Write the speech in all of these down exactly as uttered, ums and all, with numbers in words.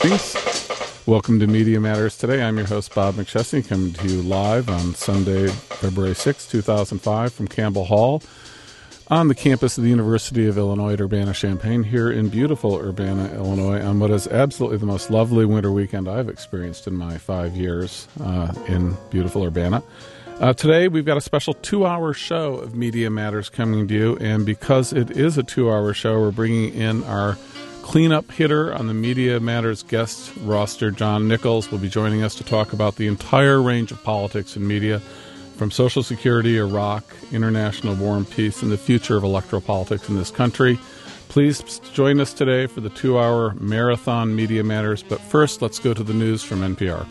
Greetings. Welcome to Media Matters Today. I'm your host, Bob McChesney, coming to you live on Sunday, February sixth, two thousand five from Campbell Hall on the campus of the University of Illinois at Urbana-Champaign here in beautiful Urbana, Illinois, on what is absolutely the most lovely winter weekend I've experienced in my five years uh, in beautiful Urbana. Uh, today, we've got a special two-hour show of Media Matters coming to you, and because it is a two-hour show, we're bringing in our cleanup hitter on the Media Matters guest roster. John Nichols will be joining us to talk about the entire range of politics and media, from Social Security, Iraq, international war and peace, and the future of electoral politics in this country. Please join us today for the two-hour marathon Media Matters. But first, let's go to the news from N P R.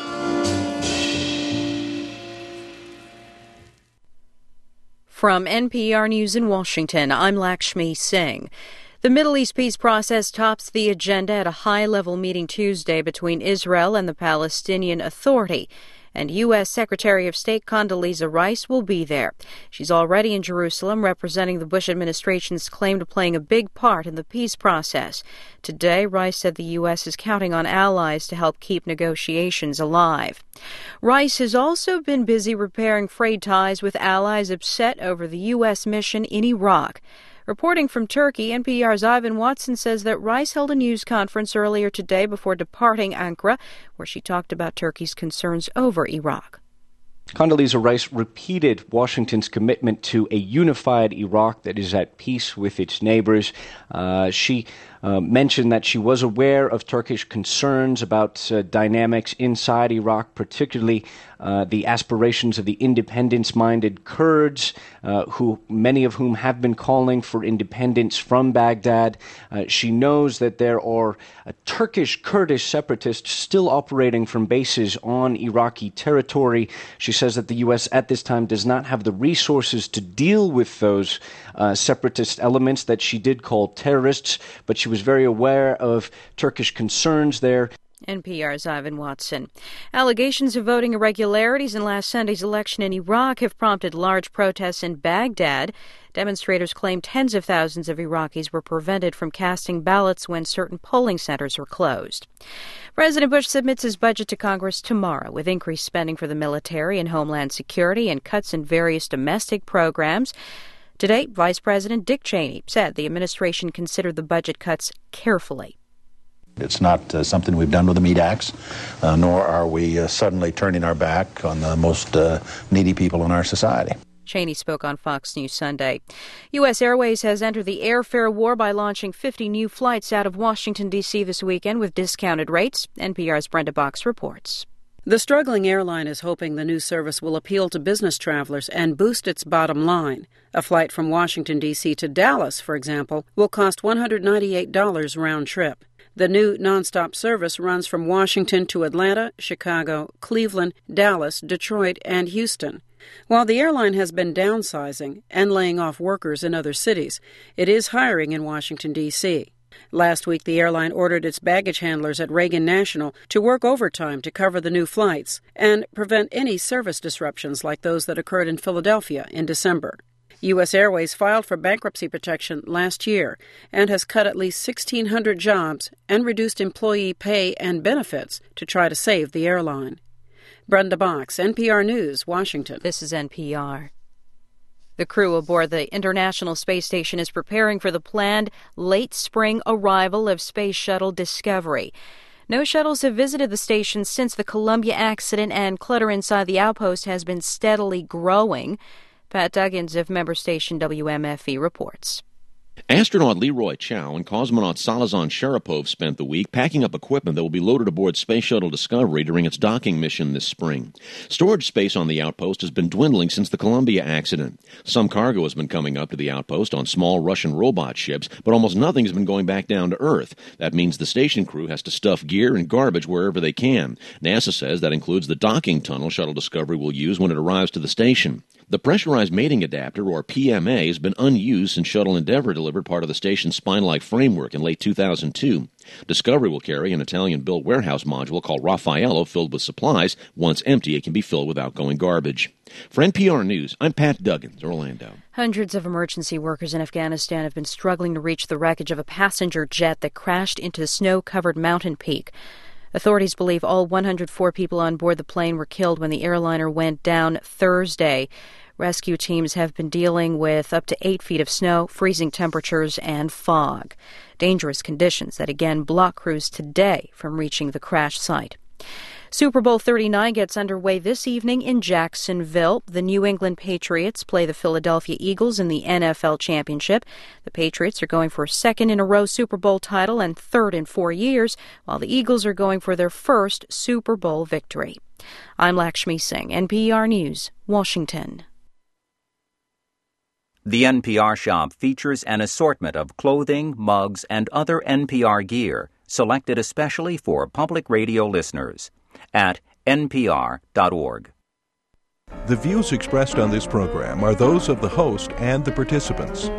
From N P R News in Washington, I'm Lakshmi Singh. The Middle East peace process tops the agenda at a high-level meeting Tuesday between Israel and the Palestinian Authority. And U S. Secretary of State Condoleezza Rice will be there. She's already in Jerusalem representing the Bush administration's claim to playing a big part in the peace process. Today, Rice said the U S is counting on allies to help keep negotiations alive. Rice has also been busy repairing frayed ties with allies upset over the U S mission in Iraq. Reporting from Turkey, N P R's Ivan Watson says that Rice held a news conference earlier today before departing Ankara, where she talked about Turkey's concerns over Iraq. Condoleezza Rice repeated Washington's commitment to a unified Iraq that is at peace with its neighbors. Uh, she uh, mentioned that she was aware of Turkish concerns about uh, dynamics inside Iraq, particularly uh, the aspirations of the independence-minded Kurds, uh, who many of whom have been calling for independence from Baghdad. Uh, she knows that there are uh, Turkish Kurdish separatists still operating from bases on Iraqi territory. She says that the U S at this time does not have the resources to deal with those uh, separatist elements that she did call terrorists, but she was very aware of Turkish concerns there. N P R's Ivan Watson. Allegations of voting irregularities in last Sunday's election in Iraq have prompted large protests in Baghdad. Demonstrators claim tens of thousands of Iraqis were prevented from casting ballots when certain polling centers were closed. President Bush submits his budget to Congress tomorrow with increased spending for the military and homeland security and cuts in various domestic programs. Today, Vice President Dick Cheney said the administration considered the budget cuts carefully. It's not uh, something we've done with the meat axe, uh, nor are we uh, suddenly turning our back on the most uh, needy people in our society. Cheney spoke on Fox News Sunday. U S. Airways has entered the airfare war by launching fifty new flights out of Washington, D C this weekend with discounted rates. N P R's Brenda Box reports. The struggling airline is hoping the new service will appeal to business travelers and boost its bottom line. A flight from Washington, D C to Dallas, for example, will cost one hundred ninety-eight dollars round trip. The new nonstop service runs from Washington to Atlanta, Chicago, Cleveland, Dallas, Detroit, and Houston. While the airline has been downsizing and laying off workers in other cities, it is hiring in Washington, D C Last week, the airline ordered its baggage handlers at Reagan National to work overtime to cover the new flights and prevent any service disruptions like those that occurred in Philadelphia in December. U S. Airways filed for bankruptcy protection last year and has cut at least sixteen hundred jobs and reduced employee pay and benefits to try to save the airline. Brenda Box, N P R News, Washington. This is N P R. The crew aboard the International Space Station is preparing for the planned late spring arrival of Space Shuttle Discovery. No shuttles have visited the station since the Columbia accident, and clutter inside the outpost has been steadily growing. Pat Duggins of member station W M F E reports. Astronaut Leroy Chow and cosmonaut Salazan Sharapov spent the week packing up equipment that will be loaded aboard Space Shuttle Discovery during its docking mission this spring. Storage space on the outpost has been dwindling since the Columbia accident. Some cargo has been coming up to the outpost on small Russian robot ships, but almost nothing has been going back down to Earth. That means the station crew has to stuff gear and garbage wherever they can. NASA says that includes the docking tunnel Shuttle Discovery will use when it arrives to the station. The pressurized mating adapter, or P M A, has been unused since Shuttle Endeavour delivered part of the station's spine-like framework in late two thousand two. Discovery will carry an Italian-built warehouse module called Raffaello filled with supplies. Once empty, it can be filled with outgoing garbage. For N P R News, I'm Pat Duggins, Orlando. Hundreds of emergency workers in Afghanistan have been struggling to reach the wreckage of a passenger jet that crashed into the snow-covered mountain peak. Authorities believe all one hundred four people on board the plane were killed when the airliner went down Thursday. Rescue teams have been dealing with up to eight feet of snow, freezing temperatures, and fog. Dangerous conditions that again block crews today from reaching the crash site. Super Bowl thirty-nine gets underway this evening in Jacksonville. The New England Patriots play the Philadelphia Eagles in the N F L Championship. The Patriots are going for a second in a row Super Bowl title and third in four years, while the Eagles are going for their first Super Bowl victory. I'm Lakshmi Singh, N P R News, Washington. The N P R Shop features an assortment of clothing, mugs, and other N P R gear, selected especially for public radio listeners, at N P R dot org. The views expressed on this program are those of the host and the participants.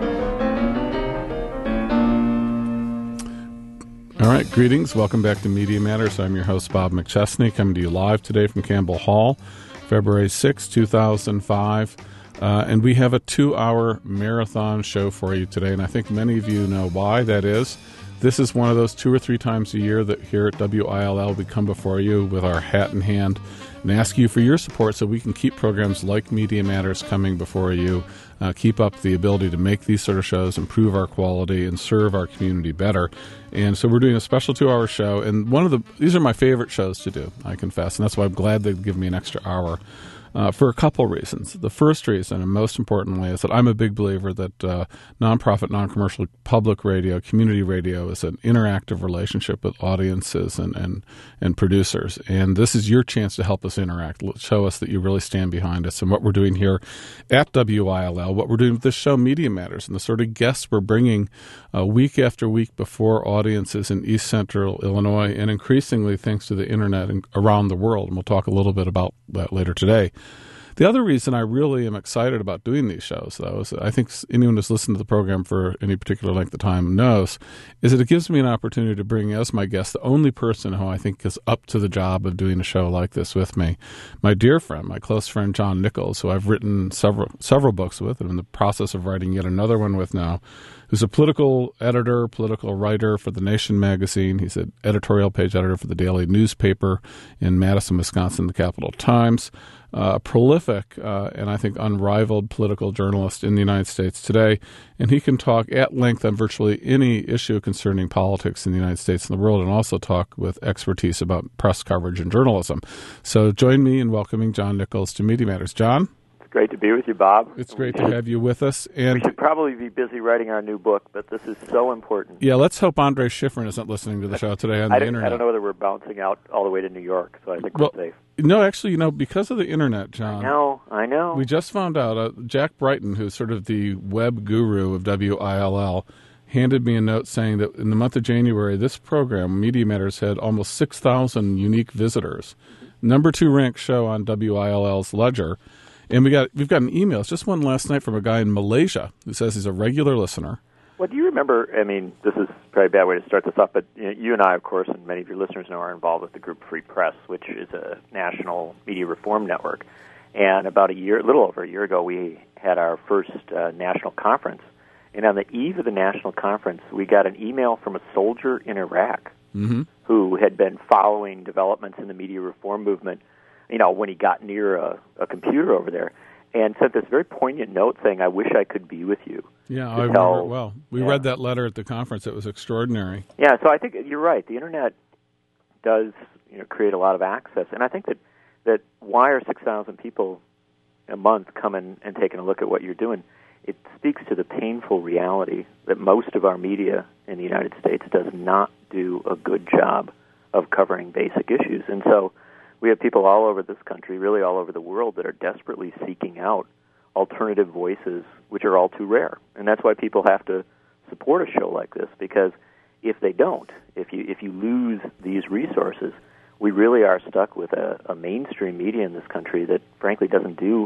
All right, greetings. Welcome back to Media Matters. I'm your host, Bob McChesney, coming to you live today from Campbell Hall, February sixth, two thousand five. Uh, and we have a two-hour marathon show for you today, and I think many of you know why that is. This is one of those two or three times a year that here at W I L L we come before you with our hat in hand and ask you for your support so we can keep programs like Media Matters coming before you, uh, keep up the ability to make these sort of shows, improve our quality, and serve our community better. And so we're doing a special two-hour show, and one of the these are my favorite shows to do, I confess, and that's why I'm glad they've given me an extra hour. Uh, for a couple reasons. The first reason, and most importantly, is that I'm a big believer that uh, nonprofit, non-commercial public radio, community radio is an interactive relationship with audiences and, and, and producers. And this is your chance to help us interact, show us that you really stand behind us and what we're doing here at W I L L, what we're doing with this show, Media Matters, and the sort of guests we're bringing uh, week after week before audiences in East Central Illinois, and increasingly thanks to the internet and around the world. And we'll talk a little bit about that later today. The other reason I really am excited about doing these shows, though, is I think anyone who's listened to the program for any particular length of time knows, is that it gives me an opportunity to bring as my guest the only person who I think is up to the job of doing a show like this with me, my dear friend, my close friend John Nichols, who I've written several several books with and in the process of writing yet another one with now, who's a political editor, political writer for The Nation magazine. He's an editorial page editor for the daily newspaper in Madison, Wisconsin, the Capital Times. Uh, a prolific uh, and I think unrivaled political journalist in the United States today, and he can talk at length on virtually any issue concerning politics in the United States and the world, and also talk with expertise about press coverage and journalism. So join me in welcoming John Nichols to Media Matters. John? Great to be with you, Bob. It's great to have you with us. And we should probably be busy writing our new book, but this is so important. Yeah, let's hope Andre Schifrin isn't listening to the show today on I the internet. I don't know whether we're bouncing out all the way to New York, so I think well, we're safe. No, actually, you know, because of the internet, John. I know, I know. We just found out, uh, Jack Brighton, who's sort of the web guru of W I L L, handed me a note saying that in the month of January, this program, Media Matters, had almost six thousand unique visitors. Number two ranked show on W I L L's Ledger. And we got, we've got an email, it's just one last night, from a guy in Malaysia who says he's a regular listener. Well, do you remember, I mean, this is probably a bad way to start this off, but you know, you and I, of course, and many of your listeners know, are involved with the group Free Press, which is a national media reform network. And about a year, a little over a year ago, we had our first uh, national conference. And on the eve of the national conference, we got an email from a soldier in Iraq mm-hmm. who had been following developments in the media reform movement, you know, when he got near a, a computer over there, and sent this very poignant note saying, I wish I could be with you. Yeah, I remember tell, it well. We yeah. read that letter at the conference. It was extraordinary. Yeah, so I think you're right. The Internet does, you know, create a lot of access. And I think that, that why are six thousand people a month coming and taking a look at what you're doing? It speaks to the painful reality that most of our media in the United States does not do a good job of covering basic issues. And so we have people all over this country, really all over the world, that are desperately seeking out alternative voices, which are all too rare. And that's why people have to support a show like this, because if they don't, if you if you lose these resources, we really are stuck with a, a mainstream media in this country that, frankly, doesn't do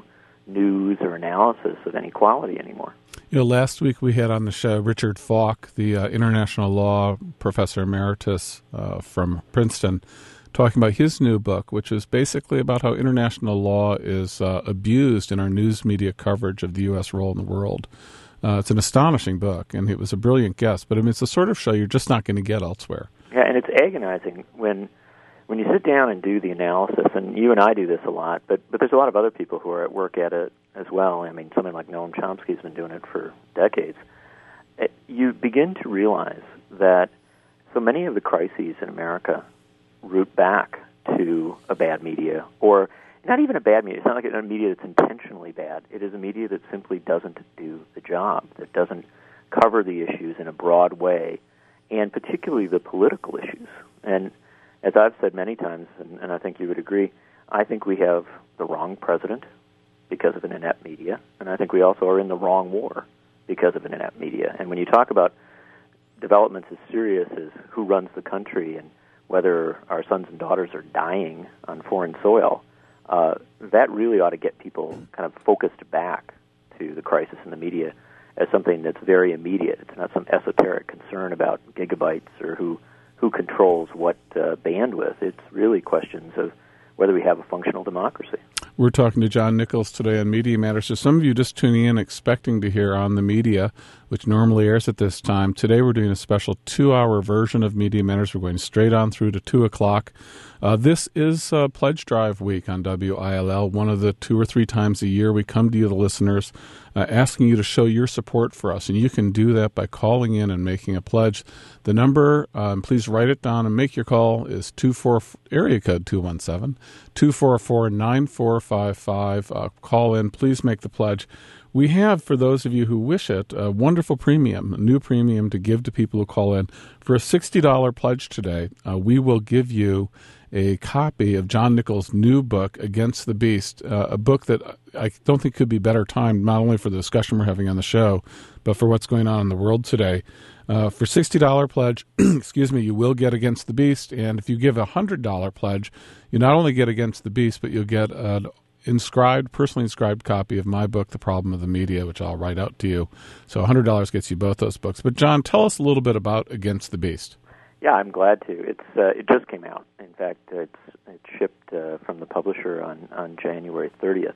news or analysis of any quality anymore. You know, last week we had on the show Richard Falk, the uh, international law professor emeritus uh, from Princeton, talking about his new book, which is basically about how international law is uh, abused in our news media coverage of the U S role in the world. Uh, it's an astonishing book, and it was a brilliant guest. But I mean, it's the sort of show you're just not going to get elsewhere. Yeah, and it's agonizing when when you sit down and do the analysis, and you and I do this a lot, but, but there's a lot of other people who are at work at it as well. I mean, someone like Noam Chomsky's been doing it for decades. It, you begin to realize that so many of the crises in America root back to a bad media, or not even a bad media. It's not like a media that's intentionally bad. It is a media that simply doesn't do the job, that doesn't cover the issues in a broad way, and particularly the political issues. And as I've said many times, and, and I think you would agree, I think we have the wrong president because of an inept media, and I think we also are in the wrong war because of an inept media. And when you talk about developments as serious as who runs the country and whether our sons and daughters are dying on foreign soil, uh, that really ought to get people kind of focused back to the crisis in the media as something that's very immediate. It's not some esoteric concern about gigabytes or who who controls what uh, bandwidth. It's really questions of whether we have a functional democracy. We're talking to John Nichols today on Media Matters. So some of you just tuning in expecting to hear On the Media, which normally airs at this time. Today we're doing a special two-hour version of Media Matters. We're going straight on through to two o'clock. Uh, this is uh, Pledge Drive Week on W I L L, one of the two or three times a year we come to you, the listeners, uh, asking you to show your support for us. And you can do that by calling in and making a pledge. The number, um, please write it down and make your call, is two four area code two one seven, two four four, nine four five five. Uh, call in, please make the pledge. We have, for those of you who wish it, a wonderful premium, a new premium to give to people who call in. For a sixty dollars pledge today, uh, we will give you a copy of John Nichols' new book, Against the Beast, uh, a book that I don't think could be better timed, not only for the discussion we're having on the show, but for what's going on in the world today. Uh, for sixty dollars pledge, excuse me, you will get Against the Beast, and if you give a one hundred dollars pledge, you not only get Against the Beast, but you'll get an inscribed, personally inscribed copy of my book, The Problem of the Media, which I'll write out to you. So one hundred dollars gets you both those books. But John, tell us a little bit about Against the Beast. Yeah, I'm glad to. It's uh, it just came out. In fact, it's it shipped uh, from the publisher on, on January thirtieth.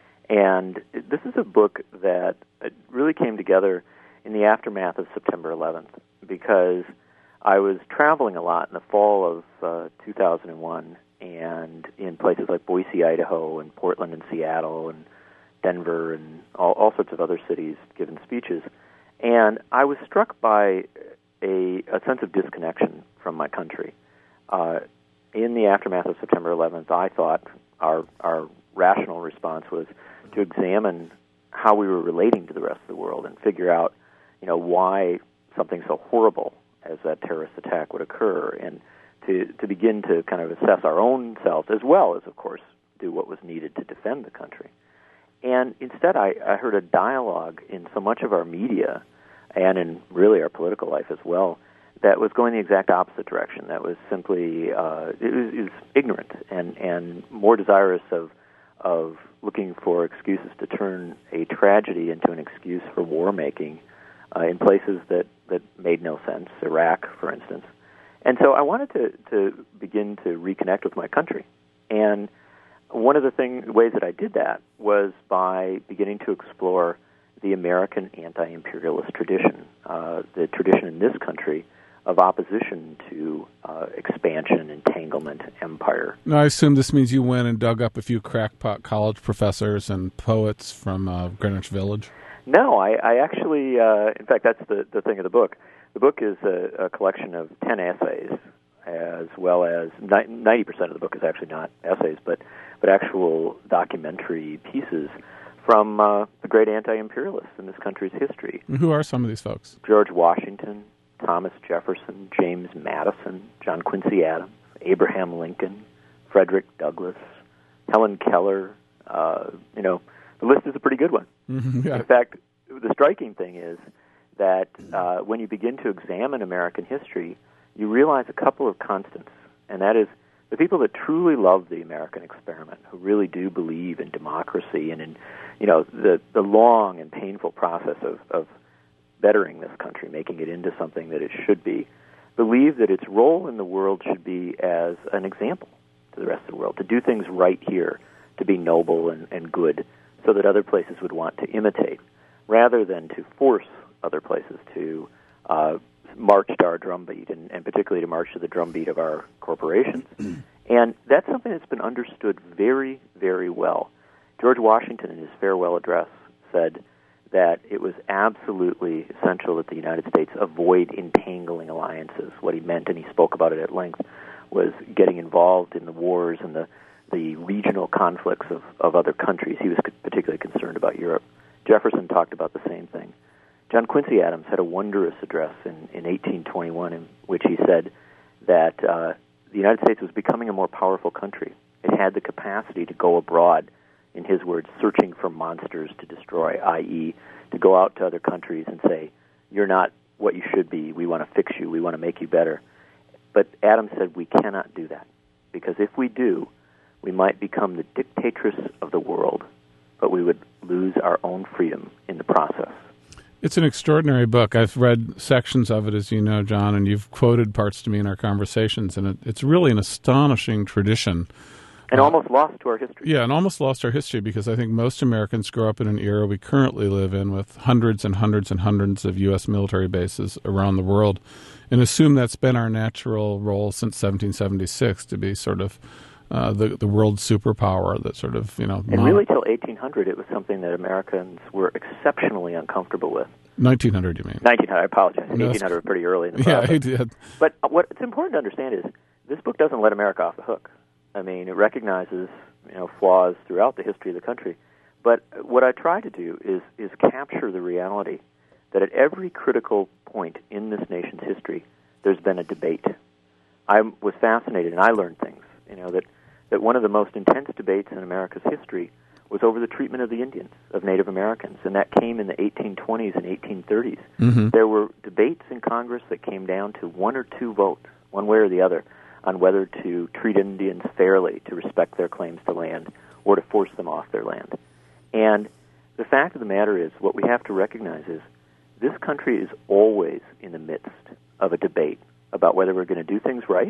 And it, this is a book that really came together in the aftermath of September eleventh, because I was traveling a lot in the fall of uh, two thousand one, and in places like Boise, Idaho, and Portland and Seattle, and Denver, and all, all sorts of other cities giving speeches. And I was struck by a, a sense of disconnection from my country. Uh, in the aftermath of September eleventh, I thought our our rational response was to examine how we were relating to the rest of the world and figure out, you know, why something so horrible as that terrorist attack would occur, and to, to begin to kind of assess our own selves, as well as, of course, do what was needed to defend the country. And instead, I, I heard a dialogue in so much of our media, and in really our political life as well, that was going the exact opposite direction. That was simply, uh, it, was, it was ignorant and, and more desirous of of looking for excuses to turn a tragedy into an excuse for war-making uh, in places that, that made no sense, Iraq, for instance. And so I wanted to, to begin to reconnect with my country. And one of the thing, ways that I did that was by beginning to explore the American anti-imperialist tradition, uh, the tradition in this country of opposition to uh, expansion, entanglement, empire. Now, I assume this means you went and dug up a few crackpot college professors and poets from uh, Greenwich Village? No, I, I actually, uh, in fact, that's the, the thing of the book. The book is a, a collection of ten essays, as well as ninety percent of the book is actually not essays, but, but actual documentary pieces from uh, the great anti-imperialists in this country's history. And who are some of these folks? George Washington, Thomas Jefferson, James Madison, John Quincy Adams, Abraham Lincoln, Frederick Douglass, Helen Keller. Uh, you know, the list is a pretty good one. Mm-hmm, yeah. In fact, the striking thing is that uh, when you begin to examine American history, you realize a couple of constants, and that is the people that truly love the American experiment, who really do believe in democracy and in, you know, the, the long and painful process of, of bettering this country, making it into something that it should be, believe that its role in the world should be as an example to the rest of the world, to do things right here, to be noble and, and good, so that other places would want to imitate, rather than to force other places to uh, march to our drumbeat, and, and particularly to march to the drumbeat of our corporations. And that's something that's been understood very, very well. George Washington, in his farewell address, said that it was absolutely essential that the United States avoid entangling alliances. What he meant, and he spoke about it at length, was getting involved in the wars and the, the regional conflicts of, of other countries. He was particularly concerned about Europe. Jefferson talked about the same thing. John Quincy Adams had a wondrous address in, in eighteen twenty-one in which he said that uh, the United States was becoming a more powerful country. It had the capacity to go abroad, in his words, searching for monsters to destroy, that is, to go out to other countries and say, you're not what you should be, we want to fix you, we want to make you better. But Adams said we cannot do that, because if we do, we might become the dictatress of the world, but we would lose our own freedom in the process. It's an extraordinary book. I've read sections of it, as you know, John, and you've quoted parts to me in our conversations, and it, it's really an astonishing tradition. And uh, almost lost to our history. Yeah, and almost lost our history, because I think most Americans grow up in an era we currently live in with hundreds and hundreds and hundreds of U S military bases around the world, and assume that's been our natural role since seventeen seventy-six, to be sort of uh, the the world superpower that sort of, you know... And mon- really till eighteen hundred, it was something that Americans were exceptionally uncomfortable with. nineteen hundred, you mean? nineteen hundred, I apologize. No, eighteen hundred was pretty early in the process. Yeah, I did. But what's important to understand is this book doesn't let America off the hook. I mean, it recognizes, you know, flaws throughout the history of the country. But what I try to do is is capture the reality that at every critical point in this nation's history, there's been a debate. I was fascinated, and I learned things, you know, that, that one of the most intense debates in America's history was over the treatment of the Indians, of Native Americans, and that came in the eighteen twenties and eighteen thirties. Mm-hmm. There were debates in Congress that came down to one or two votes, one way or the other, on whether to treat Indians fairly, to respect their claims to land, or to force them off their land. And the fact of the matter is, what we have to recognize is, this country is always in the midst of a debate about whether we're going to do things right,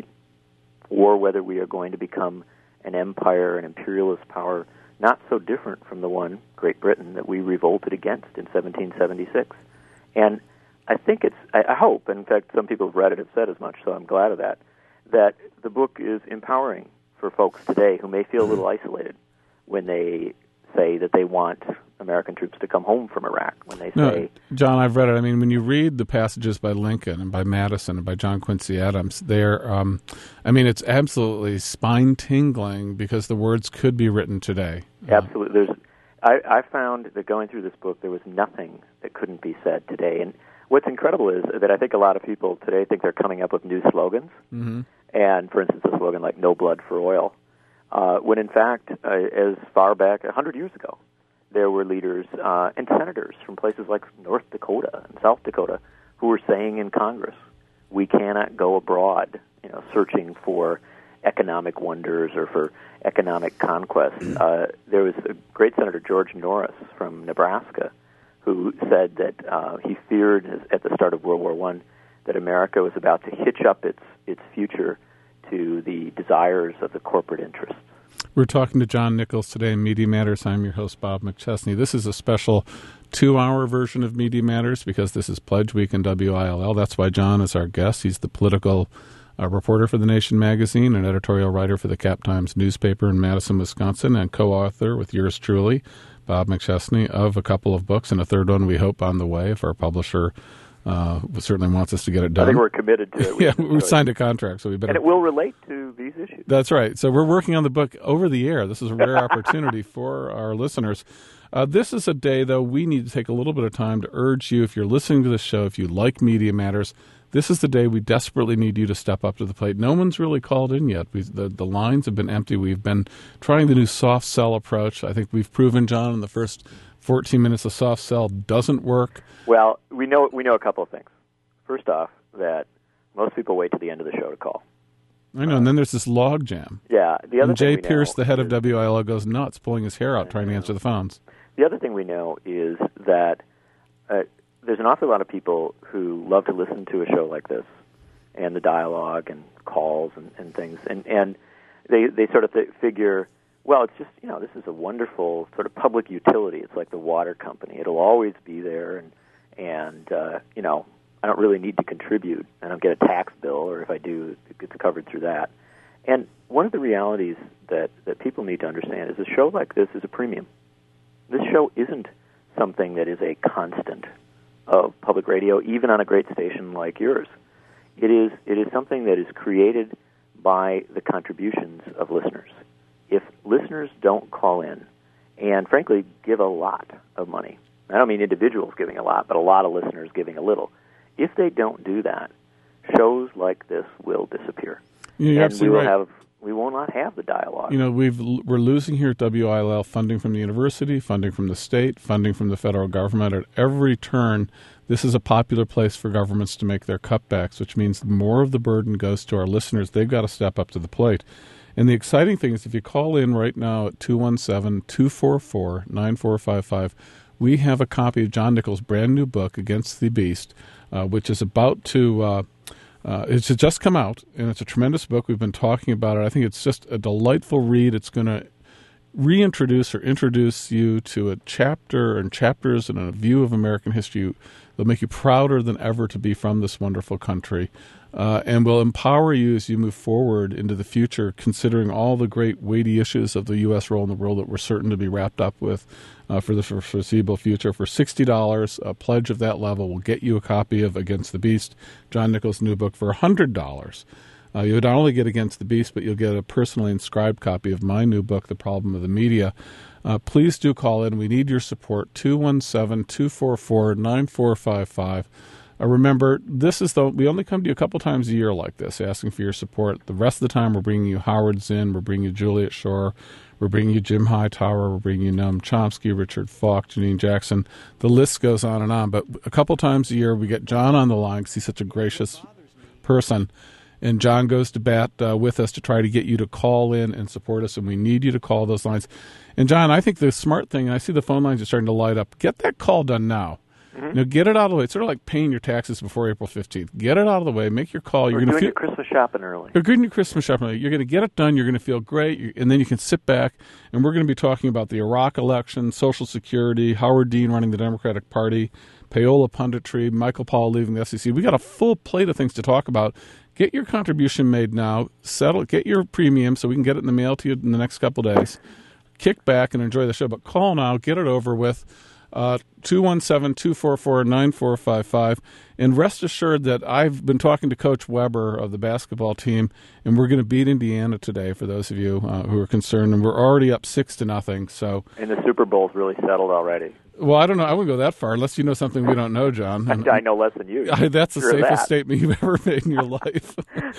or whether we are going to become an empire, an imperialist power, not so different from the one, Great Britain, that we revolted against in seventeen seventy-six. And I think it's, I, I hope, and in fact some people who've read it have said as much, so I'm glad of that, that the book is empowering for folks today who may feel a little isolated when they say that they want American troops to come home from Iraq, when they say... No, John, I've read it. I mean, when you read the passages by Lincoln and by Madison and by John Quincy Adams, they're, um, I mean, it's absolutely spine-tingling because the words could be written today. Absolutely. There's, I, I found that going through this book, there was nothing that couldn't be said today. And what's incredible is that I think a lot of people today think they're coming up with new slogans. Mm-hmm. And, for instance, a slogan like "No blood for oil," uh, when in fact, uh, as far back a hundred years ago, there were leaders uh, and senators from places like North Dakota and South Dakota who were saying in Congress, "We cannot go abroad, you know, searching for economic wonders or for economic conquest." Uh, there was a great Senator George Norris from Nebraska who said that uh, he feared at the start of World War One that America was about to hitch up its its future to the desires of the corporate interests. We're talking to John Nichols today in Media Matters. I'm your host, Bob McChesney. This is a special two-hour version of Media Matters because this is Pledge Week in W I L L. That's why John is our guest. He's the political uh, reporter for The Nation magazine, an editorial writer for the Cap Times newspaper in Madison, Wisconsin, and co-author with yours truly, Bob McChesney, of a couple of books, and a third one we hope on the way if our publisher Uh, certainly wants us to get it done. I think we're committed to it. yeah, we signed a contract, so we better. And it will relate to these issues. That's right. So we're working on the book over the air. This is a rare opportunity for our listeners. Uh, this is a day, though, we need to take a little bit of time to urge you, if you're listening to this show, if you like Media Matters, this is the day we desperately need you to step up to the plate. No one's really called in yet. We, the, the lines have been empty. We've been trying the new soft sell approach. I think we've proven, John, in the first fourteen minutes, the soft sell doesn't work. Well, we know we know a couple of things. First off, that most people wait to the end of the show to call. I know, and then there's this log jam. Yeah. The other and Jay thing we Pierce, know the head is, of W I L, goes nuts, pulling his hair out trying to answer the phones. The other thing we know is that uh, there's an awful lot of people who love to listen to a show like this and the dialogue and calls and, and things, and, and they, they sort of th- figure, well, it's just, you know, this is a wonderful sort of public utility. It's like the water company. It'll always be there, and, and uh, you know, I don't really need to contribute. I don't get a tax bill, or if I do, it gets covered through that. And one of the realities that, that people need to understand is a show like this is a premium. This show isn't something that is a constant of public radio, even on a great station like yours. It is it is something that is created by the contributions of listeners. If listeners don't call in and, frankly, give a lot of money, I don't mean individuals giving a lot, but a lot of listeners giving a little, if they don't do that, shows like this will disappear. You're and we will right. have we will not have the dialogue. You know, we've we're losing here at W I L L funding from the university, funding from the state, funding from the federal government. At every turn, this is a popular place for governments to make their cutbacks, which means more of the burden goes to our listeners. They've got to step up to the plate. And the exciting thing is if you call in right now at two one seven, two four four, nine four five five, we have a copy of John Nichols' brand new book, Against the Beast, uh, which is about to... Uh, Uh, it's just come out, and it's a tremendous book. We've been talking about it. I think it's just a delightful read. It's going to reintroduce or introduce you to a chapter and chapters and a view of American history that'll make you prouder than ever to be from this wonderful country, uh, and will empower you as you move forward into the future, considering all the great weighty issues of the U S role in the world that we're certain to be wrapped up with uh, for the foreseeable future. For sixty dollars, a pledge of that level will get you a copy of Against the Beast, John Nichols' new book. For one hundred dollars, uh, you'll not only get Against the Beast, but you'll get a personally inscribed copy of my new book, The Problem of the Media. Uh, please do call in. We need your support, two one seven, two four four, nine four five five. Uh, remember, this is the we only come to you a couple times a year like this, asking for your support. The rest of the time, we're bringing you Howard Zinn, we're bringing you Juliet Shore, we're bringing you Jim Hightower, we're bringing you Noam Chomsky, Richard Falk, Janine Jackson. The list goes on and on. But a couple times a year, we get John on the line because he's such a gracious person. And John goes to bat uh, with us to try to get you to call in and support us, and we need you to call those lines. And, John, I think the smart thing, and I see the phone lines are starting to light up, get that call done now. Mm-hmm. You know, get it out of the way. It's sort of like paying your taxes before April fifteenth. Get it out of the way. Make your call. You're We're gonna doing feel, your Christmas shopping early. You're doing your Christmas shopping early. You're going to get it done. You're going to feel great. You, and then you can sit back, and we're going to be talking about the Iraq election, Social Security, Howard Dean running the Democratic Party, payola punditry, Michael Paul leaving the S E C. We got a full plate of things to talk about. Get your contribution made now. Settle. Get your premium so we can get it in the mail to you in the next couple days. Kick back and enjoy the show. But call now. Get it over with. Uh, two one seven, two four four, nine four five five. And rest assured that I've been talking to Coach Weber of the basketball team, and we're going to beat Indiana today, for those of you uh, who are concerned. And we're already up six to nothing. So, and the Super Bowl's really settled already. Well, I don't know. I wouldn't go that far unless you know something we don't know, John. And, I know less than you. I, that's the sure safest that. statement you've ever made in your life.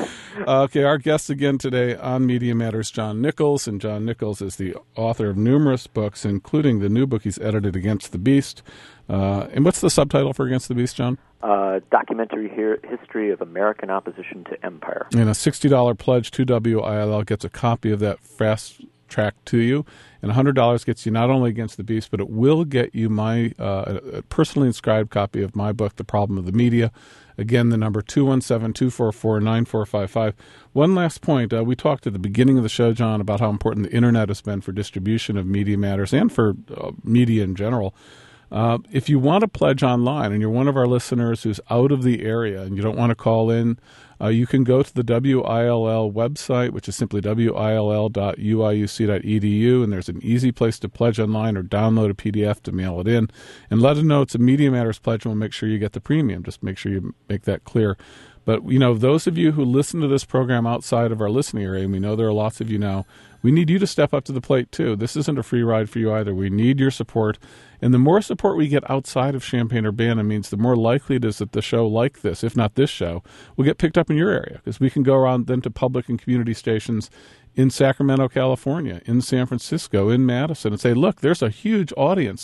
uh, okay, our guest again today on Media Matters, John Nichols. And John Nichols is the author of numerous books, including the new book he's edited, Against the Beast. Uh, and what's the subtitle for Against the Beast, John? Uh, documentary here, history of American opposition to empire. And a sixty dollars pledge to W I L L gets a copy of that fast track to you. And one hundred dollars gets you not only Against the Beast, but it will get you my uh, a personally inscribed copy of my book, The Problem of the Media. Again, the number two one seven, two four four, nine four five five. One last point. Uh, we talked at the beginning of the show, John, about how important the Internet has been for distribution of Media Matters and for uh, media in general. Uh, if you want to pledge online and you're one of our listeners who's out of the area and you don't want to call in, uh, you can go to the W I L L website, which is simply W I L L dot U I U C dot E D U, and there's an easy place to pledge online or download a P D F to mail it in. And let them know it's a Media Matters pledge, and we'll make sure you get the premium. Just make sure you make that clear. But, you know, those of you who listen to this program outside of our listening area, and we know there are lots of you now, we need you to step up to the plate, too. This isn't a free ride for you either. We need your support. And the more support we get outside of Champaign-Urbana means the more likely it is that the show like this, if not this show, will get picked up in your area, because we can go around then to public and community stations in Sacramento, California, in San Francisco, in Madison, and say, look, there's a huge audience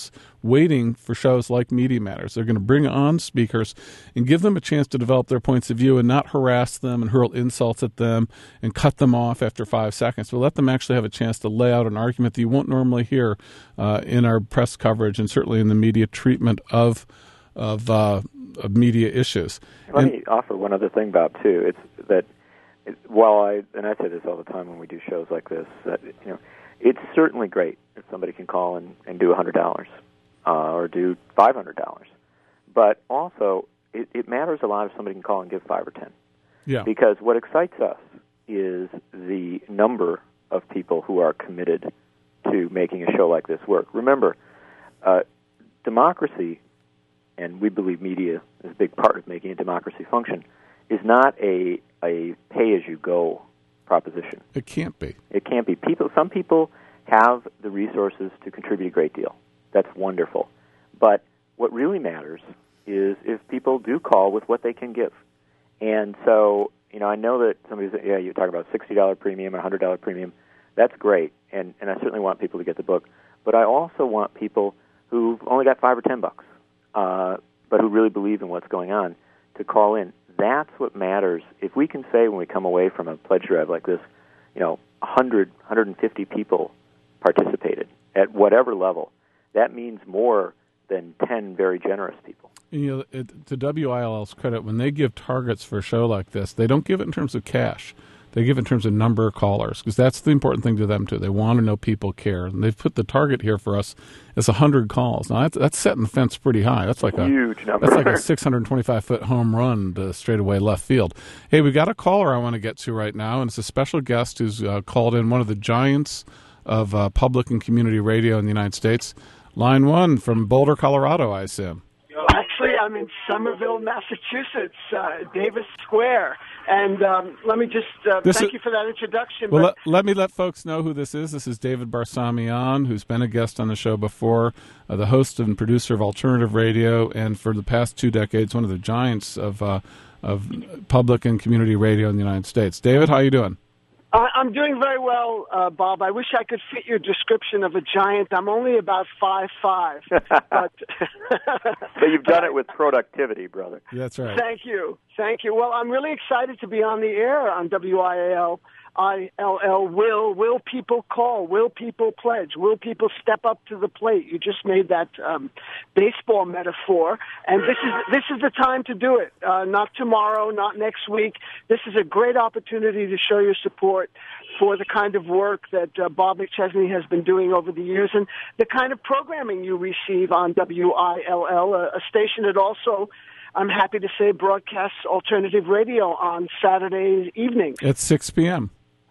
waiting for shows like Media Matters. They're going to bring on speakers and give them a chance to develop their points of view and not harass them and hurl insults at them and cut them off after five seconds. We'll let them actually have a chance to lay out an argument that you won't normally hear uh, in our press coverage and certainly in the media treatment of of, uh, of media issues. Let and, me offer one other thing, Bob, too. It's that it, while I, and I say this all the time when we do shows like this, that, you know, it's certainly great if somebody can call and, and do one hundred dollars uh, or do five hundred dollars. But also, it, it matters a lot if somebody can call and give five or ten. Yeah. Because what excites us is the number of people who are committed to making a show like this work. Remember, uh, democracy, and we believe media is a big part of making a democracy function, is not a a pay-as-you-go proposition. It can't be. It can't be. People, some people have the resources to contribute a great deal. That's wonderful. But what really matters is if people do call with what they can give. And so, you know, I know that somebody's, yeah, you're talking about sixty dollars premium, one hundred dollars premium. That's great, and, and I certainly want people to get the book. But I also want people who've only got five or ten bucks, uh, but who really believe in what's going on, to call in. That's what matters. If we can say when we come away from a pledge drive like this, you know, one hundred, one hundred fifty people participated at whatever level, that means more than ten very generous people. You know, it, to W I L L's credit, when they give targets for a show like this, they don't give it in terms of cash. They give it in terms of number of callers, because that's the important thing to them, too. They want to know people care. And they've put the target here for us as one hundred calls. Now, that's, that's setting the fence pretty high. That's like a huge number. That's like a six hundred twenty-five foot home run to straightaway left field. Hey, we got a caller I want to get to right now, and it's a special guest who's uh, called in, one of the giants of uh, public and community radio in the United States. Line one from Boulder, Colorado, I assume. Actually, I'm in Somerville, Massachusetts, uh, Davis Square. And um, let me just uh, thank is, you for that introduction. Well, but, let, let me let folks know who this is. This is David Barsamian, who's been a guest on the show before, uh, the host and producer of alternative radio, and for the past two decades, one of the giants of uh, of public and community radio in the United States. David, how are you doing? Uh, I'm doing very well, uh, Bob. I wish I could fit your description of a giant. I'm only about five five. but so you've done it with productivity, brother. That's right. Thank you. Thank you. Well, I'm really excited to be on the air on W I L. I L L, will, will people call? Will people pledge? Will people step up to the plate? You just made that um, baseball metaphor, and this is this is the time to do it. Uh, not tomorrow, not next week. This is a great opportunity to show your support for the kind of work that uh, Bob McChesney has been doing over the years and the kind of programming you receive on W I L L, a, a station that also, I'm happy to say, broadcasts alternative radio on Saturday evenings. At six p.m.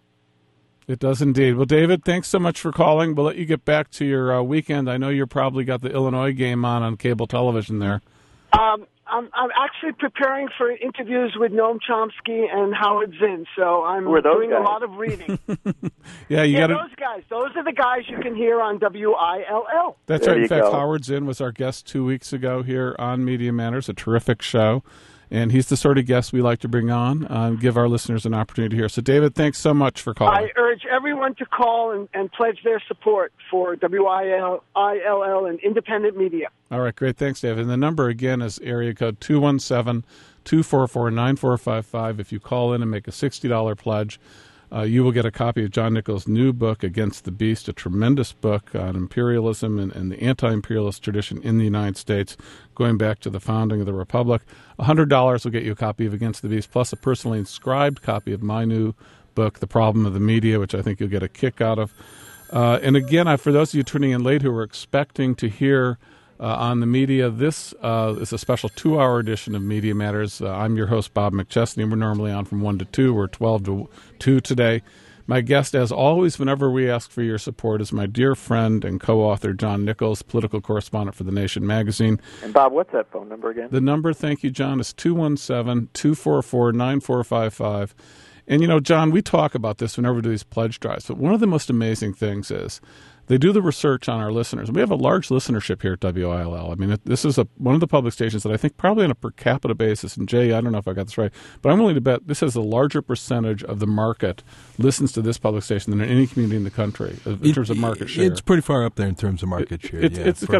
It does indeed. Well, David, thanks so much for calling. We'll let you get back to your uh, weekend. I know you're probably got the Illinois game on on cable television there. Um, I'm, I'm actually preparing for interviews with Noam Chomsky and Howard Zinn, so I'm doing guys? a lot of reading. yeah, you yeah, gotta... those guys. Those are the guys you can hear on W I L L. That's there right. In fact, go. Howard Zinn was our guest two weeks ago here on Media Matters, a terrific show. And he's the sort of guest we like to bring on uh, and give our listeners an opportunity to hear. So, David, thanks so much for calling. I urge everyone to call and, and pledge their support for W I L L and independent media. All right, great. Thanks, David. And the number, again, is area code two one seven, two four four, nine four five five. If you call in and make a sixty dollars pledge, uh, you will get a copy of John Nichols' new book, Against the Beast, a tremendous book on imperialism and, and the anti-imperialist tradition in the United States, going back to the founding of the Republic. one hundred dollars will get you a copy of Against the Beast, plus a personally inscribed copy of my new book, The Problem of the Media, which I think you'll get a kick out of. Uh, and again, I, for those of you tuning in late who are expecting to hear uh, on the media, this uh, is a special two-hour edition of Media Matters. Uh, I'm your host, Bob McChesney. We're normally on from one to two. We're twelve to two today. My guest, as always, whenever we ask for your support, is my dear friend and co-author, John Nichols, political correspondent for The Nation magazine. And, Bob, what's that phone number again? The number, thank you, John, is two one seven, two four four, nine four five five. And, you know, John, we talk about this whenever we do these pledge drives, but one of the most amazing things is they do the research on our listeners. We have a large listenership here at W I L L. I mean, it, this is a, one of the public stations that I think probably on a per capita basis, and Jay, I don't know if I got this right, but I'm willing to bet this has a larger percentage of the market listens to this public station than in any community in the country in it, terms of market share. It's pretty far up there in terms of market it, share. It, yeah, it's for got a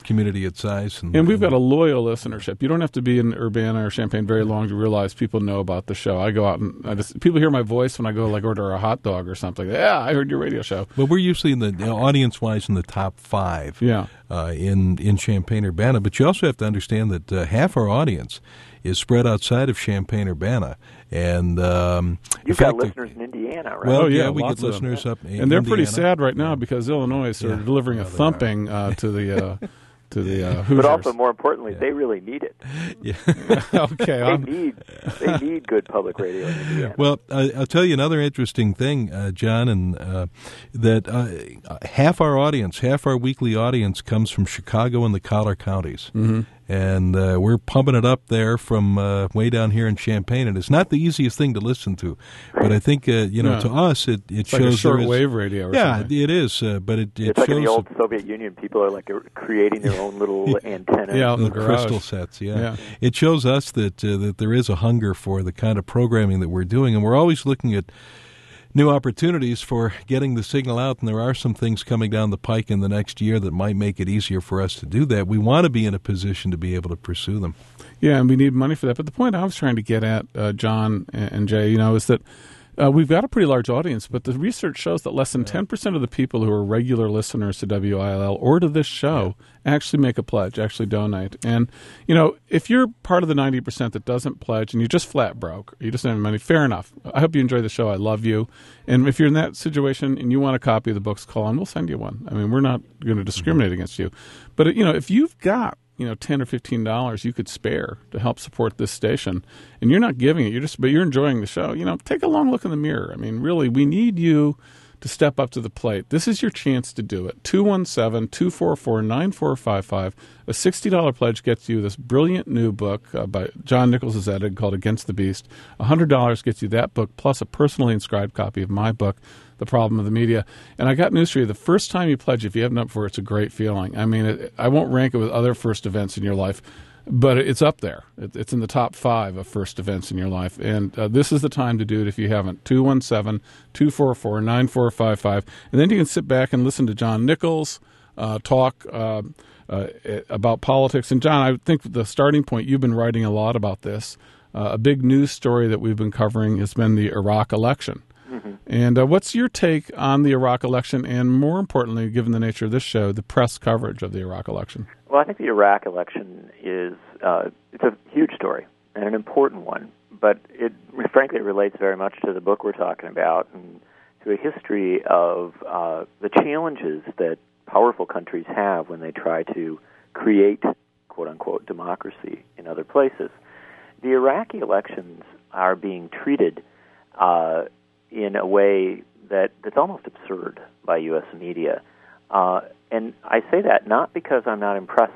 community its size. And, and we've got a loyal listenership. You don't have to be in Urbana or Champaign very long to realize people know about the show. I go out and I just people hear my voice when I go like order a hot dog or something. Yeah, I heard your radio show. But we're usually in the you know, audience-wise in the top five. Yeah. Uh, in in Champaign-Urbana, but you also have to understand that uh, half our audience is spread outside of Champaign-Urbana, and um, you've got listeners in Indiana, right? Well, oh, yeah, yeah, we get lots of listeners them. up, in and they're Indiana. pretty sad right now because Illinois is sort of Yeah. delivering a Yeah, they thumping uh, to the uh, to the uh, Hoosiers. But also, more importantly, Yeah. they really need it. Yeah. okay, They I'm- need they need good public radio in Indiana. Well, I, I'll tell you another interesting thing, uh, John, and uh, that uh, half our audience, half our weekly audience, comes from Chicago and the Collar counties. Mm-hmm. And uh, we're pumping it up there from uh, way down here in Champaign. And it's not the easiest thing to listen to, but I think uh, you know Yeah. to us it, it it's shows like a there short is- wave radio. Or yeah, something. it is. Uh, but it, it It's like shows in the old that- Soviet Union, people are like creating their own little antennas. Yeah, out in the the garage. crystal sets. Yeah. Yeah. It shows us that uh, that there is a hunger for the kind of programming that we're doing, and we're always looking at new opportunities for getting the signal out, and there are some things coming down the pike in the next year that might make it easier for us to do that. We want to be in a position to be able to pursue them. Yeah, and we need money for that. But the point I was trying to get at, uh, John and, and Jay, you know, is that uh, we've got a pretty large audience, but the research shows that less than ten percent of the people who are regular listeners to W I L L or to this show actually make a pledge, actually donate. And, you know, if you're part of the ninety percent that doesn't pledge and you just flat broke, you just don't have money, fair enough. I hope you enjoy the show. I love you. And if you're in that situation and you want a copy of the books, call on. We'll send you one. I mean, we're not going to discriminate against you. But, you know, if you've got you know, ten or fifteen dollars you could spare to help support this station, and you're not giving it, you're just, but you're enjoying the show, you know, take a long look in the mirror. I mean, really, we need you to step up to the plate. This is your chance to do it. two one seven, two four four, nine four five five. A sixty dollars pledge gets you this brilliant new book uh, by John Nichols' edited called Against the Beast. one hundred dollars gets you that book plus a personally inscribed copy of my book, The Problem of the Media. And I got news for you. The first time you pledge, if you haven't up for it, it's a great feeling. I mean, it, I won't rank it with other first events in your life, but it's up there. It, it's in the top five of first events in your life. And uh, this is the time to do it if you haven't. two one seven, two four four, nine four five five. And then you can sit back and listen to John Nichols uh, talk uh, uh, about politics. And, John, I think the starting point, you've been writing a lot about this. Uh, a big news story that we've been covering has been the Iraq election. Mm-hmm. And uh, what's your take on the Iraq election and, more importantly, given the nature of this show, the press coverage of the Iraq election? Well, I think the Iraq election is uh, it's a huge story and an important one, but it frankly relates very much to the book we're talking about and to a history of uh, the challenges that powerful countries have when they try to create, quote-unquote, democracy in other places. The Iraqi elections are being treated uh, in a way that, that's almost absurd by U S media. Uh, and I say that not because I'm not impressed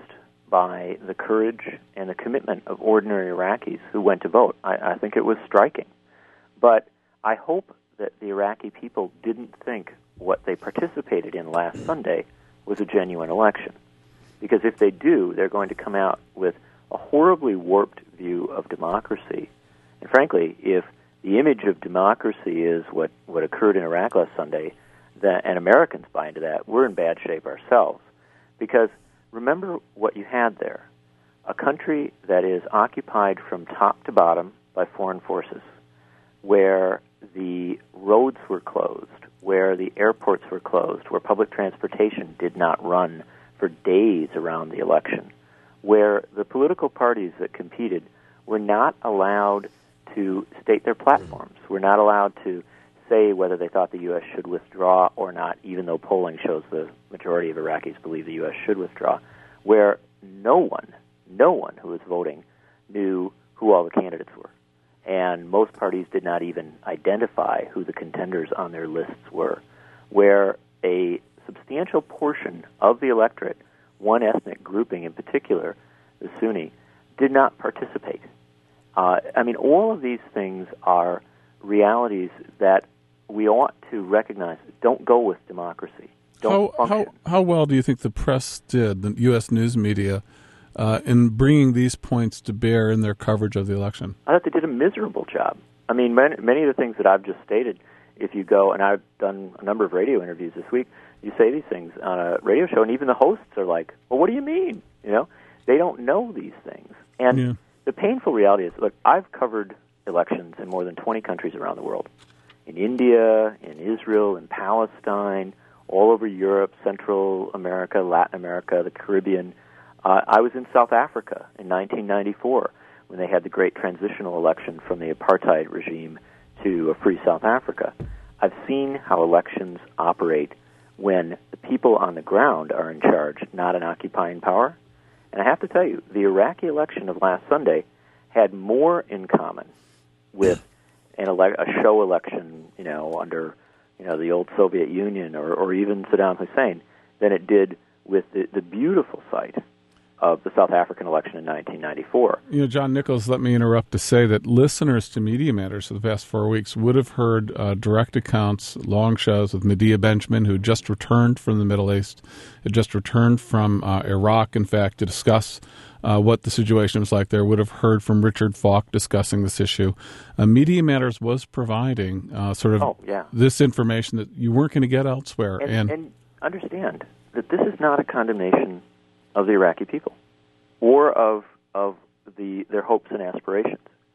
by the courage and the commitment of ordinary Iraqis who went to vote. I, I think it was striking. But I hope that the Iraqi people didn't think what they participated in last Sunday was a genuine election. Because if they do, they're going to come out with a horribly warped view of democracy. And frankly, if the image of democracy is what, what occurred in Iraq last Sunday, that, and Americans buy into that, we're in bad shape ourselves. Because remember what you had there, a country that is occupied from top to bottom by foreign forces, where the roads were closed, where the airports were closed, where public transportation did not run for days around the election, where the political parties that competed were not allowed to state their platforms, were not allowed to say whether they thought the U S should withdraw or not, even though polling shows the majority of Iraqis believe the U S should withdraw, where no one, no one who was voting knew who all the candidates were. And most parties did not even identify who the contenders on their lists were, where a substantial portion of the electorate, one ethnic grouping in particular, the Sunni, did not participate. Uh, I mean, all of these things are realities that we ought to recognize. Don't go with democracy. Don't how, function. how, how well do you think the press did, the U S news media, uh, in bringing these points to bear in their coverage of the election? I thought they did a miserable job. I mean, many, many of the things that I've just stated, if you go, and I've done a number of radio interviews this week, you say these things on a radio show, and even the hosts are like, well, what do you mean? You know, they don't know these things. And yeah. the painful reality is, look, I've covered elections in more than twenty countries around the world. In India, in Israel, in Palestine, all over Europe, Central America, Latin America, the Caribbean. Uh, I was in South Africa in nineteen ninety-four when they had the great transitional election from the apartheid regime to a free South Africa. I've seen how elections operate when the people on the ground are in charge, not an occupying power. And I have to tell you, the Iraqi election of last Sunday had more in common with an ele- a show election, you know, under you know the old Soviet Union or, or even Saddam Hussein than it did with the, the beautiful sight of the South African election in nineteen ninety-four. You know, John Nichols, let me interrupt to say that listeners to Media Matters for the past four weeks would have heard uh, direct accounts, long shows with Medea Benjamin, who just returned from the Middle East, had just returned from uh, Iraq, in fact, to discuss uh, what the situation was like there, would have heard from Richard Falk discussing this issue. Uh, Media Matters was providing uh, sort of oh, yeah. this information that you weren't going to get elsewhere. And, and, and understand that this is not a condemnation of the Iraqi people, or of of the their hopes and aspirations.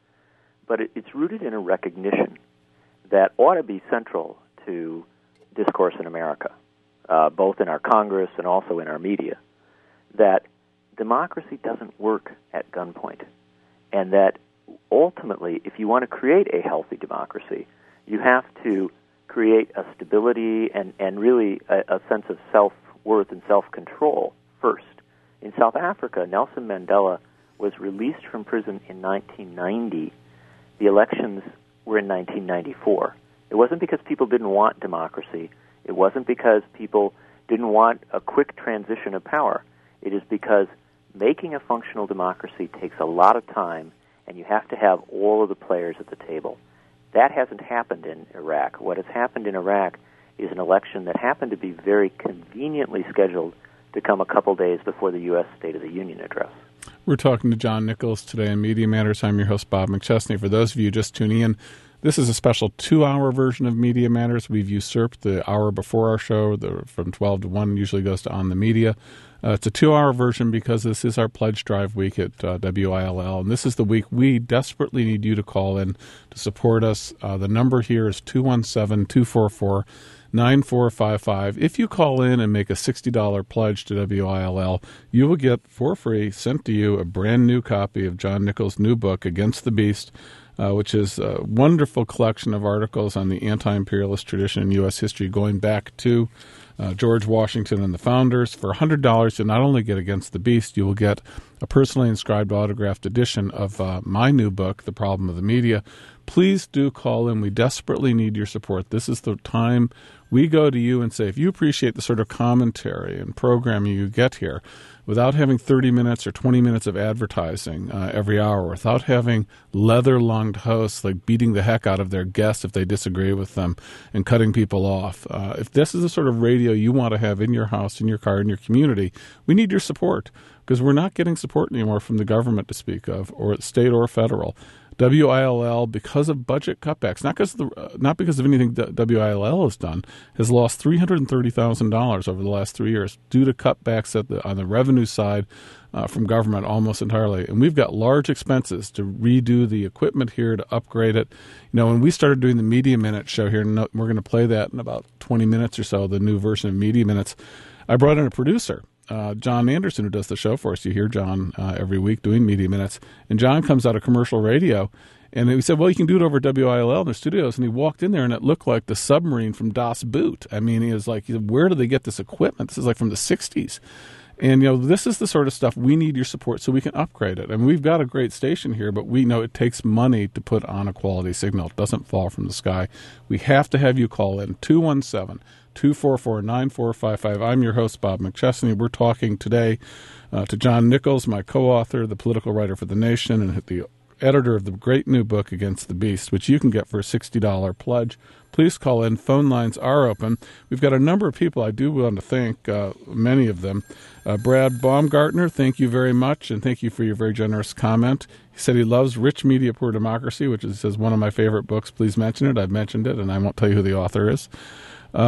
But it, it's rooted in a recognition that ought to be central to discourse in America, uh, both in our Congress and also in our media, that democracy doesn't work at gunpoint, and that ultimately, if you want to create a healthy democracy, you have to create a stability and, and really a, a sense of self-worth and self-control first. In South Africa, Nelson Mandela was released from prison in nineteen ninety. The elections were in nineteen ninety-four. It wasn't because people didn't want democracy. It wasn't because people didn't want a quick transition of power. It is because making a functional democracy takes a lot of time, and you have to have all of the players at the table. That hasn't happened in Iraq. What has happened in Iraq is an election that happened to be very conveniently scheduled to come a couple days before the U S State of the Union address. We're talking to John Nichols today on Media Matters. I'm your host, Bob McChesney. For those of you just tuning in, this is a special two-hour version of Media Matters. We've usurped the hour before our show, the, from twelve to one, usually goes to On the Media. Uh, it's a two-hour version because this is our pledge drive week at uh, W I L L, and this is the week we desperately need you to call in to support us. Uh, the number here is two one seven, two four four, nine four five five. If you call in and make a sixty dollars pledge to W I L L, you will get for free sent to you a brand new copy of John Nichols' new book, Against the Beast, uh, which is a wonderful collection of articles on the anti-imperialist tradition in U S history going back to uh, George Washington and the founders. For one hundred dollars, you'll not only get Against the Beast, you will get a personally inscribed autographed edition of uh, my new book, The Problem of the Media. Please do call in. We desperately need your support. This is the time we go to you and say, if you appreciate the sort of commentary and programming you get here, without having thirty minutes or twenty minutes of advertising uh, every hour, without having leather-lunged hosts like beating the heck out of their guests if they disagree with them and cutting people off, uh, if this is the sort of radio you want to have in your house, in your car, in your community, we need your support, because we're not getting support anymore from the government to speak of, or state or federal. W I L L, because of budget cutbacks, not because of, the, uh, not because of anything that W I L L has done, has lost three hundred thirty thousand dollars over the last three years due to cutbacks at the, on the revenue side uh, from government almost entirely. And we've got large expenses to redo the equipment here, to upgrade it. You know, when we started doing the Media Minute show here, and we're going to play that in about twenty minutes or so, the new version of Media Minutes, I brought in a producer. Uh, John Anderson, who does the show for us. You hear John uh, every week doing Media Minutes. And John comes out of commercial radio, and he said, well, you can do it over W I L L in their studios. And he walked in there, and it looked like the submarine from Das Boot. I mean, he was like, he said, where do they get this equipment? This is like from the sixties. And, you know, this is the sort of stuff we need your support so we can upgrade it. I mean, we've got a great station here, but we know it takes money to put on a quality signal. It doesn't fall from the sky. We have to have you call in two one seven, two four four, nine four five five. I'm your host, Bob McChesney. We're talking today uh, to John Nichols, my co-author, the political writer for The Nation, and the editor of the great new book, Against the Beast, which you can get for a sixty dollars pledge. Please call in. Phone lines are open. We've got a number of people. I do want to thank uh, many of them. Uh, Brad Baumgartner, thank you very much, and thank you for your very generous comment. He said he loves Rich Media, Poor Democracy, which is says, one of my favorite books. Please mention it. I've mentioned it, and I won't tell you who the author is. Um,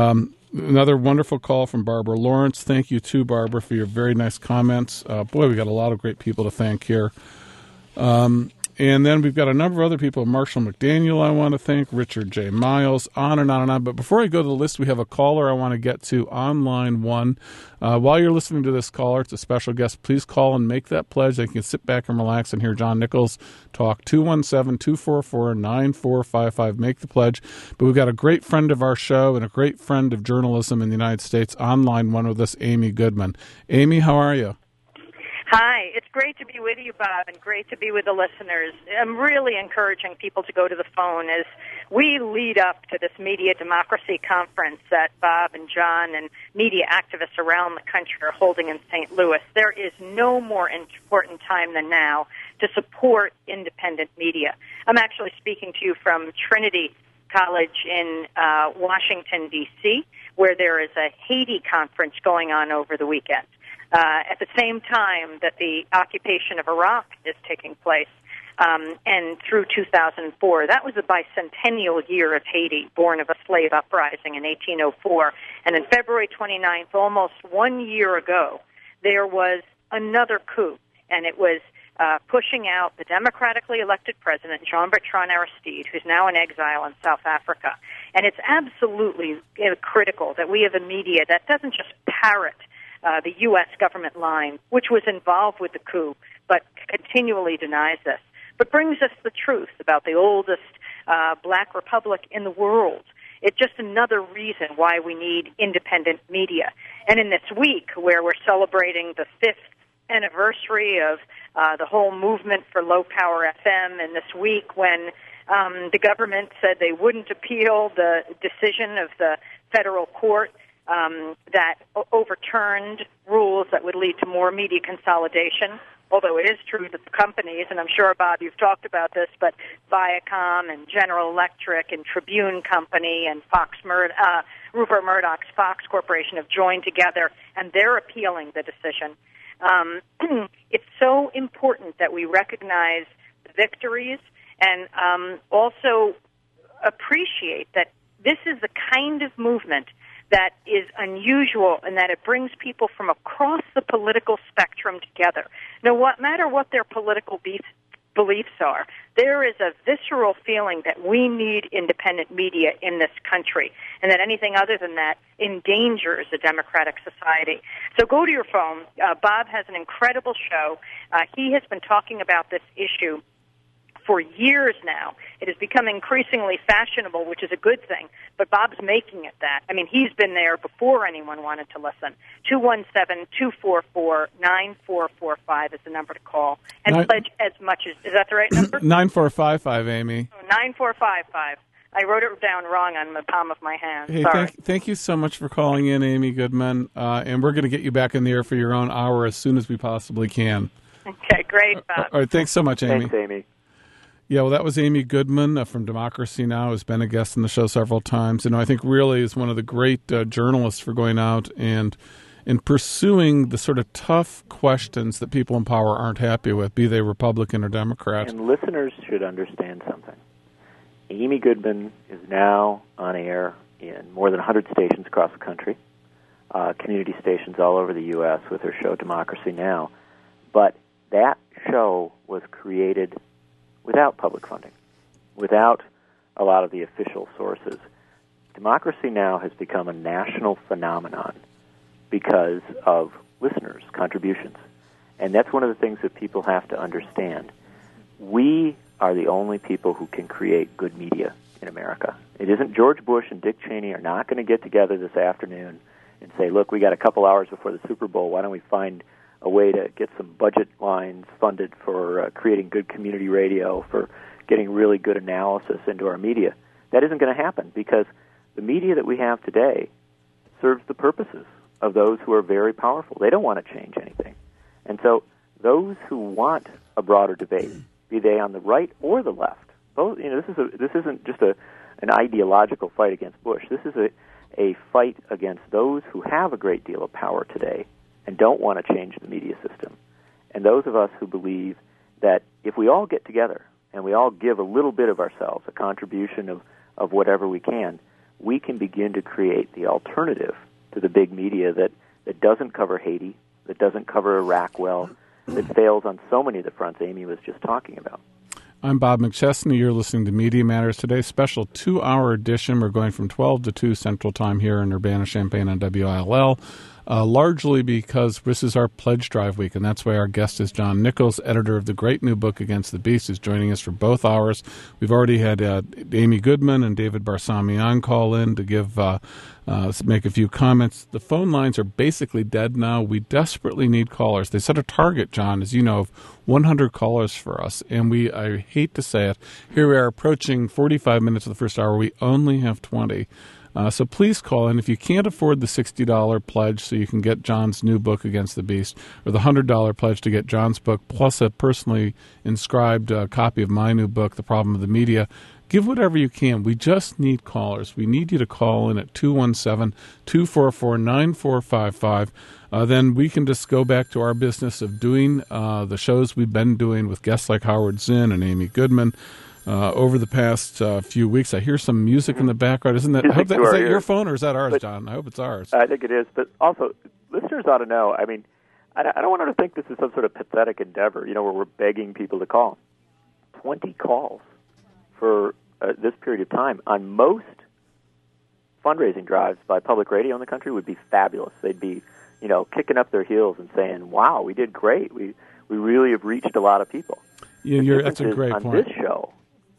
Another wonderful call from Barbara Lawrence. Thank you, too, Barbara, for your very nice comments. Uh, boy, we got a lot of great people to thank here. Um, and then we've got a number of other people. Marshall McDaniel, I want to thank. Richard J. Miles, on and on and on. But before I go to the list, we have a caller I want to get to on line one. Uh, while you're listening to this caller, it's a special guest. Please call and make that pledge. They can sit back and relax and hear John Nichols talk. two one seven, two four four, nine four five five. Make the pledge. But we've got a great friend of our show and a great friend of journalism in the United States on line one with us, Amy Goodman. Amy, how are you? Hi, it's great to be with you, Bob, and great to be with the listeners. I'm really encouraging people to go to the phone as we lead up to this Media Democracy Conference that Bob and John and media activists around the country are holding in Saint Louis. There is no more important time than now to support independent media. I'm actually speaking to you from Trinity College in uh, Washington, D C, where there is a Haiti conference going on over the weekend. Uh, at the same time that the occupation of Iraq is taking place, um, and through two thousand four. That was the bicentennial year of Haiti, born of a slave uprising in eighteen oh four. And on February twenty-ninth, almost one year ago, there was another coup, and it was uh, pushing out the democratically elected president, Jean-Bertrand Aristide, who's now in exile in South Africa. And it's absolutely you know, critical that we have a media that doesn't just parrot Uh, the U S government line, which was involved with the coup, but continually denies this, but brings us the truth about the oldest uh, black republic in the world. It's just another reason why we need independent media. And in this week, where we're celebrating the fifth anniversary of uh, the whole movement for low-power F M, and this week when um, the government said they wouldn't appeal the decision of the federal court, Um, that overturned rules that would lead to more media consolidation, although it is true that the companies, and I'm sure, Bob, you've talked about this, but Viacom and General Electric and Tribune Company and Fox Mur- uh, Rupert Murdoch's Fox Corporation have joined together, and they're appealing the decision. Um, it's so important that we recognize the victories and um, also appreciate that this is the kind of movement that is unusual and that it brings people from across the political spectrum together. No what matter what their political beef, beliefs are, there is a visceral feeling that we need independent media in this country, and that anything other than that endangers a democratic society. So go to your phone. Uh, Bob has an incredible show. Uh, he has been talking about this issue for years now. It has become increasingly fashionable, which is a good thing, but Bob's making it that. I mean, he's been there before anyone wanted to listen. two one seven, two four four, nine four four five is the number to call. And Nine, pledge as much as, is that the right number? nine four five five, Amy. Oh, nine four five five. I wrote it down wrong on the palm of my hand. Hey, Sorry. Thank, thank you so much for calling in, Amy Goodman, uh, and we're going to get you back in the air for your own hour as soon as we possibly can. Okay, great, Bob. All right, thanks so much, Amy. Thanks, Amy. Yeah, well, that was Amy Goodman uh, from Democracy Now!, who's been a guest on the show several times. And I think really is one of the great uh, journalists for going out and and pursuing the sort of tough questions that people in power aren't happy with, be they Republican or Democrat. And listeners should understand something. Amy Goodman is now on air in more than one hundred stations across the country, uh, community stations all over the U S with her show Democracy Now! But that show was created without public funding, without a lot of the official sources. Democracy Now! Has become a national phenomenon because of listeners' contributions. And that's one of the things that people have to understand. We are the only people who can create good media in America. It isn't George Bush and Dick Cheney are not going to get together this afternoon and say, look, we got a couple hours before the Super Bowl. Why don't we find a way to get some budget lines funded for uh, creating good community radio, for getting really good analysis into our media. That isn't going to happen because the media that we have today serves the purposes of those who are very powerful. They don't want to change anything. And so those who want a broader debate, be they on the right or the left, both, you know, this is a, this isn't just a an ideological fight against Bush. This is a, a fight against those who have a great deal of power today and don't want to change the media system. And those of us who believe that if we all get together and we all give a little bit of ourselves, a contribution of, of whatever we can, we can begin to create the alternative to the big media that, that doesn't cover Haiti, that doesn't cover Iraq well, that fails on so many of the fronts Amy was just talking about. I'm Bob McChesney. You're listening to Media Matters Today, special two-hour edition. We're going from twelve to two Central Time here in Urbana-Champaign on W I L L, uh, largely because this is our Pledge Drive week, and that's why our guest is John Nichols, editor of the great new book, Against the Beast, is joining us for both hours. We've already had uh, Amy Goodman and David Barsamian call in to give uh, uh, make a few comments. The phone lines are basically dead now. We desperately need callers. They set a target, John, as you know, of one hundred callers for us, and we, I hate to say it, here we are approaching forty-five minutes of the first hour. We only have twenty. Uh, so please call in. If you can't afford the sixty dollars pledge so you can get John's new book, Against the Beast, or the one hundred dollars pledge to get John's book, plus a personally inscribed uh, copy of my new book, The Problem of the Media, give whatever you can. We just need callers. We need you to call in at two one seven, two four four, nine four five five. Uh, then we can just go back to our business of doing uh, the shows we've been doing with guests like Howard Zinn and Amy Goodman uh, over the past uh, few weeks. I hear some music in the background. Isn't that, I hope that is that your phone or is that ours, but, John? I hope it's ours. I think it is. But also, listeners ought to know, I mean, I don't want them to think this is some sort of pathetic endeavor, you know, where we're begging people to call. twenty calls for uh, this period of time on most fundraising drives by public radio in the country would be fabulous. They'd be, you know, kicking up their heels and saying, wow, we did great. We we really have reached a lot of people. Yeah, you're, that's a great on point. On this show,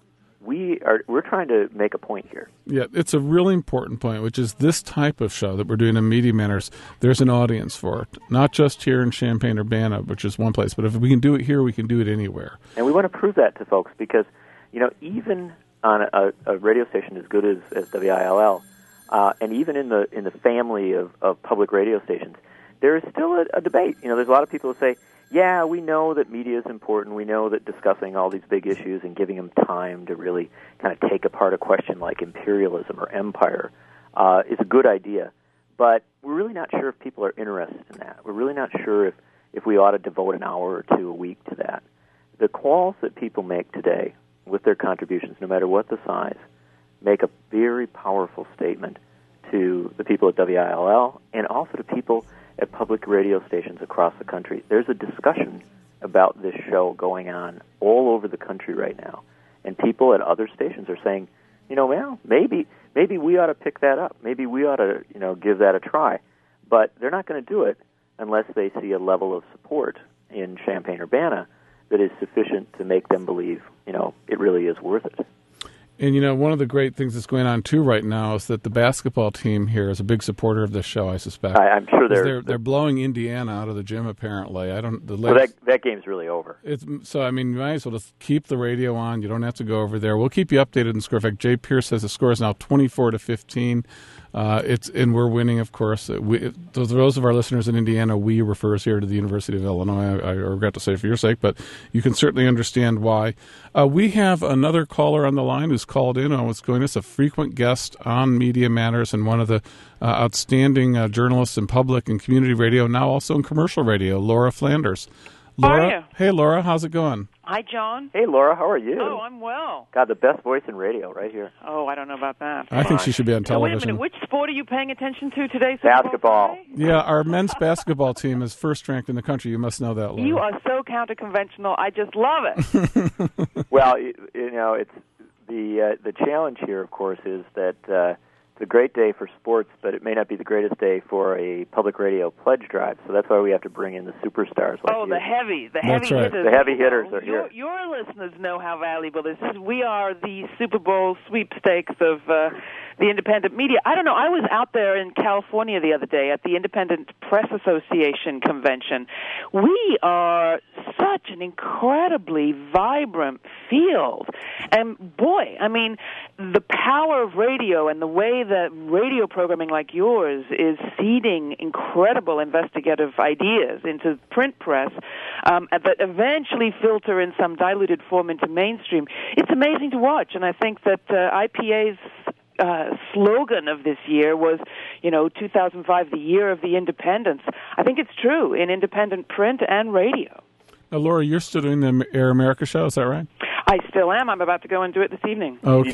we are, we're trying to make a point here. Yeah, it's a really important point, which is this type of show that we're doing in Media Matters, there's an audience for it. Not just here in Champaign-Urbana, which is one place, but if we can do it here, we can do it anywhere. And we want to prove that to folks because, you know, even on a, a radio station as good as, as W I L L, uh, and even in the in the family of, of public radio stations, there is still a, a debate. You know, there's a lot of people who say, yeah, we know that media is important. We know that discussing all these big issues and giving them time to really kind of take apart a question like imperialism or empire uh, is a good idea. But we're really not sure if people are interested in that. We're really not sure if, if we ought to devote an hour or two a week to that. The calls that people make today with their contributions, no matter what the size, make a very powerful statement to the people at W I L L and also to people at public radio stations across the country. There's a discussion about this show going on all over the country right now. And people at other stations are saying, you know, well, maybe maybe we ought to pick that up. Maybe we ought to, you know, give that a try. But they're not going to do it unless they see a level of support in Champaign-Urbana that is sufficient to make them believe, you know, it really is worth it. And, you know, one of the great things that's going on, too, right now is that the basketball team here is a big supporter of this show, I suspect. I, I'm sure they're, they're... They're blowing Indiana out of the gym, apparently. I don't... The well, that, that game's really over. It's, so, I mean, you might as well just keep the radio on. You don't have to go over there. We'll keep you updated on the score. In fact, Jay Pierce says the score is now twenty-four to fifteen. Uh, it's and we're winning, of course. We, those of our listeners in Indiana, we refers here to the University of Illinois. I, I regret to say for your sake, but you can certainly understand why. Uh, we have another caller on the line who's called in on what's going. It's a frequent guest on Media Matters and one of the uh, outstanding uh, journalists in public and community radio, now also in commercial radio, Laura Flanders. Laura, how are you? Hey, Laura, how's it going? Hi, John. Hey, Laura, how are you? Oh, I'm well. God, the best voice in radio right here. Oh, I don't know about that. I think she should be on television. Now, wait a minute. Which sport are you paying attention to today? Basketball. Yeah, our men's basketball team is first ranked in the country. You must know that, Laura. You are so counter-conventional. I just love it. Well, you, you know, it's the uh, the challenge here, of course, is that uh, it's a great day for sports, but it may not be the greatest day for a public radio pledge drive. So that's why we have to bring in the superstars like Oh, you. the heavy, the That's heavy right. hitters. The heavy hitters are your, here. Your listeners know how valuable this is. We are the Super Bowl sweepstakes of uh, the independent media. I don't know. I was out there in California the other day at the Independent Press Association convention. We are such an incredibly vibrant field. And boy, I mean, the power of radio and the way that radio programming like yours is seeding incredible investigative ideas into print press um, that eventually filter in some diluted form into mainstream. It's amazing to watch, and I think that uh, I P A's Uh, slogan of this year was, you know, two thousand five, the year of the independents. I think it's true in independent print and radio. Now, Laura, you're still doing the Air America show, is that right? I still am. I'm about to go and do it this evening. Okay. So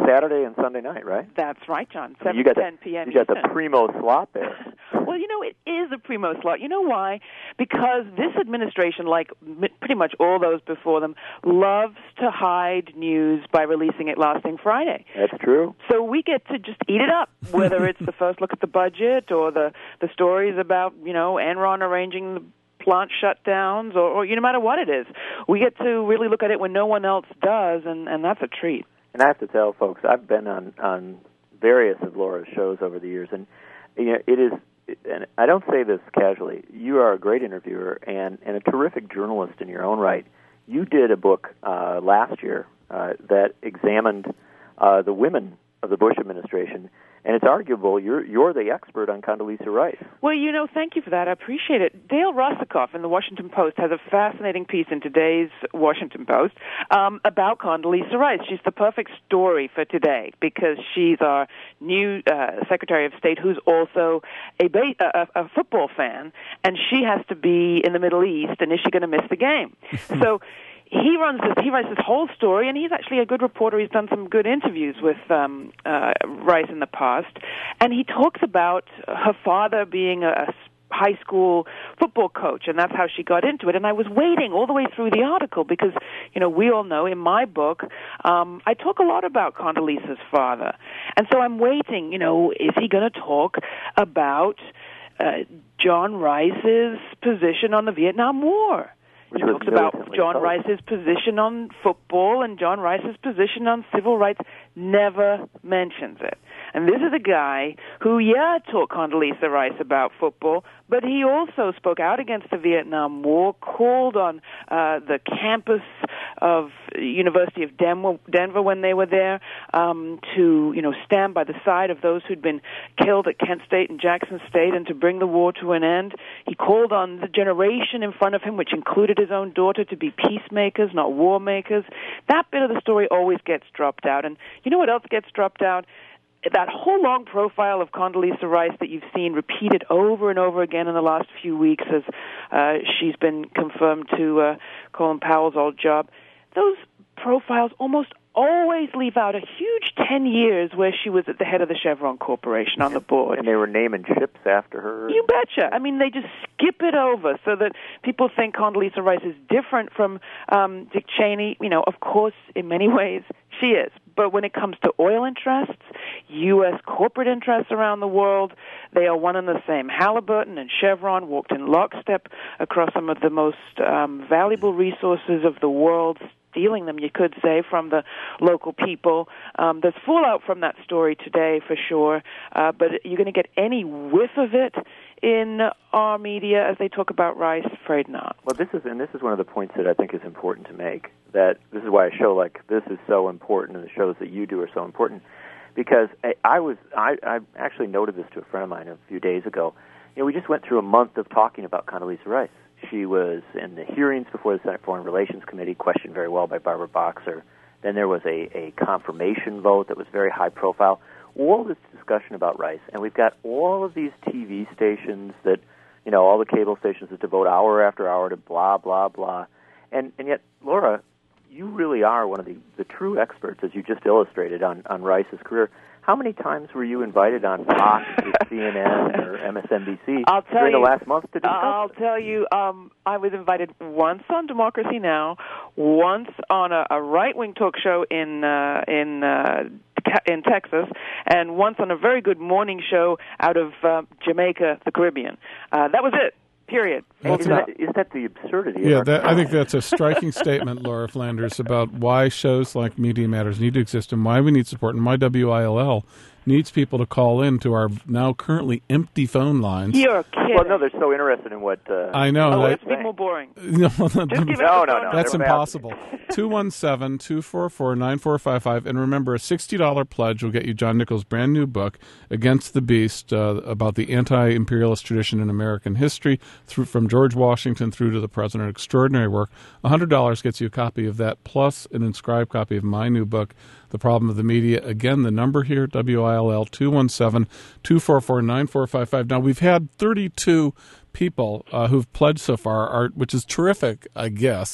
Saturday and Sunday night, right? That's right, John. seven you got to ten p.m. You got Eastern. the primo slot there. Well, you know, it is a primo slot. You know why? Because this administration, like m- pretty much all those before them, loves to hide news by releasing it last thing Friday. That's true. So we get to just eat it up, whether it's the first look at the budget or the, the stories about, you know, Enron arranging the plant shutdowns or, or you know, no matter what it is. We get to really look at it when no one else does, and, and that's a treat. And I have to tell folks, I've been on, on various of Laura's shows over the years, and you know, it is, and I don't say this casually, you are a great interviewer and, and a terrific journalist in your own right. You did a book uh, last year uh, that examined uh, the women of the Bush administration, and it's arguable you're you're the expert on Condoleezza Rice. Well, you know, thank you for that. I appreciate it. Dale Rosikoff in the Washington Post has a fascinating piece in today's Washington Post um, about Condoleezza Rice. She's the perfect story for today because she's our new uh, Secretary of State who's also a, ba- a, a football fan, and she has to be in the Middle East, and is she going to miss the game? So he runs this, he writes this whole story, and he's actually a good reporter. He's done some good interviews with um, uh, Rice in the past, and he talks about her father being a, a high school football coach, and that's how she got into it. And I was waiting all the way through the article because, you know, we all know in my book, um, I talk a lot about Condoleezza's father. And so I'm waiting, you know, is he going to talk about uh, John Rice's position on the Vietnam War? He talks about John Rice's position on football and John Rice's position on civil rights, never mentions it. And this is a guy who, yeah, taught Condoleezza Rice about football, but he also spoke out against the Vietnam War, called on uh, the campus of University of Denver, Denver when they were there um, to, you know, stand by the side of those who'd been killed at Kent State and Jackson State and to bring the war to an end. He called on the generation in front of him, which included his own daughter, to be peacemakers, not war makers. That bit of the story always gets dropped out. And you know what else gets dropped out? That whole long profile of Condoleezza Rice that you've seen repeated over and over again in the last few weeks as uh, she's been confirmed to uh, Colin Powell's old job, those profiles almost always leave out a huge ten years where she was at the head of the Chevron Corporation on the board. And they were naming ships after her. You betcha. I mean, they just skip it over so that people think Condoleezza Rice is different from um, Dick Cheney. You know, of course, in many ways, she is. But when it comes to oil interests, U S corporate interests around the world, they are one and the same. Halliburton and Chevron walked in lockstep across some of the most um, valuable resources of the world, stealing them, you could say, from the local people. Um, there's fallout from that story today, for sure, uh, but you're going to get any whiff of it in our media as they talk about Rice? Afraid not. Well, this is, and this is one of the points that I think is important to make, that this is why a show like this is so important, and the shows that you do are so important, because I, I was, I, I actually noted this to a friend of mine a few days ago. You know, we just went through a month of talking about Condoleezza Rice. She was in the hearings before the Senate Foreign Relations Committee, questioned very well by Barbara Boxer. Then there was a, a confirmation vote that was very high profile. All this discussion about Rice, and we've got all of these T V stations that, you know, all the cable stations that devote hour after hour to blah, blah, blah. And and yet, Laura, you really are one of the, the true experts, as you just illustrated, on, on Rice's career. How many times were you invited on Fox or C N N or M S N B C I'll tell during you, the last month to discuss I'll it? tell you, um, I was invited once on Democracy Now!, once on a, a right-wing talk show in uh, in uh, in Texas, and once on a very good morning show out of uh, Jamaica, the Caribbean. Uh, that was it. Period. Is that, is that the absurdity? Yeah, that, I think that's a striking statement, Laura Flanders, about why shows like Media Matters need to exist and why we need support and why W I L L needs people to call in to our now currently empty phone lines. You're kidding. Well, no, they're so interested in what... Uh, I know. Oh, that, it's a bit more boring. No, Just give it no, no, no. That's impossible. two one seven, two four four, nine four five five. And remember, a sixty dollars pledge will get you John Nichols' brand new book, Against the Beast, uh, about the anti-imperialist tradition in American history, through from George Washington through to the present. Extraordinary work. one hundred dollars gets you a copy of that, plus an inscribed copy of my new book, The Problem of the Media. Again, the number here, W I L L, two one seven, two four four, nine four five five. Now, we've had thirty-two people uh, who've pledged so far, are, which is terrific, I guess.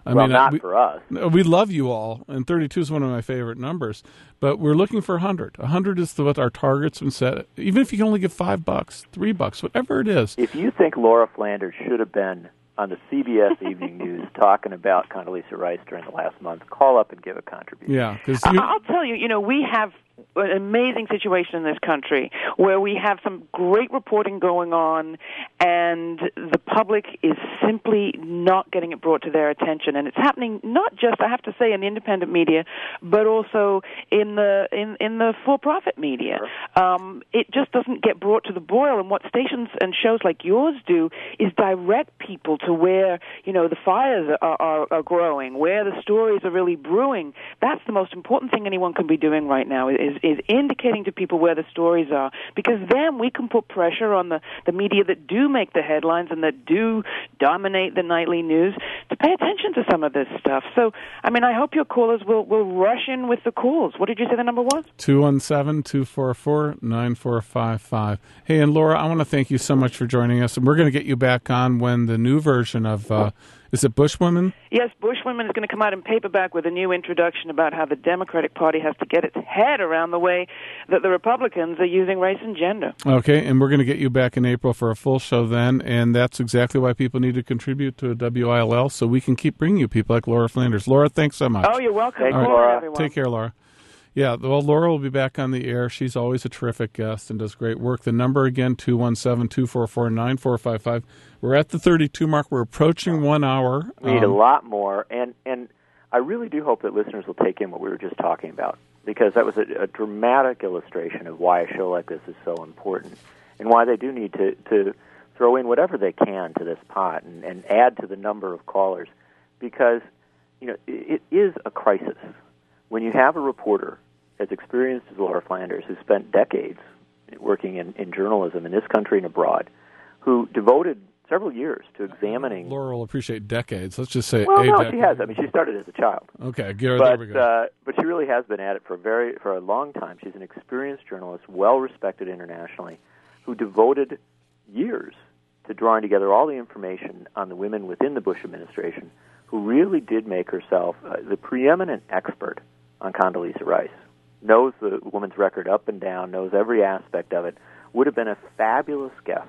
I well, mean, not we, for us. We love you all, and thirty-two is one of my favorite numbers. But we're looking for one hundred. one hundred is what our target's been set. Even if you can only give five bucks, three bucks, whatever it is. If you think Laura Flanders should have been on the C B S Evening News talking about Condoleezza Rice during the last month, call up and give a contribution. Yeah, because I'll tell you, you know, we have an amazing situation in this country where we have some great reporting going on, and the public is simply not getting it brought to their attention. And it's happening not just, I have to say, in the independent media, but also in the in, in the for-profit media. Sure. Um, it just doesn't get brought to the boil. And what stations and shows like yours do is direct people to where, you know, the fires are, are, are growing, where the stories are really brewing. That's the most important thing anyone can be doing right now, is is indicating to people where the stories are, because then we can put pressure on the, the media that do make the headlines and that do dominate the nightly news to pay attention to some of this stuff. So, I mean, I hope your callers will, will rush in with the calls. What did you say the number was? two one seven, two four four, nine four five five. Hey, and Laura, I want to thank you so much for joining us, and we're going to get you back on when the new version of, uh, is it Bushwomen? Yes, Bushwomen is going to come out in paperback with a new introduction about how the Democratic Party has to get its head around the way that the Republicans are using race and gender. Okay, and we're going to get you back in April for a full show then, and that's exactly why people need to contribute to W I L L, so we can keep bringing you people like Laura Flanders. Laura, thanks so much. Oh, you're welcome. Thanks, Laura. Everyone. Take care, Laura. Yeah, well, Laura will be back on the air. She's always a terrific guest and does great work. The number again, two one seven, two four four, nine four five five. We're at the thirty-two mark. We're approaching one hour. We need um, a lot more, and, and I really do hope that listeners will take in what we were just talking about, because that was a, a dramatic illustration of why a show like this is so important and why they do need to, to throw in whatever they can to this pot and, and add to the number of callers, because, you know, it, it is a crisis. When you have a reporter as experienced as Laura Flanders, who spent decades working in, in journalism in this country and abroad, who devoted several years to examining... Laura will appreciate decades. Let's just say well, a no, decade. she has. I mean, she started as a child. Okay, Garrett, but, there we go. Uh, but she really has been at it for a very for a long time. She's an experienced journalist, well-respected internationally, who devoted years to drawing together all the information on the women within the Bush administration, who really did make herself uh, the preeminent expert on Condoleezza Rice, knows the woman's record up and down, knows every aspect of it, would have been a fabulous guest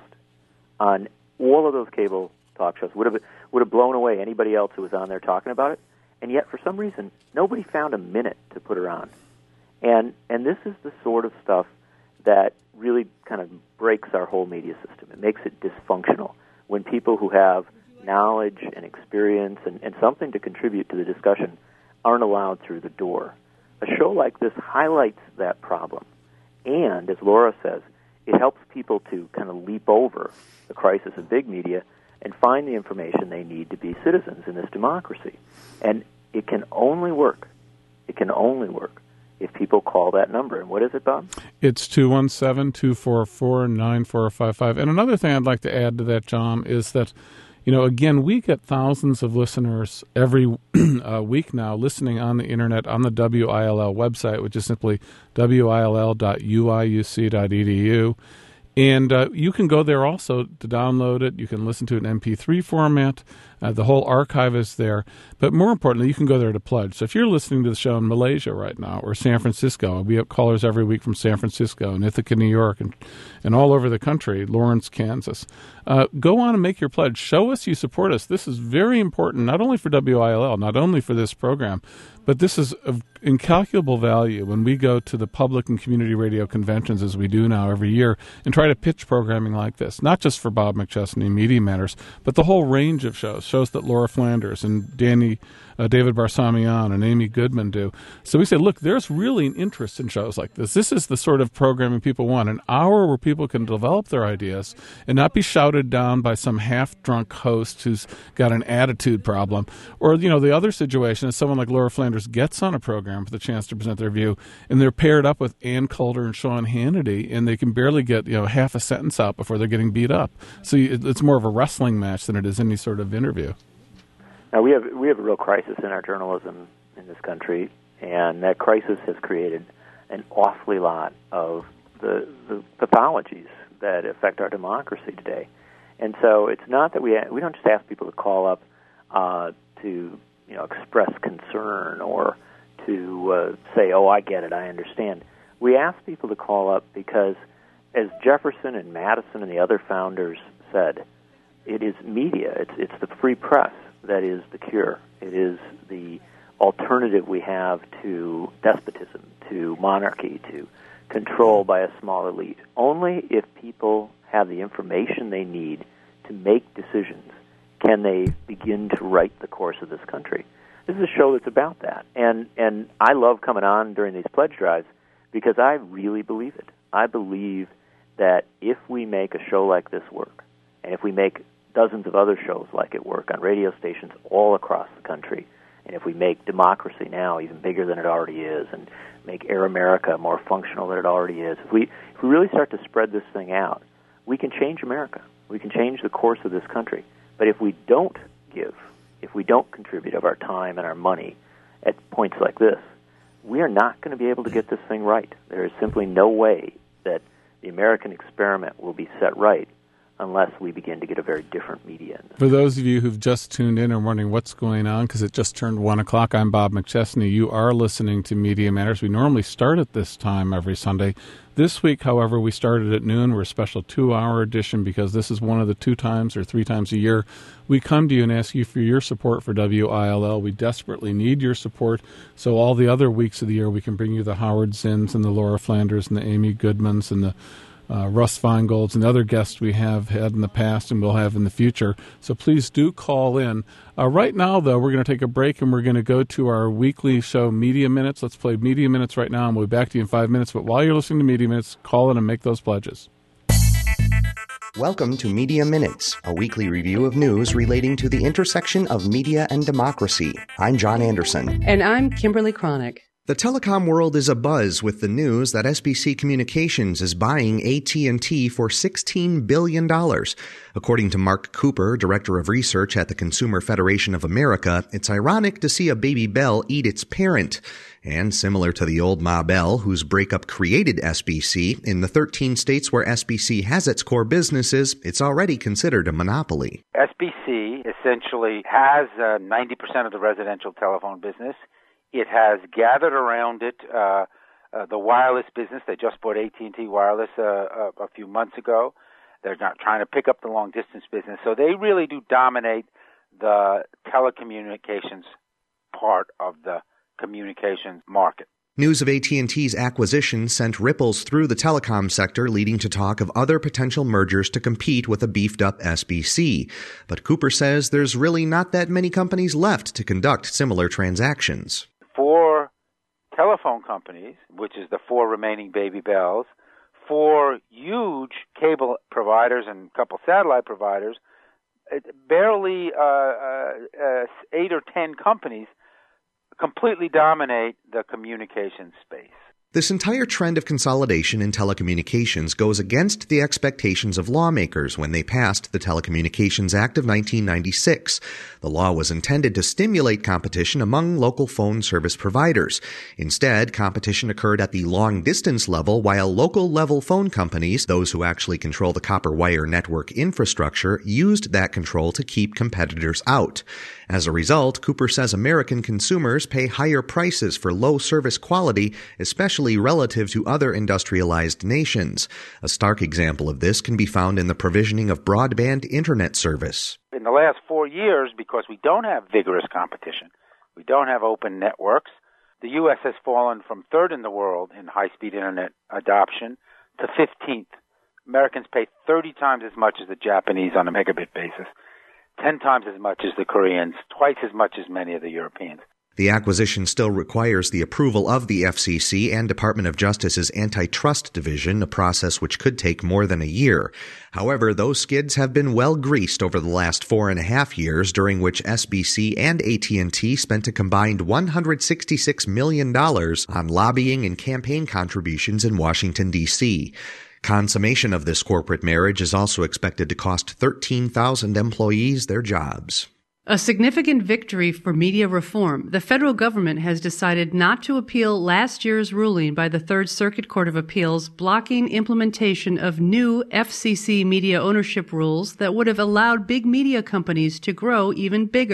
on all of those cable talk shows, would have would have blown away anybody else who was on there talking about it, and yet for some reason nobody found a minute to put her on. And and this is the sort of stuff that really kind of breaks our whole media system. It makes it dysfunctional when people who have knowledge and experience and, and something to contribute to the discussion aren't allowed through the door. A show like this highlights that problem. And, as Laura says, it helps people to kind of leap over the crisis of big media and find the information they need to be citizens in this democracy. And it can only work. It can only work if people call that number. And what is it, Bob? It's two one seven, two four four, nine four five five. And another thing I'd like to add to that, John, is that, you know, again, we get thousands of listeners every uh, week now listening on the Internet, on the W I L L website, which is simply W I L L dot U I U C dot E D U. And uh, you can go there also to download it. You can listen to it in M P three format. Uh, the whole archive is there. But more importantly, you can go there to pledge. So if you're listening to the show in Malaysia right now or San Francisco, we have callers every week from San Francisco and Ithaca, New York, and, and all over the country, Lawrence, Kansas. Uh, go on and make your pledge. Show us you support us. This is very important, not only for W I L L, not only for this program, but this is of incalculable value when we go to the public and community radio conventions, as we do now every year, and try to pitch programming like this, not just for Bob McChesney Media Matters, but the whole range of shows, shows that Laura Flanders and Danny, uh, David Barsamian and Amy Goodman do. So we say, look, there's really an interest in shows like this. This is the sort of programming people want, an hour where people can develop their ideas and not be shouted down by some half-drunk host who's got an attitude problem. Or, you know, the other situation is someone like Laura Flanders gets on a program for the chance to present their view, and they're paired up with Ann Coulter and Sean Hannity, and they can barely get, you know, half a sentence out before they're getting beat up. So it's more of a wrestling match than it is any sort of interview. Now, we have we have a real crisis in our journalism in this country, and that crisis has created an awfully lot of the, the pathologies that affect our democracy today. And so it's not that we we don't just ask people to call up uh, to you know, express concern or to uh, say, oh, I get it, I understand. We ask people to call up because, as Jefferson and Madison and the other founders said, it is media, it's, it's the free press that is the cure. It is the alternative we have to despotism, to monarchy, to control by a small elite. Only if people have the information they need to make decisions can they begin to write the course of this country. This is a show that's about that. And and I love coming on during these pledge drives because I really believe it. I believe that if we make a show like this work, and if we make dozens of other shows like it work on radio stations all across the country, and if we make Democracy Now! Even bigger than it already is, and make Air America more functional than it already is, if we, if we really start to spread this thing out, we can change America. We can change the course of this country. But if we don't give, if we don't contribute of our time and our money at points like this, we are not going to be able to get this thing right. There is simply no way that the American experiment will be set right unless we begin to get a very different media. For those of you who've just tuned in and wondering what's going on, because it just turned one o'clock, I'm Bob McChesney. You are listening to Media Matters. We normally start at this time every Sunday. This week, however, we started at noon. We're a special two-hour edition because this is one of the two times or three times a year we come to you and ask you for your support for W I L L. We desperately need your support, so all the other weeks of the year we can bring you the Howard Zinns and the Laura Flanders and the Amy Goodmans and the Uh, Russ Feingolds and other guests we have had in the past and will have in the future. So please do call in. Uh, right now, though, we're going to take a break and we're going to go to our weekly show, Media Minutes. Let's play Media Minutes right now, and we'll be back to you in five minutes. But while you're listening to Media Minutes, call in and make those pledges. Welcome to Media Minutes, a weekly review of news relating to the intersection of media and democracy. I'm John Anderson. And I'm Kimberly Cronick. The telecom world is abuzz with the news that S B C Communications is buying A T and T for sixteen billion dollars. According to Mark Cooper, Director of Research at the Consumer Federation of America, it's ironic to see a baby bell eat its parent. And similar to the old Ma Bell, whose breakup created S B C, in the thirteen states where S B C has its core businesses, it's already considered a monopoly. S B C essentially has uh, ninety percent of the residential telephone business. It has gathered around it uh, uh, the wireless business. They just bought A T and T Wireless uh, a, a few months ago. They're not trying to pick up the long-distance business. So they really do dominate the telecommunications part of the communications market. News of A T and T's acquisition sent ripples through the telecom sector, leading to talk of other potential mergers to compete with a beefed-up S B C. But Cooper says there's really not that many companies left to conduct similar transactions. Four telephone companies, which is the four remaining baby bells, four huge cable providers and a couple satellite providers, barely uh, uh, uh, eight or ten companies completely dominate the communications space. This entire trend of consolidation in telecommunications goes against the expectations of lawmakers when they passed the Telecommunications Act of nineteen ninety-six. The law was intended to stimulate competition among local phone service providers. Instead, competition occurred at the long-distance level, while local-level phone companies, those who actually control the copper wire network infrastructure, used that control to keep competitors out. As a result, Cooper says American consumers pay higher prices for low service quality, especially relative to other industrialized nations. A stark example of this can be found in the provisioning of broadband internet service. In the last four years, because we don't have vigorous competition, we don't have open networks, the U S has fallen from third in the world in high-speed internet adoption to fifteenth. Americans pay thirty times as much as the Japanese on a megabit basis, ten times as much as the Koreans, twice as much as many of the Europeans. The acquisition still requires the approval of the F C C and Department of Justice's Antitrust Division, a process which could take more than a year. However, those skids have been well greased over the last four and a half years, during which S B C and A T and T spent a combined one hundred sixty-six million dollars on lobbying and campaign contributions in Washington, D C Consummation of this corporate marriage is also expected to cost thirteen thousand employees their jobs. A significant victory for media reform. The federal government has decided not to appeal last year's ruling by the Third Circuit Court of Appeals blocking implementation of new F C C media ownership rules that would have allowed big media companies to grow even bigger.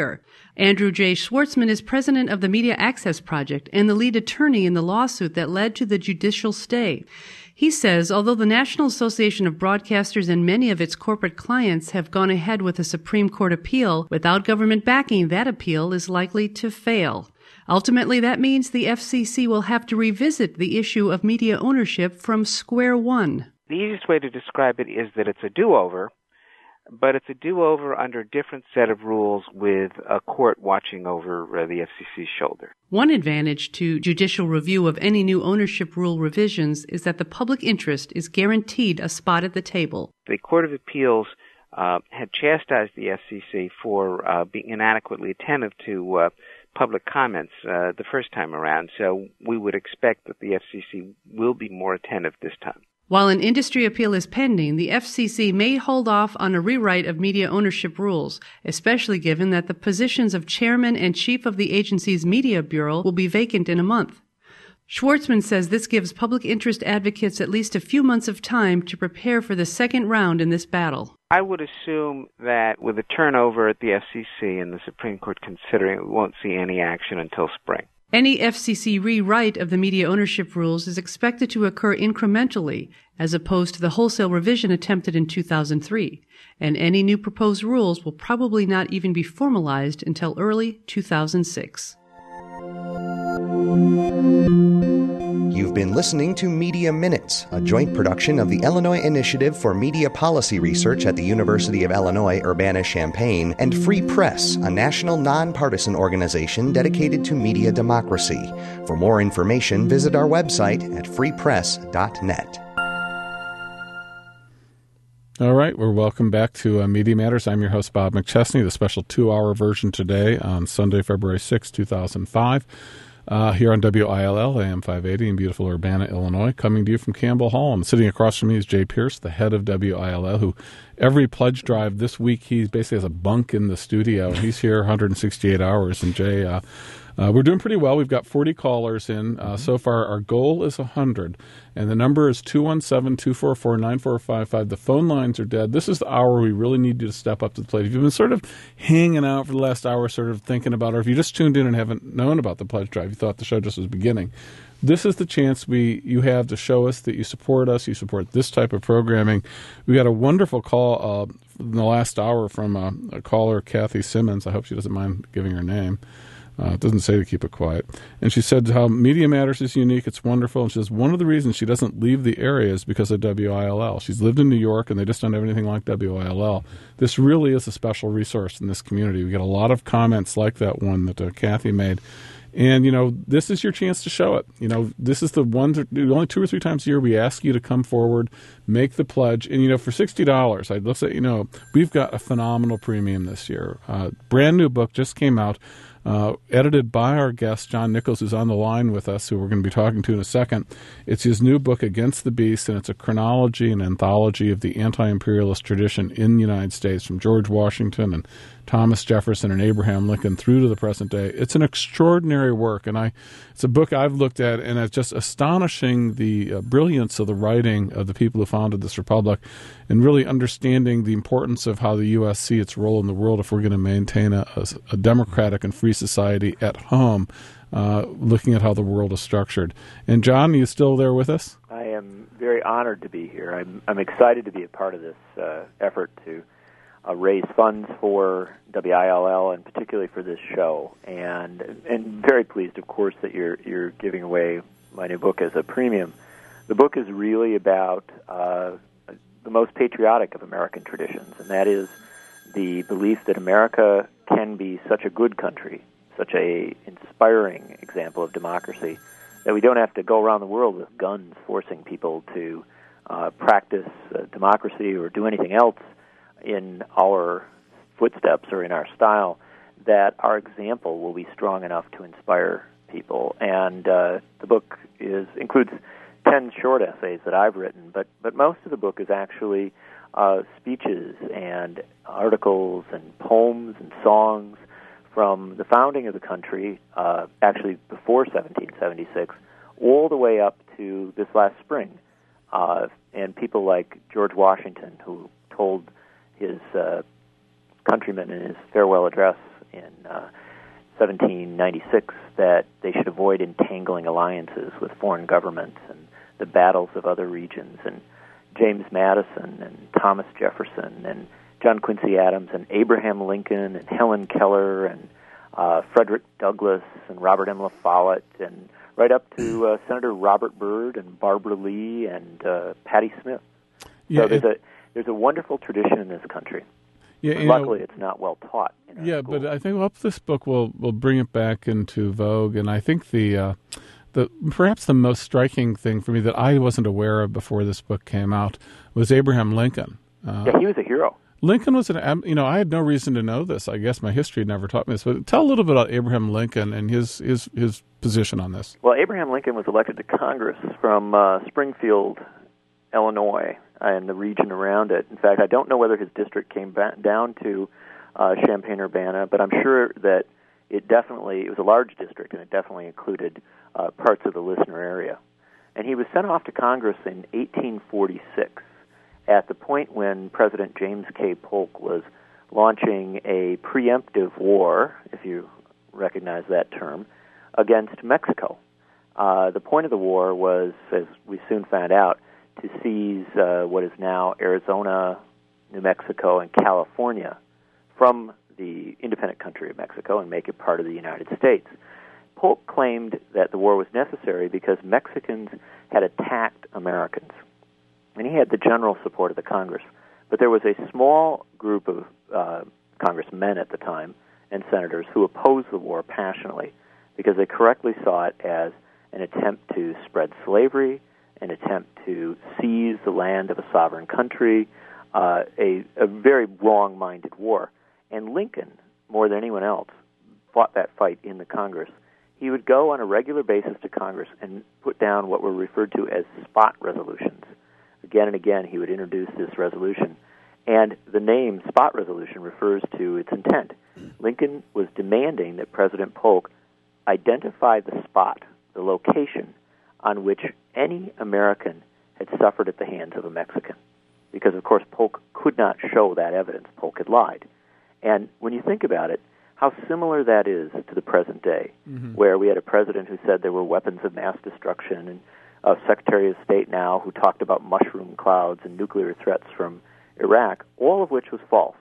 Andrew J. Schwartzman is president of the Media Access Project and the lead attorney in the lawsuit that led to the judicial stay. He says although the National Association of Broadcasters and many of its corporate clients have gone ahead with a Supreme Court appeal, without government backing, that appeal is likely to fail. Ultimately, that means the F C C will have to revisit the issue of media ownership from square one. The easiest way to describe it is that it's a do-over, but it's a do-over under a different set of rules with a court watching over uh, the F C C's shoulder. One advantage to judicial review of any new ownership rule revisions is that the public interest is guaranteed a spot at the table. The Court of Appeals uh, had chastised the F C C for uh, being inadequately attentive to uh, public comments uh, the first time around, so we would expect that the F C C will be more attentive this time. While an industry appeal is pending, the F C C may hold off on a rewrite of media ownership rules, especially given that the positions of chairman and chief of the agency's media bureau will be vacant in a month. Schwartzman says this gives public interest advocates at least a few months of time to prepare for the second round in this battle. I would assume that with a turnover at the F C C and the Supreme Court considering it, we won't see any action until spring. Any F C C rewrite of the media ownership rules is expected to occur incrementally, as opposed to the wholesale revision attempted in two thousand three, and any new proposed rules will probably not even be formalized until early two thousand six. You've been listening to Media Minutes, a joint production of the Illinois Initiative for Media Policy Research at the University of Illinois Urbana-Champaign and Free Press, a national nonpartisan organization dedicated to media democracy. For more information, visit our website at free press dot net. All right, we're welcome back to uh, Media Matters. I'm your host, Bob McChesney, the special two-hour version today on Sunday, February sixth, two thousand five. Uh, here on W I L L, A M five eighty in beautiful Urbana, Illinois, coming to you from Campbell Hall. And sitting across from me is Jay Pierce, the head of W I L L, who every pledge drive this week, he basically has a bunk in the studio. He's here one hundred sixty-eight hours. And Jay, uh, uh, we're doing pretty well. We've got forty callers in. Uh, so far, our goal is one hundred. And the number is two one seven, two four four, nine four five five. The phone lines are dead. This is the hour we really need you to step up to the plate. If you've been sort of hanging out for the last hour, sort of thinking about it, or if you just tuned in and haven't known about the pledge drive, you thought the show just was beginning, this is the chance we you have to show us that you support us, you support this type of programming. We got a wonderful call uh, in the last hour from uh, a caller, Kathy Simmons. I hope she doesn't mind giving her name. Uh, it doesn't say to keep it quiet. And she said how Media Matters is unique. It's wonderful. And she says one of the reasons she doesn't leave the area is because of W I L L. She's lived in New York, and they just don't have anything like W I L L. This really is a special resource in this community. We get a lot of comments like that one that uh, Kathy made. And, you know, this is your chance to show it. You know, this is the one, the only two or three times a year we ask you to come forward, make the pledge. And, you know, for sixty dollars, I'd let's say, you know, we've got a phenomenal premium this year. Uh, brand new book just came out. Uh, edited by our guest, John Nichols, who's on the line with us, who we're going to be talking to in a second. It's his new book, Against the Beast, and it's a chronology and anthology of the anti-imperialist tradition in the United States, from George Washington and Thomas Jefferson and Abraham Lincoln through to the present day. It's an extraordinary work, and I it's a book I've looked at, and it's just astonishing the uh, brilliance of the writing of the people who founded this republic, and really understanding the importance of how the U S see its role in the world if we're going to maintain a, a, a democratic and free society at home, uh, looking at how the world is structured. And John, are you still there with us? I am very honored to be here. I'm, I'm excited to be a part of this uh, effort to uh, raise funds for W I L L and particularly for this show. And and very pleased, of course, that you're you're giving away my new book as a premium. The book is really about uh, the most patriotic of American traditions, and that is the belief that America can be such a good country, such a inspiring example of democracy, that we don't have to go around the world with guns forcing people to uh, practice uh, democracy or do anything else in our footsteps or in our style, that our example will be strong enough to inspire people. And uh, the book is includes ten short essays that I've written, but, but most of the book is actually uh, speeches and articles and poems and songs from the founding of the country, uh, actually before seventeen seventy-six, all the way up to this last spring. Uh, and people like George Washington, who told his uh, countrymen in his farewell address in uh, seventeen ninety-six that they should avoid entangling alliances with foreign governments and the battles of other regions. And James Madison and Thomas Jefferson and John Quincy Adams and Abraham Lincoln and Helen Keller and uh, Frederick Douglass and Robert M. La Follette and right up to uh, Senator Robert Byrd and Barbara Lee and uh, Patti Smith. Yeah, so there's it, a there's a wonderful tradition in this country. Yeah, luckily, know, it's not well taught. Yeah, but I think well, this book will will bring it back into vogue, and I think the uh, the perhaps the most striking thing for me that I wasn't aware of before this book came out was Abraham Lincoln. Uh, yeah, he was a hero. Lincoln was an, you know, I had no reason to know this. I guess my history never taught me this. But tell a little bit about Abraham Lincoln and his his, his position on this. Well, Abraham Lincoln was elected to Congress from uh, Springfield, Illinois, and the region around it. In fact, I don't know whether his district came back down to uh, Champaign-Urbana, but I'm sure that it definitely, it was a large district, and it definitely included uh, parts of the Listener area. And he was sent off to Congress in eighteen forty-six. At the point when President James K. Polk was launching a preemptive war, if you recognize that term, against Mexico. Uh, the point of the war was, as we soon found out, to seize uh, what is now Arizona, New Mexico, and California from the independent country of Mexico and make it part of the United States. Polk claimed that the war was necessary because Mexicans had attacked Americans. And he had the general support of the Congress. But there was a small group of uh, congressmen at the time and senators who opposed the war passionately because they correctly saw it as an attempt to spread slavery, an attempt to seize the land of a sovereign country, uh, a, a very wrong-minded war. And Lincoln, more than anyone else, fought that fight in the Congress. He would go on a regular basis to Congress and put down what were referred to as spot resolutions. Again and again, he would introduce this resolution. And the name spot resolution refers to its intent. Lincoln was demanding that President Polk identify the spot, the location, on which any American had suffered at the hands of a Mexican. Because, of course, Polk could not show that evidence. Polk had lied. And when you think about it, how similar that is to the present day, mm-hmm. where we had a president who said there were weapons of mass destruction and a Secretary of State now who talked about mushroom clouds and nuclear threats from Iraq, all of which was false.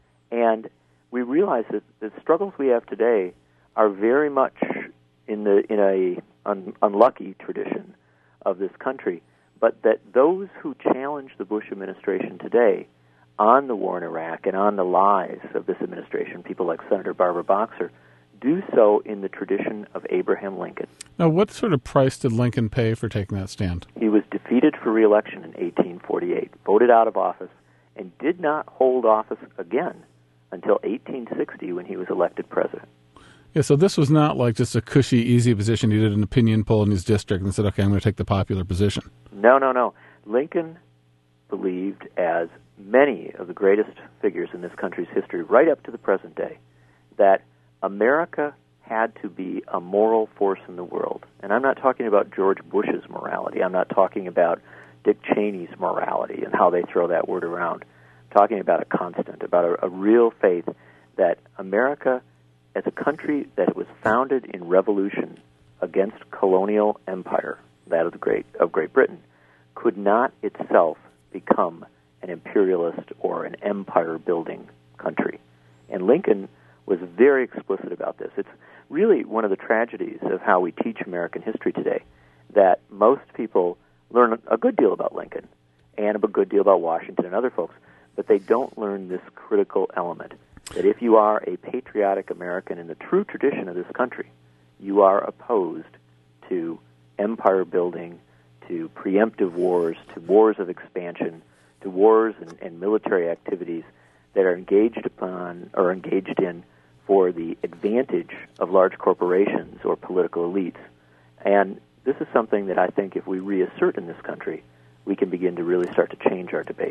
And we realize that the struggles we have today are very much in the in a un, unlucky tradition of this country, but that those who challenge the Bush administration today on the war in Iraq and on the lies of this administration, people like Senator Barbara Boxer, do so in the tradition of Abraham Lincoln. Now, what sort of price did Lincoln pay for taking that stand? He was defeated for re-election in eighteen forty-eight, voted out of office, and did not hold office again until eighteen sixty when he was elected president. Yeah, so this was not like just a cushy, easy position. He did an opinion poll in his district and said, okay, I'm going to take the popular position. No, no, no. Lincoln believed, as many of the greatest figures in this country's history right up to the present day, that America had to be a moral force in the world. And I'm not talking about George Bush's morality. I'm not talking about Dick Cheney's morality and how they throw that word around. I'm talking about a constant, about a, a real faith that America, as a country that was founded in revolution against colonial empire, that of the Great of Great Britain, could not itself become an imperialist or an empire-building country. And Lincoln was very explicit about this. It's really one of the tragedies of how we teach American history today, that most people learn a good deal about Lincoln and a good deal about Washington and other folks, but they don't learn this critical element, that if you are a patriotic American in the true tradition of this country, you are opposed to empire building, to preemptive wars, to wars of expansion, to wars and, and military activities that are engaged upon or engaged in for the advantage of large corporations or political elites. And this is something that I think if we reassert in this country, we can begin to really start to change our debate.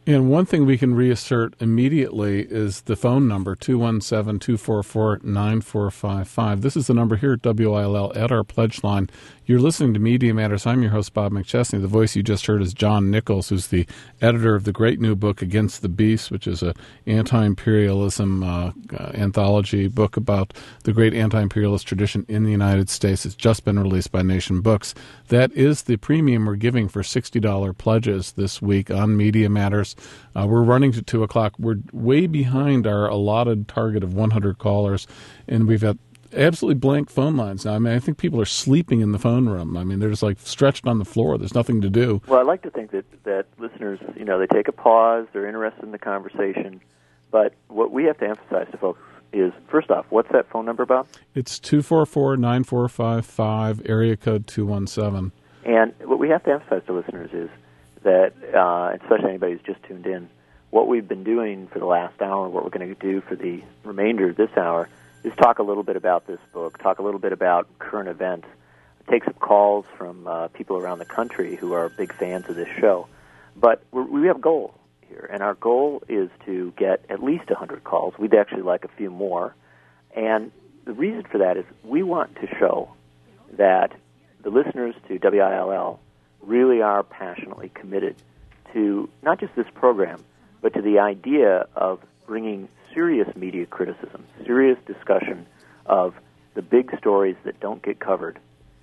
And one thing we can reassert immediately is the phone number, two one seven, two four four, nine four five five. This is the number here at W I L L at our pledge line. You're listening to Media Matters. I'm your host, Bob McChesney. The voice you just heard is John Nichols, who's the editor of the great new book, Against the Beast, which is an anti-imperialism uh, uh, anthology book about the great anti-imperialist tradition in the United States. It's just been released by Nation Books. That is the premium we're giving for sixty dollars pledges this week on Media Matters. Uh, we're running to two o'clock. We're way behind our allotted target of one hundred callers, and we've got absolutely blank phone lines now. I mean, I think people are sleeping in the phone room. I mean, they're just like stretched on the floor. There's nothing to do. Well, I like to think that, that listeners, you know, they take a pause, they're interested in the conversation, but what we have to emphasize to folks is, first off, what's that phone number, Bob? It's two four four, nine four five five, area code two one seven. And what we have to emphasize to listeners is that, uh, especially anybody who's just tuned in, what we've been doing for the last hour, what we're going to do for the remainder of this hour, is talk a little bit about this book, talk a little bit about current events, take some calls from uh, people around the country who are big fans of this show. But we're, we have a goal here, and our goal is to get at least one hundred calls. We'd actually like a few more. And the reason for that is we want to show that the listeners to W I L L really are passionately committed to not just this program, but to the idea of bringing serious media criticism, serious discussion of the big stories that don't get covered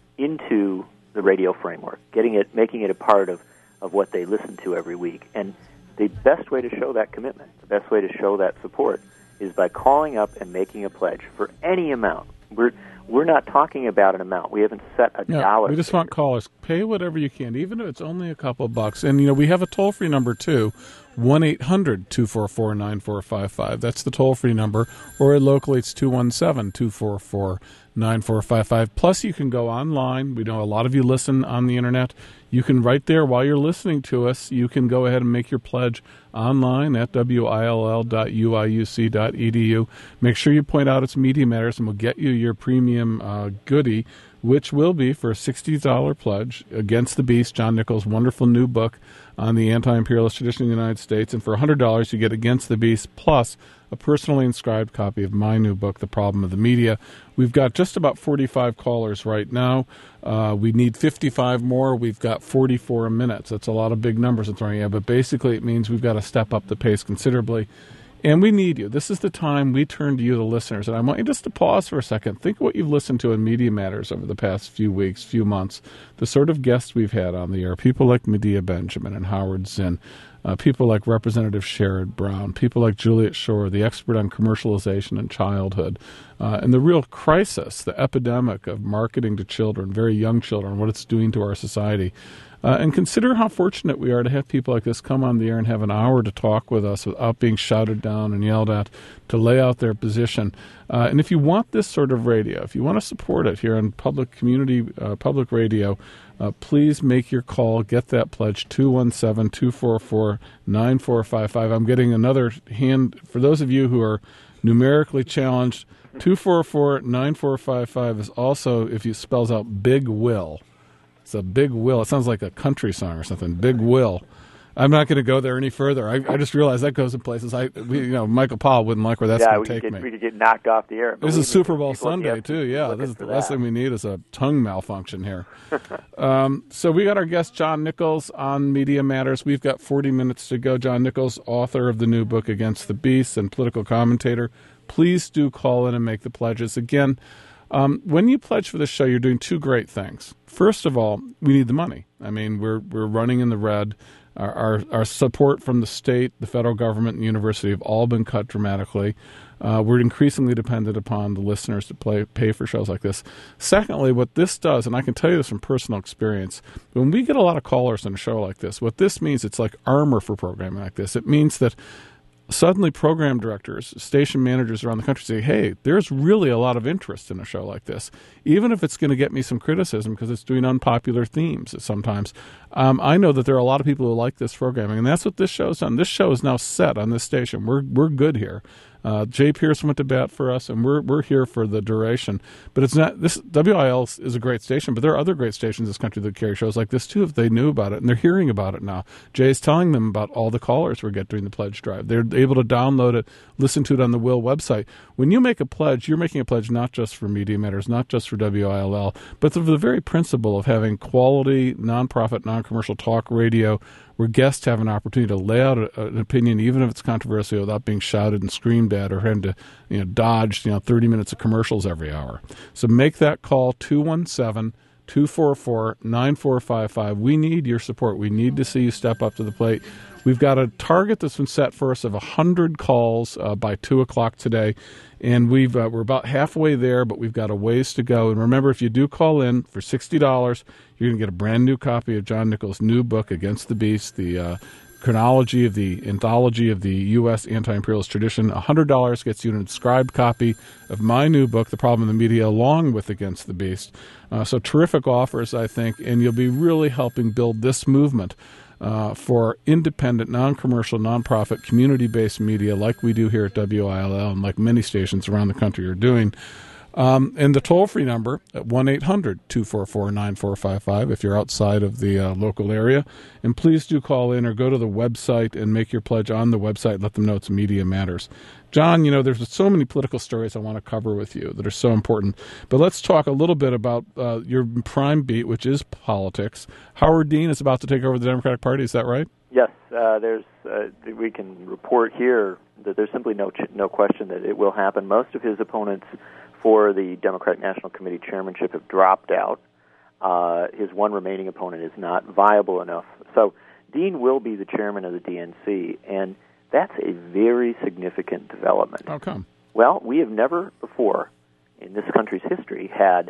into the radio framework, getting it, making it a part of, of what they listen to every week. And the best way to show that commitment, the best way to show that support, is by calling up and making a pledge for any amount. We're we're not talking about an amount. We haven't set a yeah, dollar. We just figure. want callers. Pay whatever you can, even if it's only a couple bucks. And, you know, we have a toll-free number, too, one eight hundred, two four four, nine four five five. That's the toll-free number. Or locally, it's two one seven, two four four, nine four five five. Plus, you can go online. We know a lot of you listen on the Internet. You can, right there, while you're listening to us, you can go ahead and make your pledge online at W I L L dot U I U C dot E D U. Make sure you point out it's Media Matters, and we'll get you your premium uh, goodie, which will be for a sixty dollars pledge, Against the Beast, John Nichols' wonderful new book on the anti-imperialist tradition of the United States. And for one hundred dollars, you get Against the Beast plus a personally inscribed copy of my new book, The Problem of the Media. We've got just about forty-five callers right now. Uh, we need fifty-five more. We've got forty-four minutes. That's a lot of big numbers I'm throwing at, but basically it means we've got to step up the pace considerably. And we need you. This is the time we turn to you, the listeners. And I want you just to pause for a second. Think of what you've listened to in Media Matters over the past few weeks, few months. The sort of guests we've had on the air, people like Medea Benjamin and Howard Zinn, uh, people like Representative Sherrod Brown, people like Juliet Schor, the expert on commercialization and childhood, uh, and the real crisis, the epidemic of marketing to children, very young children, what it's doing to our society. Uh, and consider how fortunate we are to have people like this come on the air and have an hour to talk with us without being shouted down and yelled at, to lay out their position. Uh, and if you want this sort of radio, if you want to support it here on public community, uh, public radio, uh, please make your call. Get that pledge, two one seven, two four four, nine four five five. I'm getting another hand. For those of you who are numerically challenged, two four four, nine four five five is also, if you spells out Big Will. It's a Big Will. It sounds like a country song or something. Big Will. I'm not going to go there any further. I, I just realized that goes in places. I, we, you know, Michael Powell wouldn't like where that's yeah, going to take get, me. we could get knocked off the air. This is Super Bowl People, Sunday yeah, too. Yeah, this is the last that. thing we need is a tongue malfunction here. um, so we got our guest John Nichols on Media Matters. We've got forty minutes to go. John Nichols, author of the new book Against the Beast and political commentator. Please do call in and make the pledges again. Um, when you pledge for this show, you're doing two great things. First of all, we need the money. I mean, we're we're running in the red. Our, our, our support from the state, the federal government, and the university have all been cut dramatically. Uh, we're increasingly dependent upon the listeners to play, pay for shows like this. Secondly, what this does, and I can tell you this from personal experience, when we get a lot of callers on a show like this, what this means, it's like armor for programming like this. It means that suddenly program directors, station managers around the country say, hey, there's really a lot of interest in a show like this, even if it's going to get me some criticism because it's doing unpopular themes sometimes. Um, I know that there are a lot of people who like this programming, and that's what this show's done. This show is now set on this station. We're we're good here. Uh, Jay Pearson went to bat for us, and we're we're here for the duration. But it's not this W I L is a great station, but there are other great stations in this country that carry shows like this too. If they knew about it, and they're hearing about it now. Jay's telling them about all the callers we get during the pledge drive. They're able to download it, listen to it on the Will website. When you make a pledge, you're making a pledge not just for Media Matters, not just for W I L L, but for the very principle of having quality, nonprofit, non-commercial talk radio where guests have an opportunity to lay out a, an opinion, even if it's controversial, without being shouted and screamed at or having to, you know, dodge, you know, thirty minutes of commercials every hour. So make that call, two one seven, two four four, nine four five five. We need your support. We need to see you step up to the plate. We've got a target that's been set for us of one hundred calls uh, by two o'clock today, and we've, uh, we're about halfway there, but we've got a ways to go. And remember, if you do call in for sixty dollars, you're going to get a brand new copy of John Nichols' new book, Against the Beast, the uh, chronology of the anthology of the U S anti-imperialist tradition. one hundred dollars gets you an inscribed copy of my new book, The Problem in the Media, along with Against the Beast. Uh, so terrific offers, I think, and you'll be really helping build this movement Uh, for independent, non-commercial, non-profit, community-based media like we do here at W I L L and like many stations around the country are doing. Um, and the toll-free number at one eight hundred, two four four, nine four five five if you're outside of the uh, local area. And please do call in or go to the website and make your pledge on the website. Let them know it's Media Matters. John, you know, there's so many political stories I want to cover with you that are so important. But let's talk a little bit about uh, your prime beat, which is politics. Howard Dean is about to take over the Democratic Party. Is that right? Yes. Uh, there's uh, we can report here that there's simply no ch- no question that it will happen. Most of his opponents for the Democratic National Committee chairmanship have dropped out. Uh, his one remaining opponent is not viable enough. So Dean will be the chairman of the D N C, and that's a very significant development. How come? Well, we have never before in this country's history had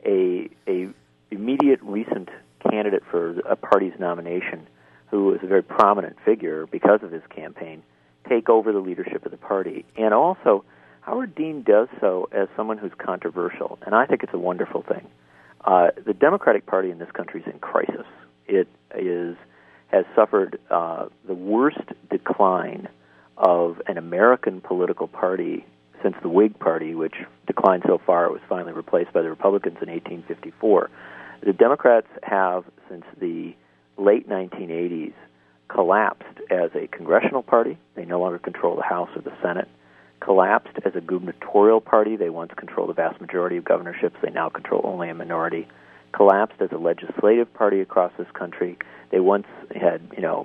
a a immediate recent candidate for a party's nomination who was a very prominent figure because of his campaign take over the leadership of the party. And also, Howard Dean does so as someone who's controversial, and I think it's a wonderful thing. Uh, the Democratic Party in this country is in crisis. It is has suffered uh, the worst decline of an American political party since the Whig Party, which declined so far it was finally replaced by the Republicans in eighteen fifty-four. The Democrats have, since the late nineteen eighties, collapsed as a congressional party. They no longer control the House or the Senate. Collapsed as a gubernatorial party. They once controlled the vast majority of governorships. They now control only a minority. Collapsed as a legislative party across this country. They once had, you know,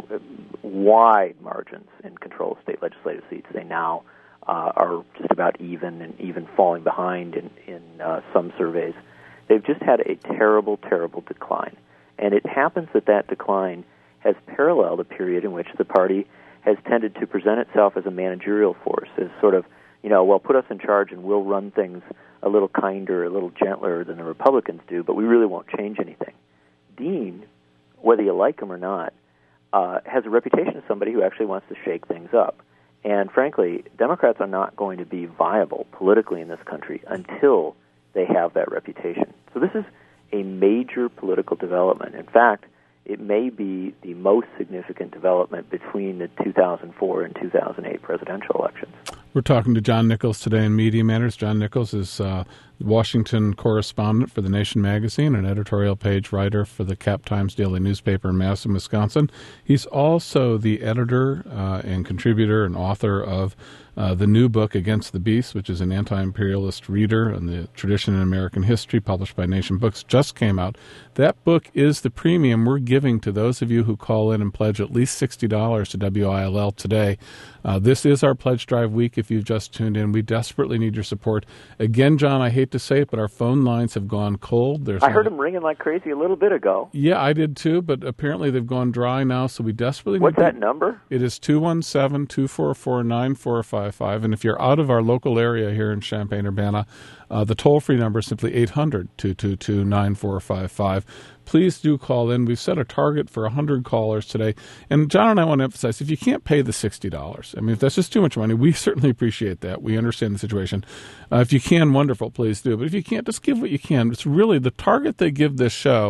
wide margins in control of state legislative seats. They now uh, are just about even and even falling behind in, in uh, some surveys. They've just had a terrible, terrible decline. And it happens that that decline has paralleled a period in which the party has tended to present itself as a managerial force, as sort of, you know, well, put us in charge and we'll run things a little kinder, a little gentler than the Republicans do, but we really won't change anything. Dean, whether you like him or not, uh, has a reputation as somebody who actually wants to shake things up. And frankly, Democrats are not going to be viable politically in this country until they have that reputation. So this is a major political development. In fact, it may be the most significant development between the two thousand four and two thousand eight presidential elections. We're talking to John Nichols today in Media Matters. John Nichols is uh, Washington correspondent for The Nation magazine, an editorial page writer for the Cap Times daily newspaper in Madison, Wisconsin. He's also the editor uh, and contributor and author of uh, the new book, Against the Beast, which is an anti-imperialist reader on the tradition in American history, published by Nation Books, just came out. That book is the premium we're giving to those of you who call in and pledge at least sixty dollars to W I L L today. Uh, this is our Pledge Drive week. If you've just tuned in, we desperately need your support. Again, John, I hate to say it, but our phone lines have gone cold. There's I heard them ringing like crazy a little bit ago. Yeah, I did too, but apparently they've gone dry now, so we desperately What's need that to... number? It is two one seven, two four four, nine four five five, and if you're out of our local area here in Champaign-Urbana, uh, the toll-free number is simply eight hundred, two two two, nine four five five. Please do call in. We've set a target for one hundred callers today. And John and I want to emphasize, if you can't pay the sixty dollars, I mean, if that's just too much money, we certainly appreciate that. We understand the situation. Uh, if you can, wonderful, please do. But if you can't, just give what you can. It's really the target they give this show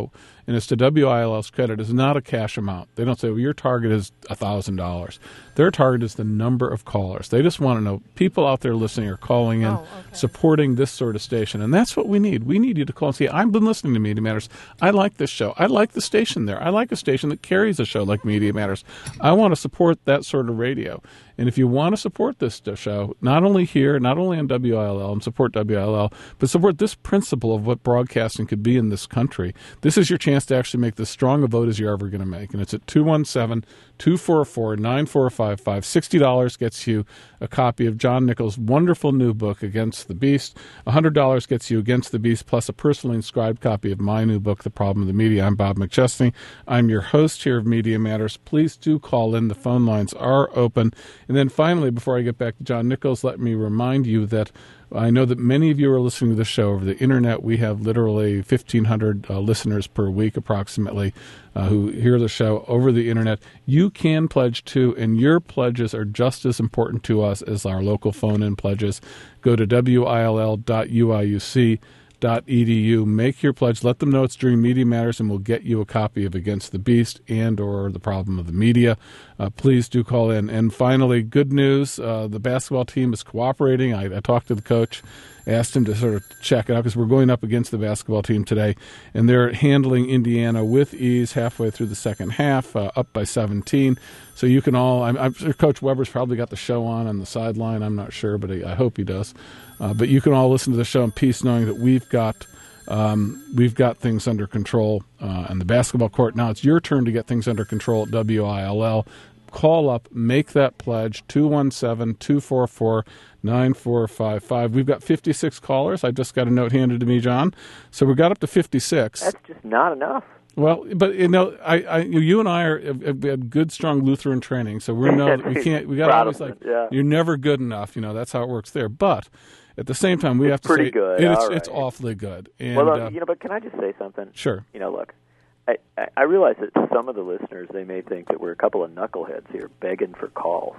And it's to W I L L's credit, it's not a cash amount. They don't say, well, your target is one thousand dollars. Their target is the number of callers. They just want to know people out there listening are calling in, oh, okay. supporting this sort of station. And that's what we need. We need you to call and say, I've been listening to Media Matters. I like this show. I like the station there. I like a station that carries a show like Media Matters. I want to support that sort of radio. And if you want to support this show, not only here, not only on W I L L and support W I L L, but support this principle of what broadcasting could be in this country, this is your chance to actually make as strong a vote as you're ever going to make. And it's at two one seven, two four four, nine four five five. sixty dollars gets you a copy of John Nichols' wonderful new book, Against the Beast. one hundred dollars gets you Against the Beast, plus a personally inscribed copy of my new book, The Problem of the Media. I'm Bob McChesney. I'm your host here of Media Matters. Please do call in. The phone lines are open. And then finally, before I get back to John Nichols, let me remind you that I know that many of you are listening to the show over the internet. We have literally fifteen hundred uh, listeners per week approximately uh, who hear the show over the internet. You can pledge too, and your pledges are just as important to us as our local phone-in pledges. Go to W I L L dot U I U C dot E D U. Make your pledge. Let them know it's during Media Matters, and we'll get you a copy of Against the Beast and or The Problem of the Media. Uh, please do call in. And finally, good news. Uh, the basketball team is cooperating. I, I talked to the coach, asked him to sort of check it out because we're going up against the basketball team today, and they're handling Indiana with ease halfway through the second half, uh, up by seventeen. So you can all, I'm, I'm sure Coach Weber's probably got the show on on the sideline. I'm not sure, but I, I hope he does. Uh, but you can all listen to the show in peace knowing that we've got um, we've got things under control uh, on the basketball court. Now it's your turn to get things under control at W I L L. Call up, make that pledge, two one seven, two four four, nine four five five. We've got fifty-six callers. I just got a note handed to me, John. So we got up to fifty-six. That's just not enough. Well, but you know, I, I, you and I are have, have had good, strong Lutheran training, so we know that we can't. We got to always like, yeah. You're never good enough. You know, that's how it works there. But at the same time, we it's have to pretty say good. It, it's, All right. it's awfully good. And, well, uh, uh, you know, but can I just say something? Sure. You know, look, I, I, I realize that some of the listeners, they may think that we're a couple of knuckleheads here begging for calls,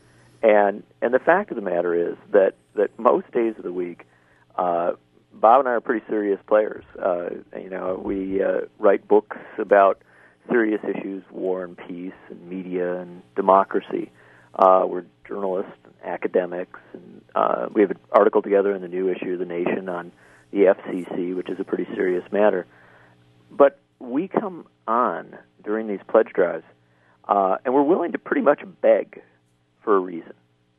and and the fact of the matter is that that most days of the week, uh, Bob and I are pretty serious players. Uh, you know, we uh, write books about serious issues, war and peace, and media and democracy. Uh, we're journalists and academics, and uh, we have an article together in the new issue of The Nation on the F C C, which is a pretty serious matter. But we come on during these pledge drives, uh, and we're willing to pretty much beg for a reason.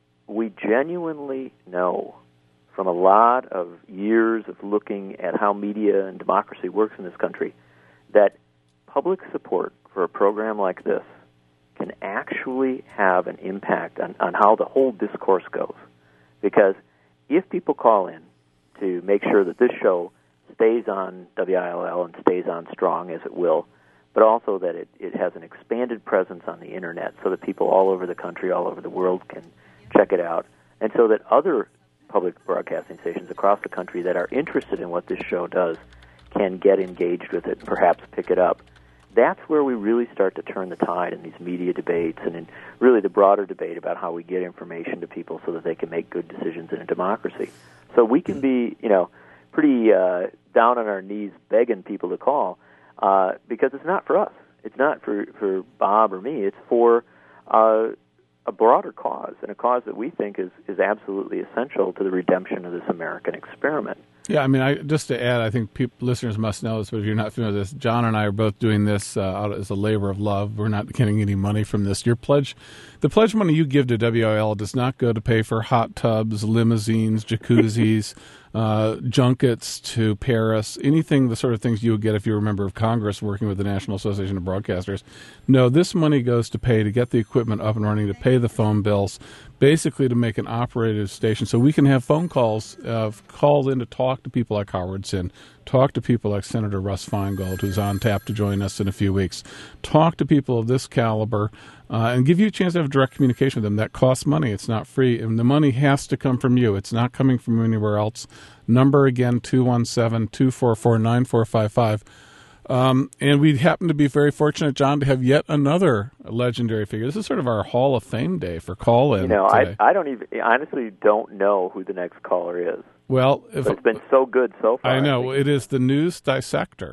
We genuinely know from a lot of years of looking at how media and democracy works in this country that public support for a program like this can actually have an impact on, on how the whole discourse goes. Because if people call in to make sure that this show stays on W I L L and stays on strong, as it will, but also that it, it has an expanded presence on the Internet so that people all over the country, all over the world can check it out, and so that other public broadcasting stations across the country that are interested in what this show does can get engaged with it and perhaps pick it up. That's where we really start to turn the tide in these media debates and in really the broader debate about how we get information to people so that they can make good decisions in a democracy. So we can be, you know, pretty uh, down on our knees begging people to call uh, because it's not for us. It's not for, for Bob or me. It's for uh, a broader cause, and a cause that we think is, is absolutely essential to the redemption of this American experiment. Yeah, I mean, I, just to add, I think people, listeners must know this, but if you're not familiar with this, John and I are both doing this uh, out as a labor of love. We're not getting any money from this. Your pledge, the pledge money you give to W I L does not go to pay for hot tubs, limousines, jacuzzis, uh, junkets to Paris, anything, the sort of things you would get if you were a member of Congress working with the National Association of Broadcasters. No, this money goes to pay to get the equipment up and running, to pay the phone bills, basically to make an operative station so we can have phone calls, uh, called in to talk to people like Howard Zinn, talk to people like Senator Russ Feingold, who's on tap to join us in a few weeks, talk to people of this caliber, uh, and give you a chance to have direct communication with them. That costs money. It's not free, and the money has to come from you. It's not coming from anywhere else. Number again, two one seven, two four four, nine four five five. Um, and we happen to be very fortunate, John, to have yet another legendary figure. This is sort of our Hall of Fame day for call-in. You know, today. I I don't even I honestly don't know who the next caller is. Well, if, but it's been so good so far. I know. It is the news dissector.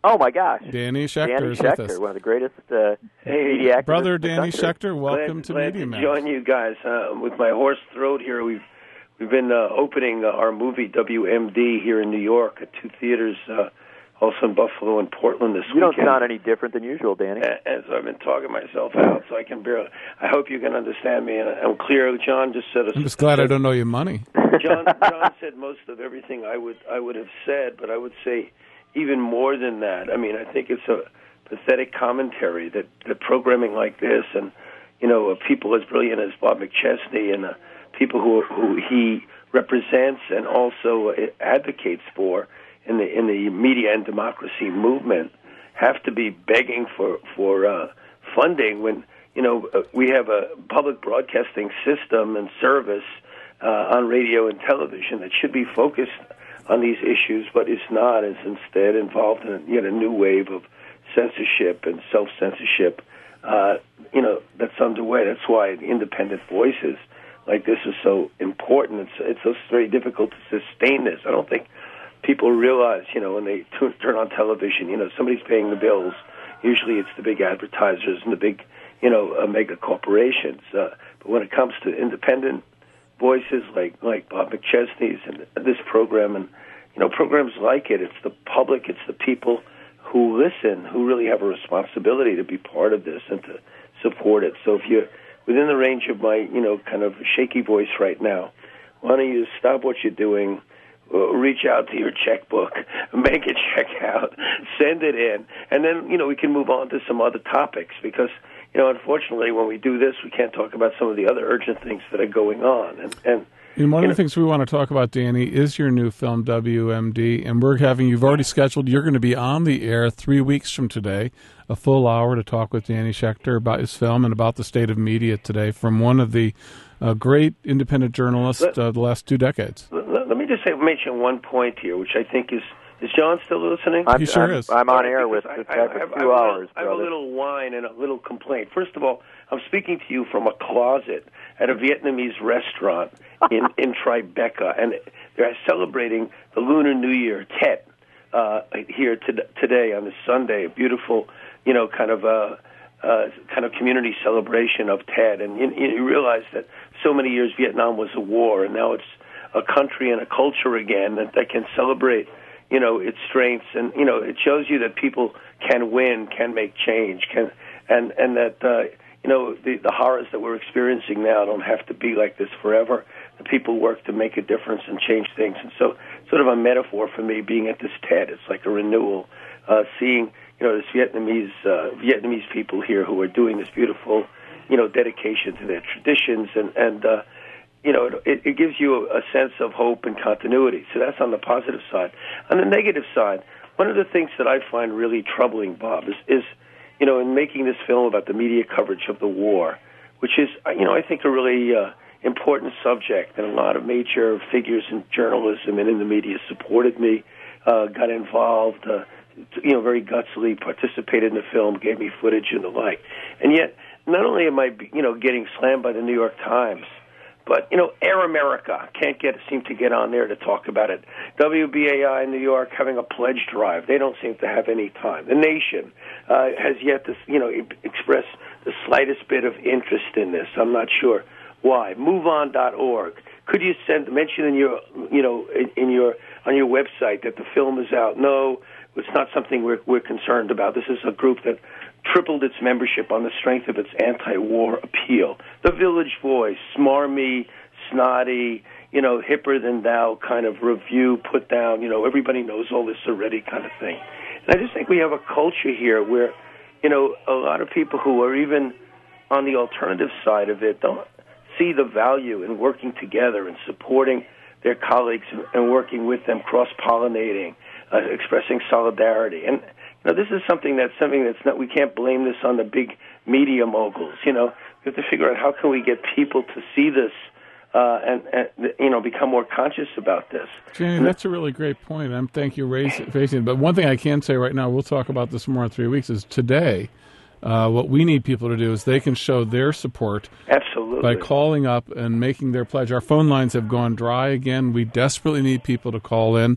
Oh my gosh, Danny Schechter Danny is Schechter, with us. one of the greatest uh, hey, media activists Brother in the Danny country. Schechter, welcome glad, to glad Media to Matters. join you guys. Uh, with my hoarse throat here, we've we've been uh, opening uh, our movie W M D here in New York at two theaters, uh, also in Buffalo and Portland this you weekend. You don't sound any different than usual, Danny. And so I've been talking myself out, so I can barely. I hope you can understand me, and I'm clear. John just said. I'm just glad I don't know your money. John, John said most of everything I would I would have said, but I would say even more than that. I mean, I think it's a pathetic commentary that, that programming like this, and you know, people as brilliant as Bob McChesney and uh, people who who he represents and also advocates for in the in the media and democracy movement have to be begging for for uh, funding when you know uh, we have a public broadcasting system and service uh, on radio and television that should be focused on these issues, but is not. Is instead involved in yet a new wave of censorship and self-censorship. Uh, you know that's underway. That's why independent voices like this is so important. It's it's so very difficult to sustain this. I don't think people realize, you know, when they t- turn on television, you know, somebody's paying the bills. Usually it's the big advertisers and the big, you know, uh, mega corporations. Uh, but when it comes to independent voices like, like Bob McChesney's and this program and, you know, programs like it, it's the public, it's the people who listen, who really have a responsibility to be part of this and to support it. So if you're within the range of my, you know, kind of shaky voice right now, why don't you stop what you're doing, Uh, reach out to your checkbook, make a check out, send it in, and then, you know, we can move on to some other topics because, you know, unfortunately, when we do this, we can't talk about some of the other urgent things that are going on. And, and, and one of know, the things we want to talk about, Danny, is your new film, W M D, and we're having, you've already scheduled, you're going to be on the air three weeks from today, a full hour to talk with Danny Schechter about his film and about the state of media today from one of the uh, great independent journalists of uh, the last two decades. Let, let me just say, mention one point here, which I think is, is John still listening? I'm, he sure I'm, is. I'm on air with I, this I, guy I, for I, two I, hours. I have a little whine and a little complaint. First of all, I'm speaking to you from a closet at a Vietnamese restaurant in, in Tribeca, and they're celebrating the Lunar New Year, Tet, uh, here to, today on this Sunday, a beautiful, you know, kind of a uh, kind of community celebration of Tet. And you, you realize that so many years Vietnam was a war, and now it's a country and a culture again that, that can celebrate, you know, its strengths. And, you know, it shows you that people can win, can make change, can, and, and that, uh, you know, the, the horrors that we're experiencing now don't have to be like this forever. The people work to make a difference and change things. And so sort of a metaphor for me being at this Tet, it's like a renewal, uh, seeing, you know, this Vietnamese, uh, Vietnamese people here who are doing this beautiful, you know, dedication to their traditions, and, and uh, you know, it, it gives you a, a sense of hope and continuity. So that's on the positive side. On the negative side, one of the things that I find really troubling, Bob, is, is you know, in making this film about the media coverage of the war, which is, you know, I think a really uh, important subject, and a lot of major figures in journalism and in the media supported me, uh, got involved, uh, you know, very gutsily participated in the film, gave me footage and the like. And yet, not only am I, you know, getting slammed by the New York Times, but, you know, Air America can't get seem to get on there to talk about it. W B A I in New York having a pledge drive. They don't seem to have any time. The Nation uh, has yet to, you know, express the slightest bit of interest in this. I'm not sure why. move on dot org. Could you send mention in your, you know, in, in your on your website that the film is out? No, it's not something we're we're concerned about. This is a group that tripled its membership on the strength of its anti-war appeal. The Village Voice, smarmy, snotty, you know, hipper than thou kind of review, put down, you know, everybody knows all this already kind of thing. And I just think we have a culture here where, you know, a lot of people who are even on the alternative side of it don't see the value in working together and supporting their colleagues and, and working with them, cross-pollinating, uh, expressing solidarity. And you know, this is something that's something that's not. We can't blame this on the big media moguls. You know, we have to figure out how can we get people to see this uh, and, and you know become more conscious about this. Jamie, that's a really great point. I'm thank you raising it. But one thing I can say right now, we'll talk about this more in three weeks. Is today, uh, what we need people to do is they can show their support. Absolutely. By calling up and making their pledge. Our phone lines have gone dry again. We desperately need people to call in.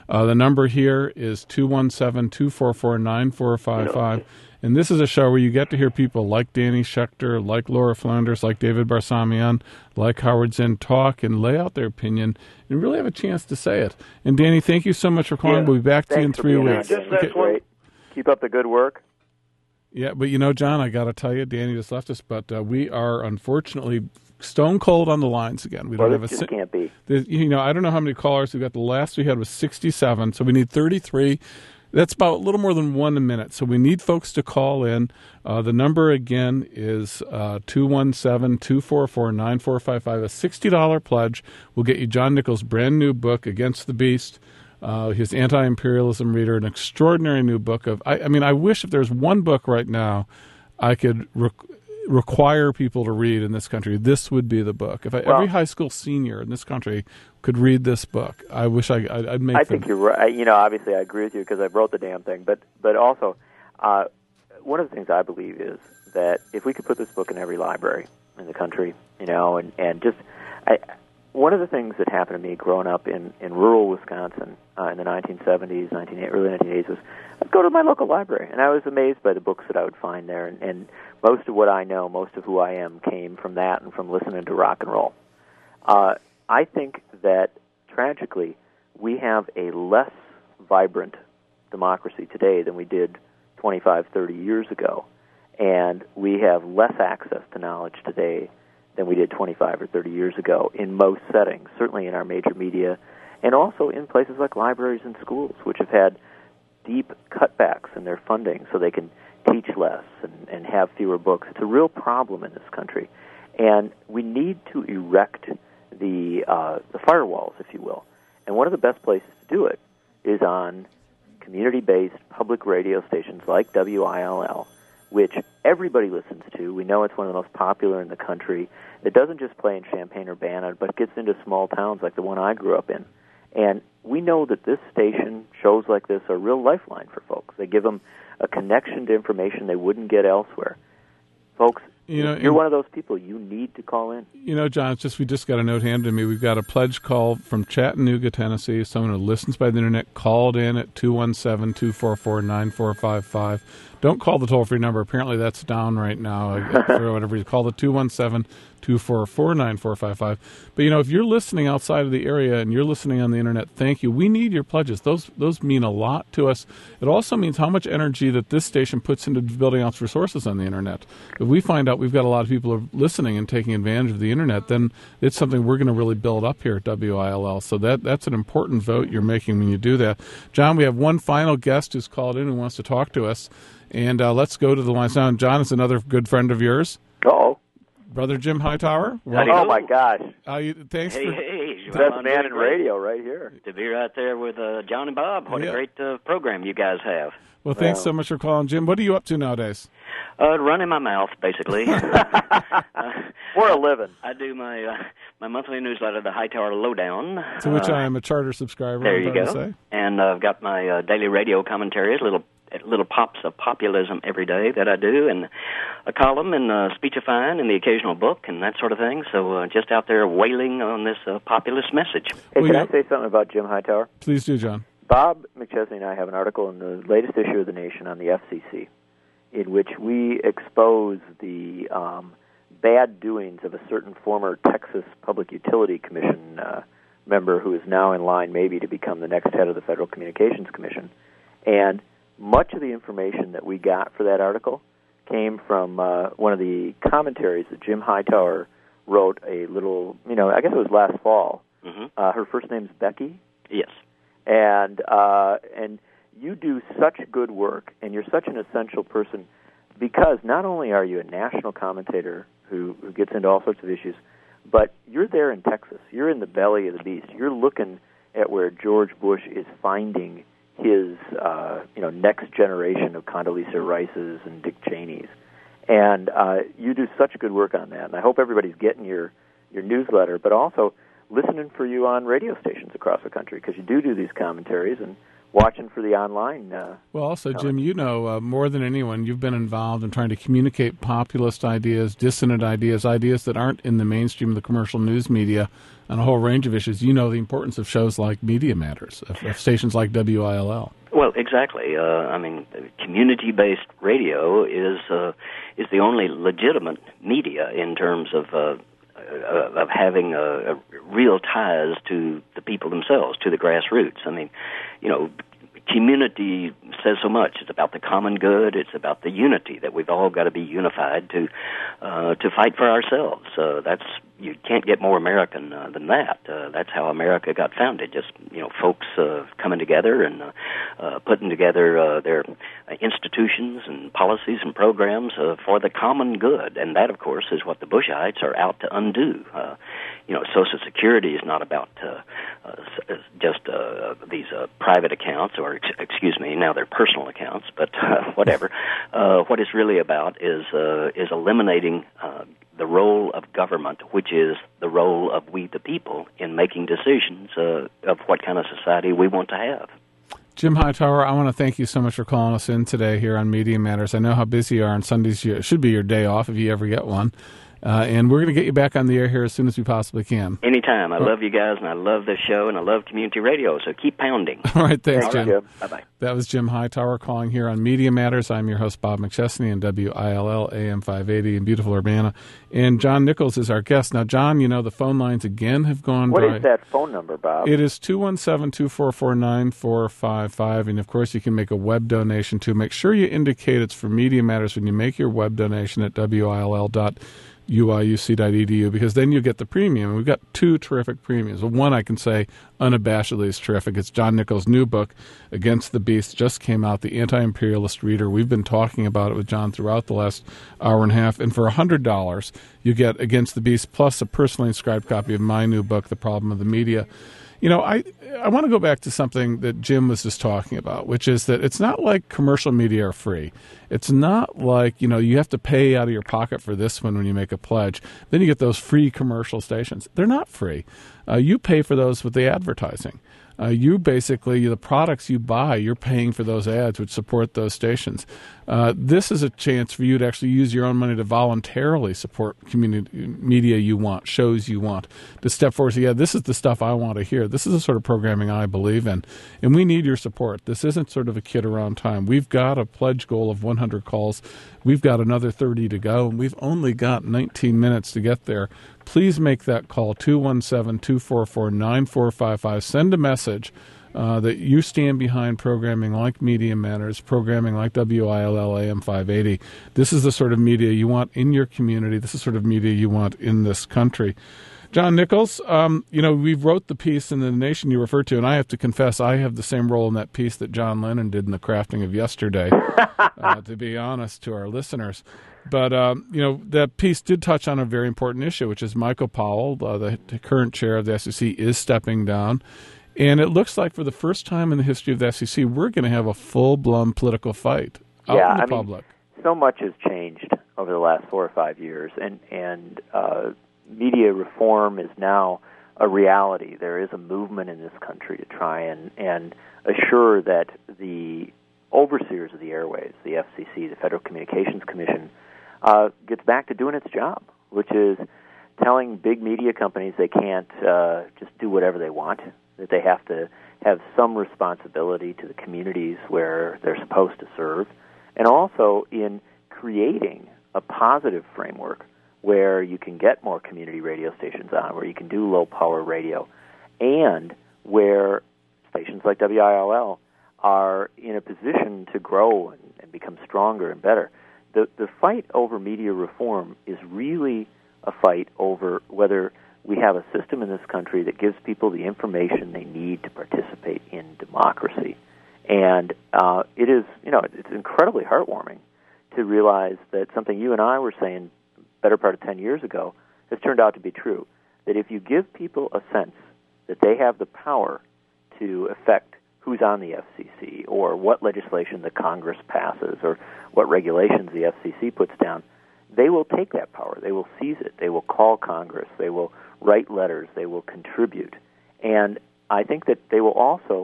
Uh, the number here is two one seven, two four four, nine four five five. And this is a show where you get to hear people like Danny Schechter, like Laura Flanders, like David Barsamian, like Howard Zinn talk and lay out their opinion and really have a chance to say it. And Danny, thank you so much for calling. Yeah. We'll be back to you in Thanks for three being weeks. on. That's great. Keep up the good work. Yeah, but you know, John, I got to tell you, Danny just left us, but uh, we are unfortunately stone cold on the lines again. We well, don't this have a just can't be. You know, I don't know how many callers we got. The last we had was sixty-seven, so we need thirty-three. That's about a little more than one a minute. So we need folks to call in. Uh, the number again is uh, two one seven, two four four, nine four five five. A sixty dollars pledge will get you John Nichols' brand new book, Against the Beast. Uh, his anti-imperialism reader, an extraordinary new book of. I, I mean, I wish if there's one book right now I could re- require people to read in this country, this would be the book. If I, well, every high school senior in this country could read this book, I wish I, I'd, I'd make. I them. think you're right. You know, obviously, I agree with you because I wrote the damn thing. But but also, uh, one of the things I believe is that if we could put this book in every library in the country, you know, and and just. I, One of the things that happened to me growing up in, in rural Wisconsin uh, in the nineteen seventies, nineteen, early nineteen eighties was I'd go to my local library, and I was amazed by the books that I would find there. And, and most of what I know, most of who I am, came from that and from listening to rock and roll. Uh, I think that, tragically, we have a less vibrant democracy today than we did twenty-five, thirty years ago. And we have less access to knowledge today than we did twenty-five or thirty years ago in most settings, certainly in our major media, and also in places like libraries and schools, which have had deep cutbacks in their funding so they can teach less and, and have fewer books. It's a real problem in this country. And we need to erect the, uh, the firewalls, if you will. And one of the best places to do it is on community-based public radio stations like W I L L, which everybody listens to. We know it's one of the most popular in the country. It doesn't just play in Champaign-Urbana, but gets into small towns like the one I grew up in. And we know that this station, shows like this, are a real lifeline for folks. They give them a connection to information they wouldn't get elsewhere. Folks, you know, if you're one of those people, you need to call in. You know, John, it's just we just got a note handed to me. We've got a pledge call from Chattanooga, Tennessee. Someone who listens by the internet called in at two one seven, two four four, nine four five five. Don't call the toll-free number. Apparently that's down right now. Or whatever you call the two one seven, two four four, nine four five five. But, you know, if you're listening outside of the area and you're listening on the internet, thank you. We need your pledges. Those those mean a lot to us. It also means how much energy that this station puts into building out resources on the internet. If we find out we've got a lot of people who are listening and taking advantage of the internet, then it's something we're going to really build up here at W I L L. So that that's an important vote you're making when you do that. John, we have one final guest who's called in who wants to talk to us. And uh, let's go to the lines now. And John is another good friend of yours. Uh-oh. Brother Jim Hightower. Well, oh, my gosh. Uh, you, thanks hey, for... Hey, hey. Best man in radio right here. To be right there with uh, John and Bob. What yeah. a great uh, program you guys have. Well, thanks wow. so much for calling, Jim. What are you up to nowadays? Uh, running my mouth, basically. uh, For a living. I do my uh, my monthly newsletter, the Hightower Lowdown. To which uh, I am a charter subscriber. There you go. Say. And uh, I've got my uh, daily radio commentaries, little little pops of populism every day that I do, and a column and uh, speechifying and the occasional book and that sort of thing. So uh, just out there wailing on this uh, populist message. Hey, well, can I say something about Jim Hightower? Please do, John. Bob McChesney and I have an article in the latest issue of The Nation on the F C C in which we expose the um, bad doings of a certain former Texas Public Utility Commission uh, member who is now in line maybe to become the next head of the Federal Communications Commission. And much of the information that we got for that article came from uh, one of the commentaries that Jim Hightower wrote a little, you know, I guess it was last fall. Mm-hmm. Uh, her first name's Becky. Yes. And uh, and you do such good work, and you're such an essential person because not only are you a national commentator who, who gets into all sorts of issues, but you're there in Texas. You're in the belly of the beast. You're looking at where George Bush is finding his, uh, you know, next generation of Condoleezza Rice's and Dick Cheney's. And uh, you do such good work on that. And I hope everybody's getting your, your newsletter, but also listening for you on radio stations across the country because you do do these commentaries, and watching for the online. Uh, well, also, Jim, you know uh, more than anyone, you've been involved in trying to communicate populist ideas, dissonant ideas, ideas that aren't in the mainstream of the commercial news media on a whole range of issues. You know the importance of shows like Media Matters, of, of stations like W I L L. Well, exactly. Uh, I mean, community-based radio is uh, is the only legitimate media in terms of uh, uh, of having uh, real ties to the people themselves, to the grassroots. I mean, you know, community says so much. It's about the common good. It's about the unity that we've all got to be unified to uh, to fight for ourselves. Uh, that's you can't get more American uh, than that. Uh, that's how America got founded. Just you know, folks uh, coming together and uh, uh, putting together uh, their institutions and policies and programs uh, for the common good. And that, of course, is what the Bushites are out to undo. Uh, you know, Social Security is not about uh, uh, just uh, these uh, private accounts, or ex- excuse me, now they're personal accounts, but uh, whatever. Uh, what it's really about is uh, is eliminating uh, the role of government, which is the role of we the people in making decisions uh, of what kind of society we want to have. Jim Hightower, I want to thank you so much for calling us in today here on Media Matters. I know how busy you are on Sundays. It should be your day off if you ever get one. Uh, and we're going to get you back on the air here as soon as we possibly can. Anytime. I love you guys, and I love this show, and I love community radio, so keep pounding. All right, thanks, Jim. Jim. Bye-bye. That was Jim Hightower calling here on Media Matters. I'm your host, Bob McChesney, on W I L L A M five eighty in beautiful Urbana. And John Nichols is our guest. Now, John, you know the phone lines again have gone What dry. is that phone number, Bob? It is two one seven, two four four, nine four five five. And, of course, you can make a web donation, too. Make sure you indicate it's for Media Matters when you make your web donation at W I L L dot U I U C dot E D U, because then you get the premium. We've got two terrific premiums. One I can say unabashedly is terrific. It's John Nichols' new book, Against the Beast, just came out, The Anti-Imperialist Reader. We've been talking about it with John throughout the last hour and a half. And for one hundred dollars, you get Against the Beast plus a personally inscribed copy of my new book, The Problem of the Media. You know, I I want to go back to something that Jim was just talking about, which is that it's not like commercial media are free. It's not like, you know, you have to pay out of your pocket for this one when you make a pledge. Then you get those free commercial stations. They're not free. Uh, you pay for those with the advertising. Uh, you basically, the products you buy, you're paying for those ads which support those stations. Uh, this is a chance for you to actually use your own money to voluntarily support community media you want, shows you want, to step forward and say, yeah, this is the stuff I want to hear. This is the sort of programming I believe in, and we need your support. This isn't sort of a kid around time. We've got a pledge goal of one hundred calls. We've got another thirty to go, and we've only got nineteen minutes to get there. Please make that call, two one seven, two four four, nine four five five. Send a message uh, that you stand behind programming like Media Matters, programming like W I L L A M five eighty. This is the sort of media you want in your community. This is the sort of media you want in this country. John Nichols, um, you know, we wrote the piece in The Nation you referred to, and I have to confess I have the same role in that piece that John Lennon did in The Crafting of Yesterday, uh, to be honest, to our listeners. But, um, you know, that piece did touch on a very important issue, which is Michael Powell, uh, the, the current chair of the S E C, is stepping down. And it looks like for the first time in the history of the S E C, we're going to have a full-blown political fight out yeah, in the I public. Mean, so much has changed over the last four or five years, and, and uh, media reform is now a reality. There is a movement in this country to try and, and assure that the overseers of the airways, the F C C, the Federal Communications Commission, uh, gets back to doing its job, which is telling big media companies they can't uh, just do whatever they want, that they have to have some responsibility to the communities where they're supposed to serve, and also in creating a positive framework where you can get more community radio stations on, where you can do low-power radio, and where stations like W I L L are in a position to grow and, and become stronger and better. The the fight over media reform is really a fight over whether we have a system in this country that gives people the information they need to participate in democracy. And uh, it is, you know, it's incredibly heartwarming to realize that something you and I were saying better part of ten years ago has turned out to be true, that if you give people a sense that they have the power to affect who's on the F C C or what legislation the Congress passes or what regulations the F C C puts down, they will take that power. They will seize it. They will call Congress. They will write letters. They will contribute. And I think that they will also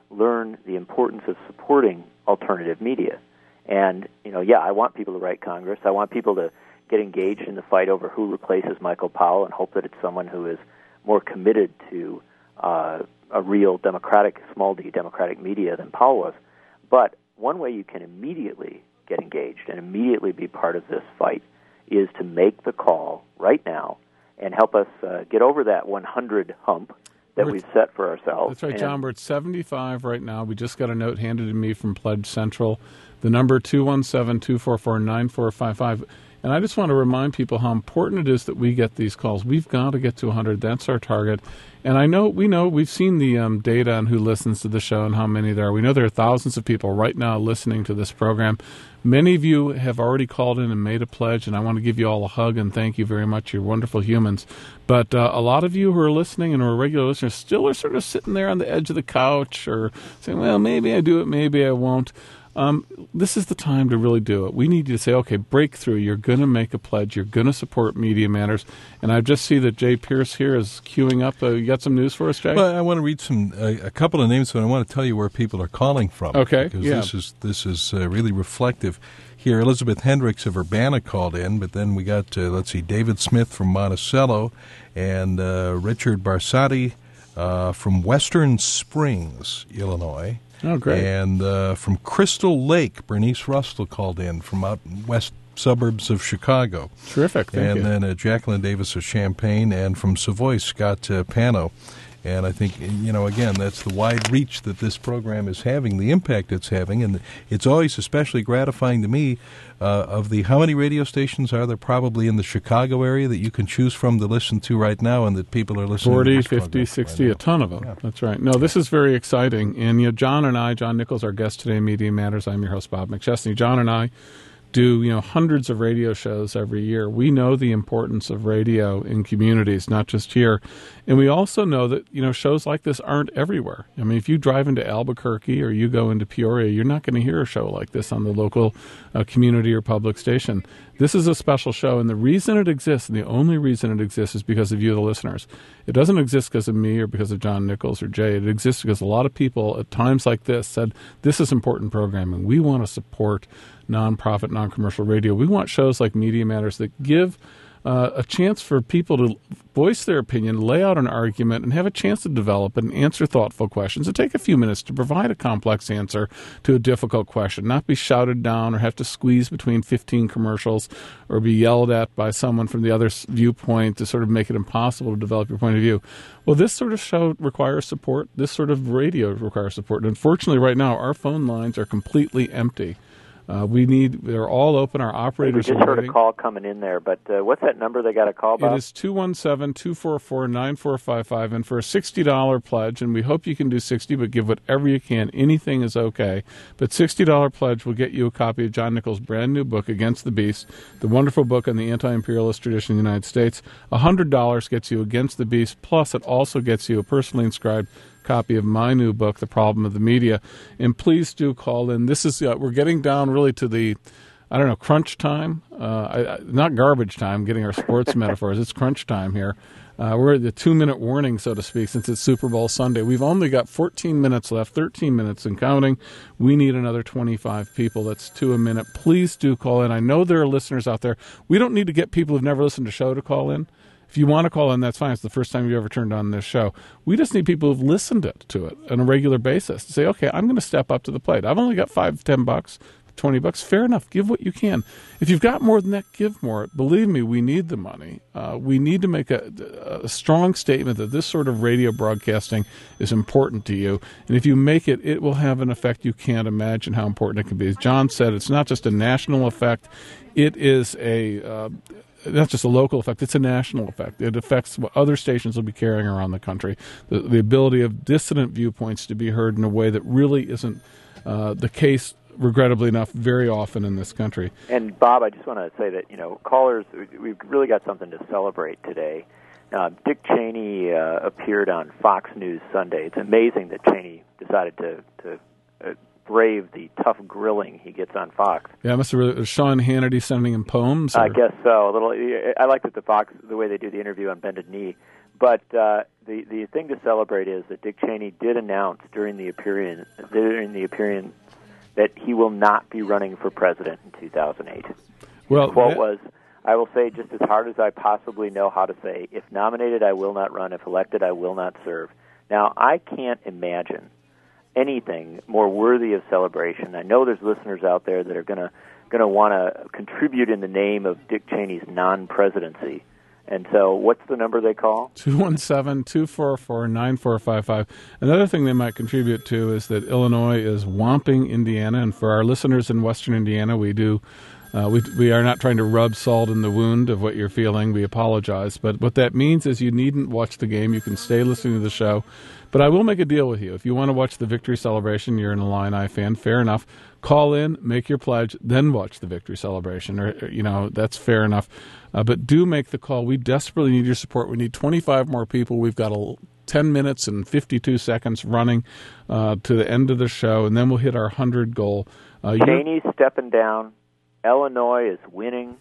learn the importance of supporting alternative media. And, you know, yeah, I want people to write Congress. I want people to get engaged in the fight over who replaces Michael Powell and hope that it's someone who is more committed to uh, a real democratic, small d democratic media than Powell was. But one way you can immediately get engaged and immediately be part of this fight is to make the call right now and help us uh, get over that one hundred hump that we've set for ourselves. That's right, and John. We're at seventy-five right now. We just got a note handed to me from Pledge Central. The number two one seven, two four four, nine four five five. And I just want to remind people how important it is that we get these calls. We've got to get to one hundred. That's our target. And I know, we know, we've seen the um, data on who listens to the show and how many there are. We know there are thousands of people right now listening to this program. Many of you have already called in and made a pledge, and I want to give you all a hug and thank you very much. You're wonderful humans. But uh, a lot of you who are listening and who are regular listeners still are sort of sitting there on the edge of the couch or saying, well, maybe I do it, maybe I won't. Um, this is the time to really do it. We need you to say, okay, breakthrough. You're going to make a pledge. You're going to support Media Matters. And I just see that Jay Pierce here is queuing up. Uh, you got some news for us, Jay? Well, I want to read some uh, a couple of names, but I want to tell you where people are calling from. Okay, because yeah. this is this is uh, really reflective. Here, Elizabeth Hendricks of Urbana called in, but then we got, uh, let's see, David Smith from Monticello and uh, Richard Barsati uh, from Western Springs, Illinois. Oh, great. And uh, from Crystal Lake, Bernice Russell called in from out west suburbs of Chicago. Terrific, thank and you. then uh, Jacqueline Davis of Champaign, and from Savoy, Scott uh, Pano. And I think, you know, again, that's the wide reach that this program is having, the impact it's having. And it's always especially gratifying to me uh, of the how many radio stations are there probably in the Chicago area that you can choose from to listen to right now and that people are listening forty, to this fifty, program sixty, right a ton of them. Yeah. That's right. No, this is very exciting. And, you know, John and I, John Nichols, our guest today, Media Matters. I'm your host, Bob McChesney. John and I do, you know, hundreds of radio shows every year. We know the importance of radio in communities, not just here. And we also know that, you know, shows like this aren't everywhere. I mean, if you drive into Albuquerque or you go into Peoria, you're not going to hear a show like this on the local uh, community or public station. This is a special show, and the reason it exists, and the only reason it exists, is because of you, the listeners. It doesn't exist because of me or because of John Nichols or Jay. It exists because a lot of people at times like this said, this is important programming. We want to support nonprofit, non-commercial radio. We want shows like Media Matters that give uh, a chance for people to voice their opinion, lay out an argument, and have a chance to develop and answer thoughtful questions. And take a few minutes to provide a complex answer to a difficult question, not be shouted down or have to squeeze between fifteen commercials or be yelled at by someone from the other viewpoint to sort of make it impossible to develop your point of view. Well, this sort of show requires support. This sort of radio requires support. And unfortunately, right now, our phone lines are completely empty. Uh, we need, they're all open. Our operators we just are heard waiting. a call coming in there, but uh, what's that number they got to call, Bob? It is two one seven, two four four, nine four five five, and for a sixty dollars pledge, and we hope you can do sixty dollars, but give whatever you can. Anything is okay. But sixty dollars pledge will get you a copy of John Nichols' brand new book, Against the Beast, the wonderful book on the anti-imperialist tradition of the United States. one hundred dollars gets you Against the Beast, plus it also gets you a personally inscribed copy of my new book, The Problem of the Media. And please do call in. This is, uh, we're getting down really to the, I don't know, crunch time. Uh, I, I, not garbage time, getting our sports metaphors. It's crunch time here. Uh, we're at the two-minute warning, so to speak, since it's Super Bowl Sunday. We've only got fourteen minutes left, thirteen minutes and counting. We need another twenty-five people. That's two a minute. Please do call in. I know there are listeners out there. We don't need to get people who've never listened to the show to call in. If you want to call in, that's fine. It's the first time you ever turned on this show. We just need people who've listened it, to it on a regular basis to say, okay, I'm going to step up to the plate. I've only got five, ten bucks, twenty bucks. Fair enough. Give what you can. If you've got more than that, give more. Believe me, we need the money. Uh, we need to make a, a strong statement that this sort of radio broadcasting is important to you. And if you make it, it will have an effect you can't imagine how important it can be. As John said, it's not just a national effect. It is a... Uh, not just a local effect, it's a national effect. It affects what other stations will be carrying around the country. The, the ability of dissident viewpoints to be heard in a way that really isn't uh, the case, regrettably enough, very often in this country. And, Bob, I just want to say that, you know, callers, we've really got something to celebrate today. Uh, Dick Cheney uh, appeared on Fox News Sunday. It's amazing that Cheney decided to, to uh, brave the tough grilling he gets on Fox. Yeah, must have really, Sean Hannity sending him poems? Or? I guess so. A little. I like that the Fox, the way they do the interview on bended knee. But uh, the, the thing to celebrate is that Dick Cheney did announce during the appearance during the appearance that he will not be running for president in two thousand eight. Well, the quote that- was, "I will say just as hard as I possibly know how to say, if nominated, I will not run. If elected, I will not serve." Now, I can't imagine anything more worthy of celebration. I know there's listeners out there that are going to going to want to contribute in the name of Dick Cheney's non-presidency. And so what's the number they call? two one seven, two four four, nine four five five. Another thing they might contribute to is that Illinois is whomping Indiana. And for our listeners in Western Indiana, we do uh, we we are not trying to rub salt in the wound of what you're feeling. We apologize. But what that means is you needn't watch the game. You can stay listening to the show. But I will make a deal with you. If you want to watch the victory celebration, you're an Illini fan, fair enough. Call in, make your pledge, then watch the victory celebration. Or, you know, that's fair enough. Uh, but do make the call. We desperately need your support. We need twenty-five more people. We've got a, ten minutes and fifty-two seconds running uh, to the end of the show, and then we'll hit our one hundred goal. Uh, Cheney's stepping down. Illinois is winning.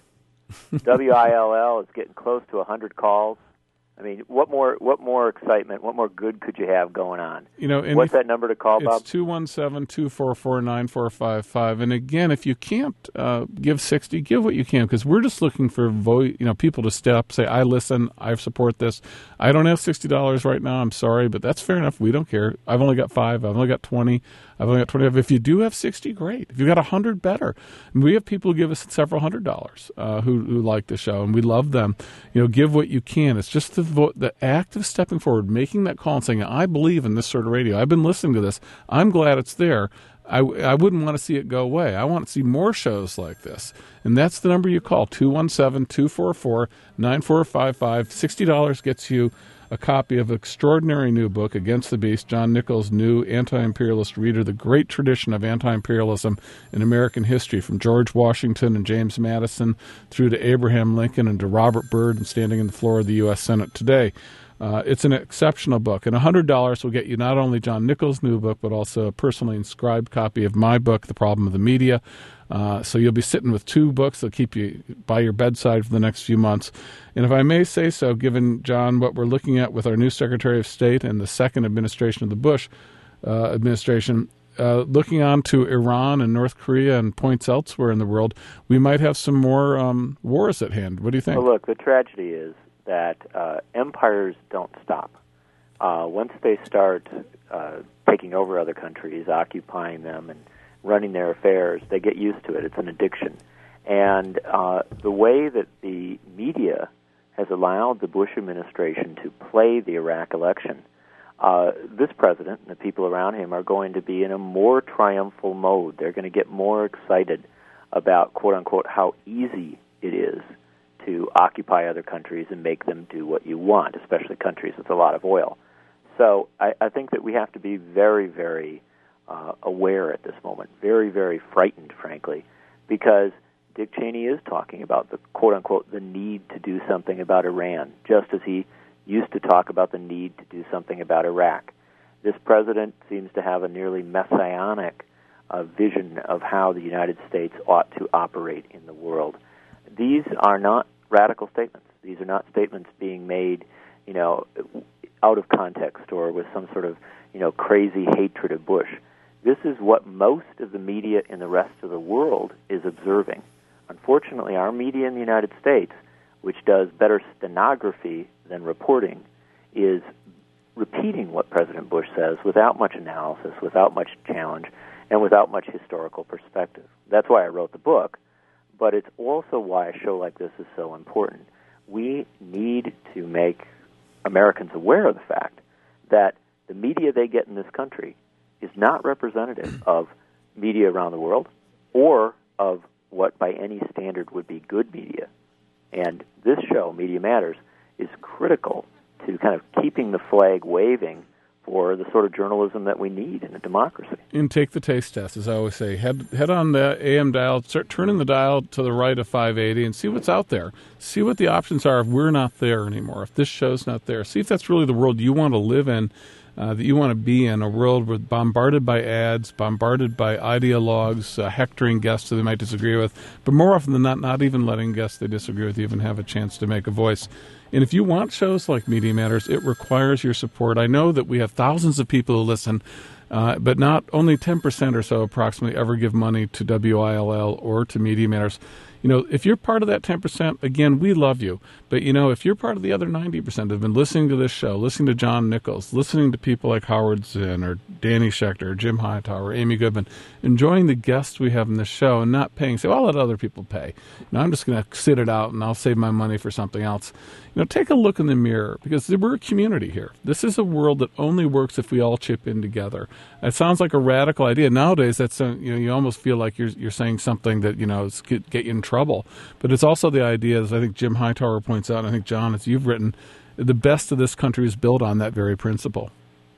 W I L L is getting close to one hundred calls. I mean, what more? What more excitement? What more good could you have going on? You know, and what's if, that number to call, Bob? It's two one seven, two four four, nine four five five. And again, if you can't uh, give sixty, give what you can, because we're just looking for vote. You know, people to step up, say, "I listen, I support this." I don't have sixty dollars right now. I'm sorry, but that's fair enough. We don't care. I've only got five. I've only got twenty. I've only got twenty. If you do have sixty, great. If you got a hundred, better. And we have people who give us several hundred dollars uh, who who like the show, and we love them. You know, give what you can. It's just the vote, the act of stepping forward, making that call, and saying, "I believe in this sort of radio. I've been listening to this. I'm glad it's there. I, I wouldn't want to see it go away. I want to see more shows like this." And that's the number you call, two one seven, two four four, nine four five five. sixty dollars gets you a copy of an extraordinary new book, Against the Beast, John Nichols' new anti-imperialist reader, the great tradition of anti-imperialism in American history, from George Washington and James Madison through to Abraham Lincoln and to Robert Byrd and standing in the floor of the U S Senate today. Uh, it's an exceptional book, and one hundred dollars will get you not only John Nichols' new book, but also a personally inscribed copy of my book, The Problem of the Media. Uh, so you'll be sitting with two books that'll keep you by your bedside for the next few months. And if I may say so, given, John, what we're looking at with our new Secretary of State and the second administration of the Bush uh, administration, uh, looking on to Iran and North Korea and points elsewhere in the world, we might have some more um, wars at hand. What do you think? Well, look, the tragedy is that uh, empires don't stop. Uh, once they start uh, taking over other countries, occupying them, and running their affairs, they get used to it. It's an addiction. And uh, the way that the media has allowed the Bush administration to play the Iraq election, uh, this president and the people around him are going to be in a more triumphal mode. They're going to get more excited about, quote-unquote, how easy it is to occupy other countries and make them do what you want, especially countries with a lot of oil. So I, I think that we have to be very, very uh, aware at this moment, very, very frightened, frankly, because Dick Cheney is talking about the, quote-unquote, the need to do something about Iran, just as he used to talk about the need to do something about Iraq. This president seems to have a nearly messianic uh, vision of how the United States ought to operate in the world. These are not radical statements. These are not statements being made, you know, out of context or with some sort of, you know, crazy hatred of Bush. This is what most of the media in the rest of the world is observing. Unfortunately, our media in the United States, which does better stenography than reporting, is repeating what President Bush says without much analysis, without much challenge, and without much historical perspective. That's why I wrote the book, but it's also why a show like this is so important. We need to make Americans aware of the fact that the media they get in this country is not representative of media around the world or of what by any standard would be good media. And this show, Media Matters, is critical to kind of keeping the flag waving for the sort of journalism that we need in a democracy. And take the taste test, as I always say. Head head on the A M dial, start turning the dial to the right of five eighty and see what's out there. See what the options are if we're not there anymore, if this show's not there. See if that's really the world you want to live in. uh, that you want to be in, a world with bombarded by ads, bombarded by ideologues, uh, hectoring guests that they might disagree with, but more often than not, not even letting guests they disagree with even have a chance to make a voice. And if you want shows like Media Matters, it requires your support. I know that we have thousands of people who listen, uh, but not only ten percent or so approximately ever give money to W I L L or to Media Matters. You know, if you're part of that ten percent, again, we love you. But, you know, if you're part of the other ninety percent who've been listening to this show, listening to John Nichols, listening to people like Howard Zinn or Danny Schechter or Jim Hightower or Amy Goodman, enjoying the guests we have in this show and not paying, say, well, I'll let other people pay. You know, I'm just going to sit it out and I'll save my money for something else. You know, take a look in the mirror, because we're a community here. This is a world that only works if we all chip in together. It sounds like a radical idea. Nowadays, that's a, you know, you almost feel like you're you're saying something that, you know, is get, get you in trouble. But it's also the idea, as I think Jim Hightower points out, and I think, John, as you've written, the best of this country is built on that very principle.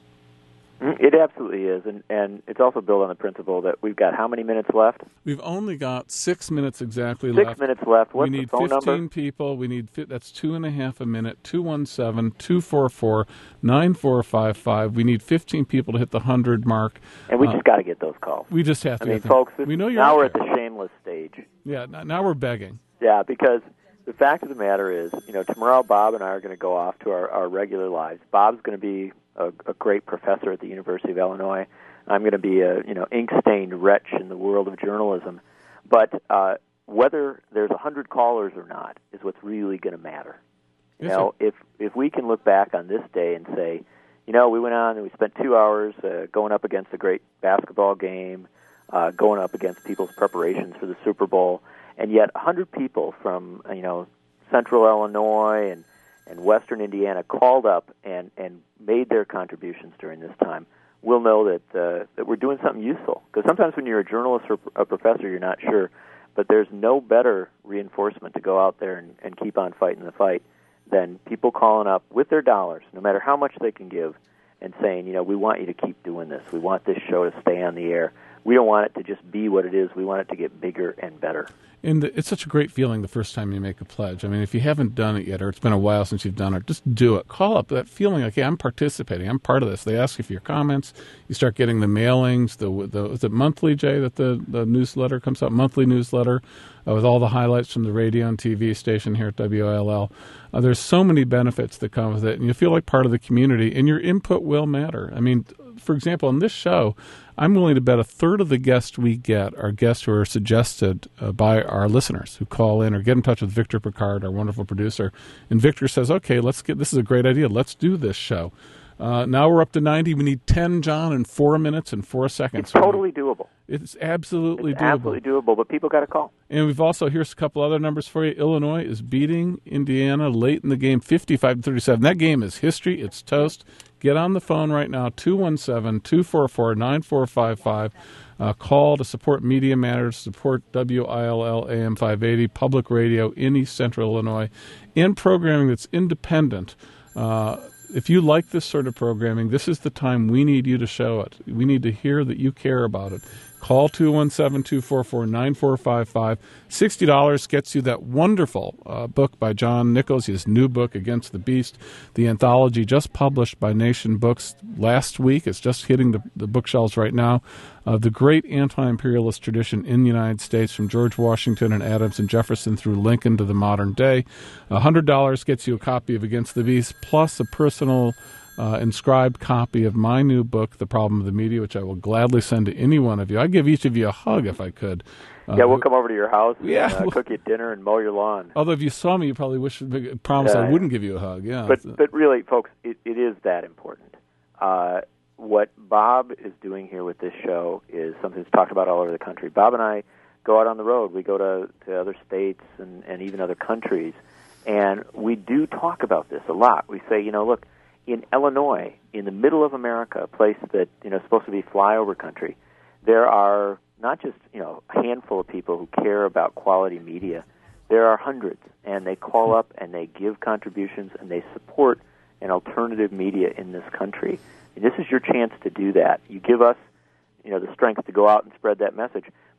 It absolutely is, and, and it's also built on the principle that we've got how many minutes left? We've only got six minutes exactly six left. Six minutes left. What's we need the phone fifteen number? people. We need that's two and a half a minute. two one seven, two four four, nine four five five. We need fifteen people to hit the hundred mark. And we uh, just got to get those calls. We just have to. I mean, get them. folks, this, we know you're now we're there. at the shameless stage. Yeah, now we're begging. Yeah, because the fact of the matter is, you know, tomorrow Bob and I are going to go off to our, our regular lives. Bob's going to be a, a great professor at the University of Illinois. I'm going to be a, you know, ink-stained wretch in the world of journalism. But uh, whether there's a hundred callers or not is what's really going to matter. You Yes, know, sir. if if we can look back on this day and say, you know, we went on and we spent two hours uh, going up against a great basketball game, uh, going up against people's preparations for the Super Bowl, and yet a hundred people from, you know, Central Illinois and, and Western Indiana called up and, and made their contributions during this time, we'll know that uh, that we're doing something useful. Because sometimes when you're a journalist or a professor, you're not sure. But there's no better reinforcement to go out there and, and keep on fighting the fight than people calling up with their dollars, no matter how much they can give, and saying, you know, we want you to keep doing this. We want this show to stay on the air. We don't want it to just be what it is. We want it to get bigger and better. And it's such a great feeling the first time you make a pledge. I mean, if you haven't done it yet, or it's been a while since you've done it, just do it. Call up that feeling like, hey, I'm participating. I'm part of this. They ask you for your comments. You start getting the mailings. The, the is it monthly, Jay, that the, the newsletter comes out? Monthly newsletter uh, with all the highlights from the radio and T V station here at W I L L. Uh, there's so many benefits that come with it, and you feel like part of the community, and your input will matter. I mean, for example, on this show, I'm willing to bet a third of the guests we get are guests who are suggested uh, by our listeners who call in or get in touch with Victor Picard, our wonderful producer. And Victor says, okay, let's get, this is a great idea. Let's do this show. Uh, now we're up to ninety. We need ten, John, in four minutes and four seconds. It's totally doable. It's absolutely it's doable. absolutely doable, but people got to call. And we've also, here's a couple other numbers for you. Illinois is beating Indiana late in the game, fifty-five to thirty-seven. That game is history. It's toast. Get on the phone right now, two one seven, two four four, nine four five five. Uh, call to support Media Matters, support W I L L A M five eighty, public radio in East Central Illinois, and programming that's independent. Uh, if you like this sort of programming, this is the time we need you to show it. We need to hear that you care about it. Call two one seven, two four four, nine four five five. sixty dollars gets you that wonderful uh, book by John Nichols, his new book, Against the Beast, the anthology just published by Nation Books last week. It's just hitting the, the bookshelves right now. Uh, the great anti-imperialist tradition in the United States, from George Washington and Adams and Jefferson through Lincoln to the modern day. one hundred dollars gets you a copy of Against the Beast, plus a personal Uh, inscribed copy of my new book, The Problem of the Media, which I will gladly send to any one of you. I'd give each of you a hug if I could. Uh, yeah, we'll come over to your house and yeah, uh, cook you dinner and mow your lawn. Although if you saw me, you probably wish, promise uh, I wouldn't give you a hug. Yeah, But, but really, folks, it, it is that important. Uh, what Bob is doing here with this show is something that's talked about all over the country. Bob and I go out on the road. We go to, to other states and, and even other countries, and we do talk about this a lot. We say, you know, look, in Illinois, in the middle of America, a place that, you know, is supposed to be flyover country, there are not just, you know, a handful of people who care about quality media. There are hundreds, and they call up and they give contributions and they support an alternative media in this country. And this is your chance to do that. You give us, you know, the strength to go out and spread that message,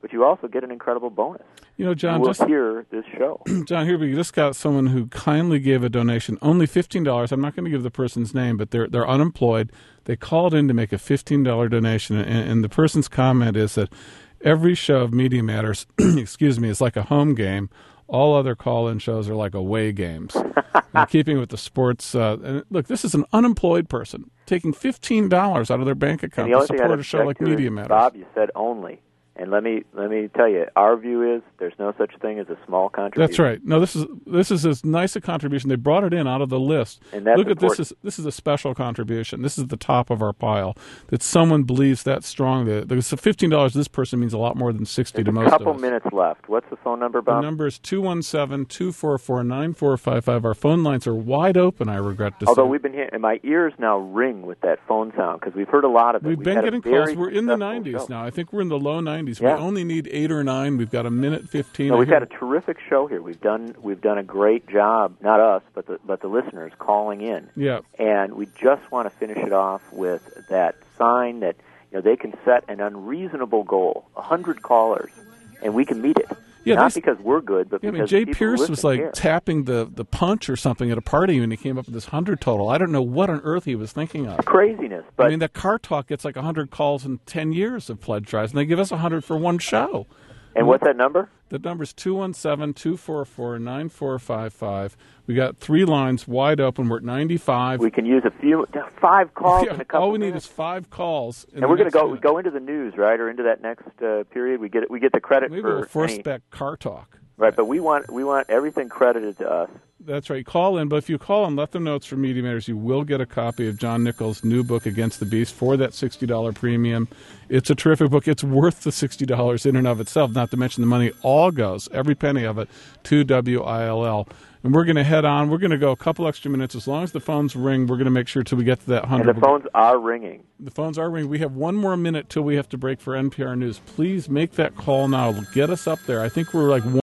but you also get an incredible bonus. You know, John, you will just hear this show. John, here we just got someone who kindly gave a donation, only fifteen dollars. I'm not going to give the person's name, but they're they're unemployed. They called in to make a fifteen dollars donation, and, and the person's comment is that every show of Media Matters, excuse me, is like a home game. All other call-in shows are like away games. In keeping with the sports, uh, and look, this is an unemployed person taking fifteen dollars out of their bank account to support a show like Media Matters. Bob, you said only. And let me let me tell you, our view is there's no such thing as a small contribution. That's right. No, this is this is as nice a contribution. They brought it in out of the list. And that's Look at important. this is this is a special contribution. This is the top of our pile. That someone believes that strongly. Because fifteen dollars to this person means a lot more than sixty There's to a most couple of us. minutes left. What's the phone number, Bob? The number is two one seven, two four four, nine four five five. Our phone lines are wide open, I regret to Although say. we've been hearing, and my ears now ring with that phone sound because we've heard a lot of it. We've, We've been had a getting very calls. We're in the successful nineties show. now. I think we're in the low nineties. Yeah. We only need eight or nine. We've got a minute fifteen. No, I we've hear- had a terrific show here. We've done we've done a great job. Not us, but the but the listeners calling in. Yeah. And we just want to finish it off with that sign that you know they can set an unreasonable goal, a hundred callers, and we can meet it. Yeah, Not they- because we're good, but Yeah, I mean, because Jay people Pierce who was listen like care. tapping the, the punch or something at a party when he came up with this hundred total. I don't know what on earth he was thinking of. Craziness, but I mean, that Car Talk gets like a hundred calls in ten years of pledge drives, and they give us a hundred for one show. And what's that number? The number's two one seven, two four four, nine four five five. We got three lines wide open. We're at ninety-five. We can use a few, five calls Yeah, in a couple all we need minutes. is five calls. And we're going to go we go into the news, right, or into that next uh, period. We get we get the credit Maybe for we'll force any- back Car Talk. right, but we want we want everything credited to us. That's right. Call in, but if you call and let them know it's from Media Matters, you will get a copy of John Nichols' new book, Against the Beast, for that sixty dollars premium. It's a terrific book. It's worth the sixty dollars in and of itself, not to mention the money all goes, every penny of it, to W I L L. And we're going to head on. We're going to go a couple extra minutes. As long as the phones ring, we're going to make sure till we get to that one hundred. And the phones are ringing. The phones are ringing. We have one more minute till we have to break for N P R News. Please make that call now. Get us up there. I think we're like one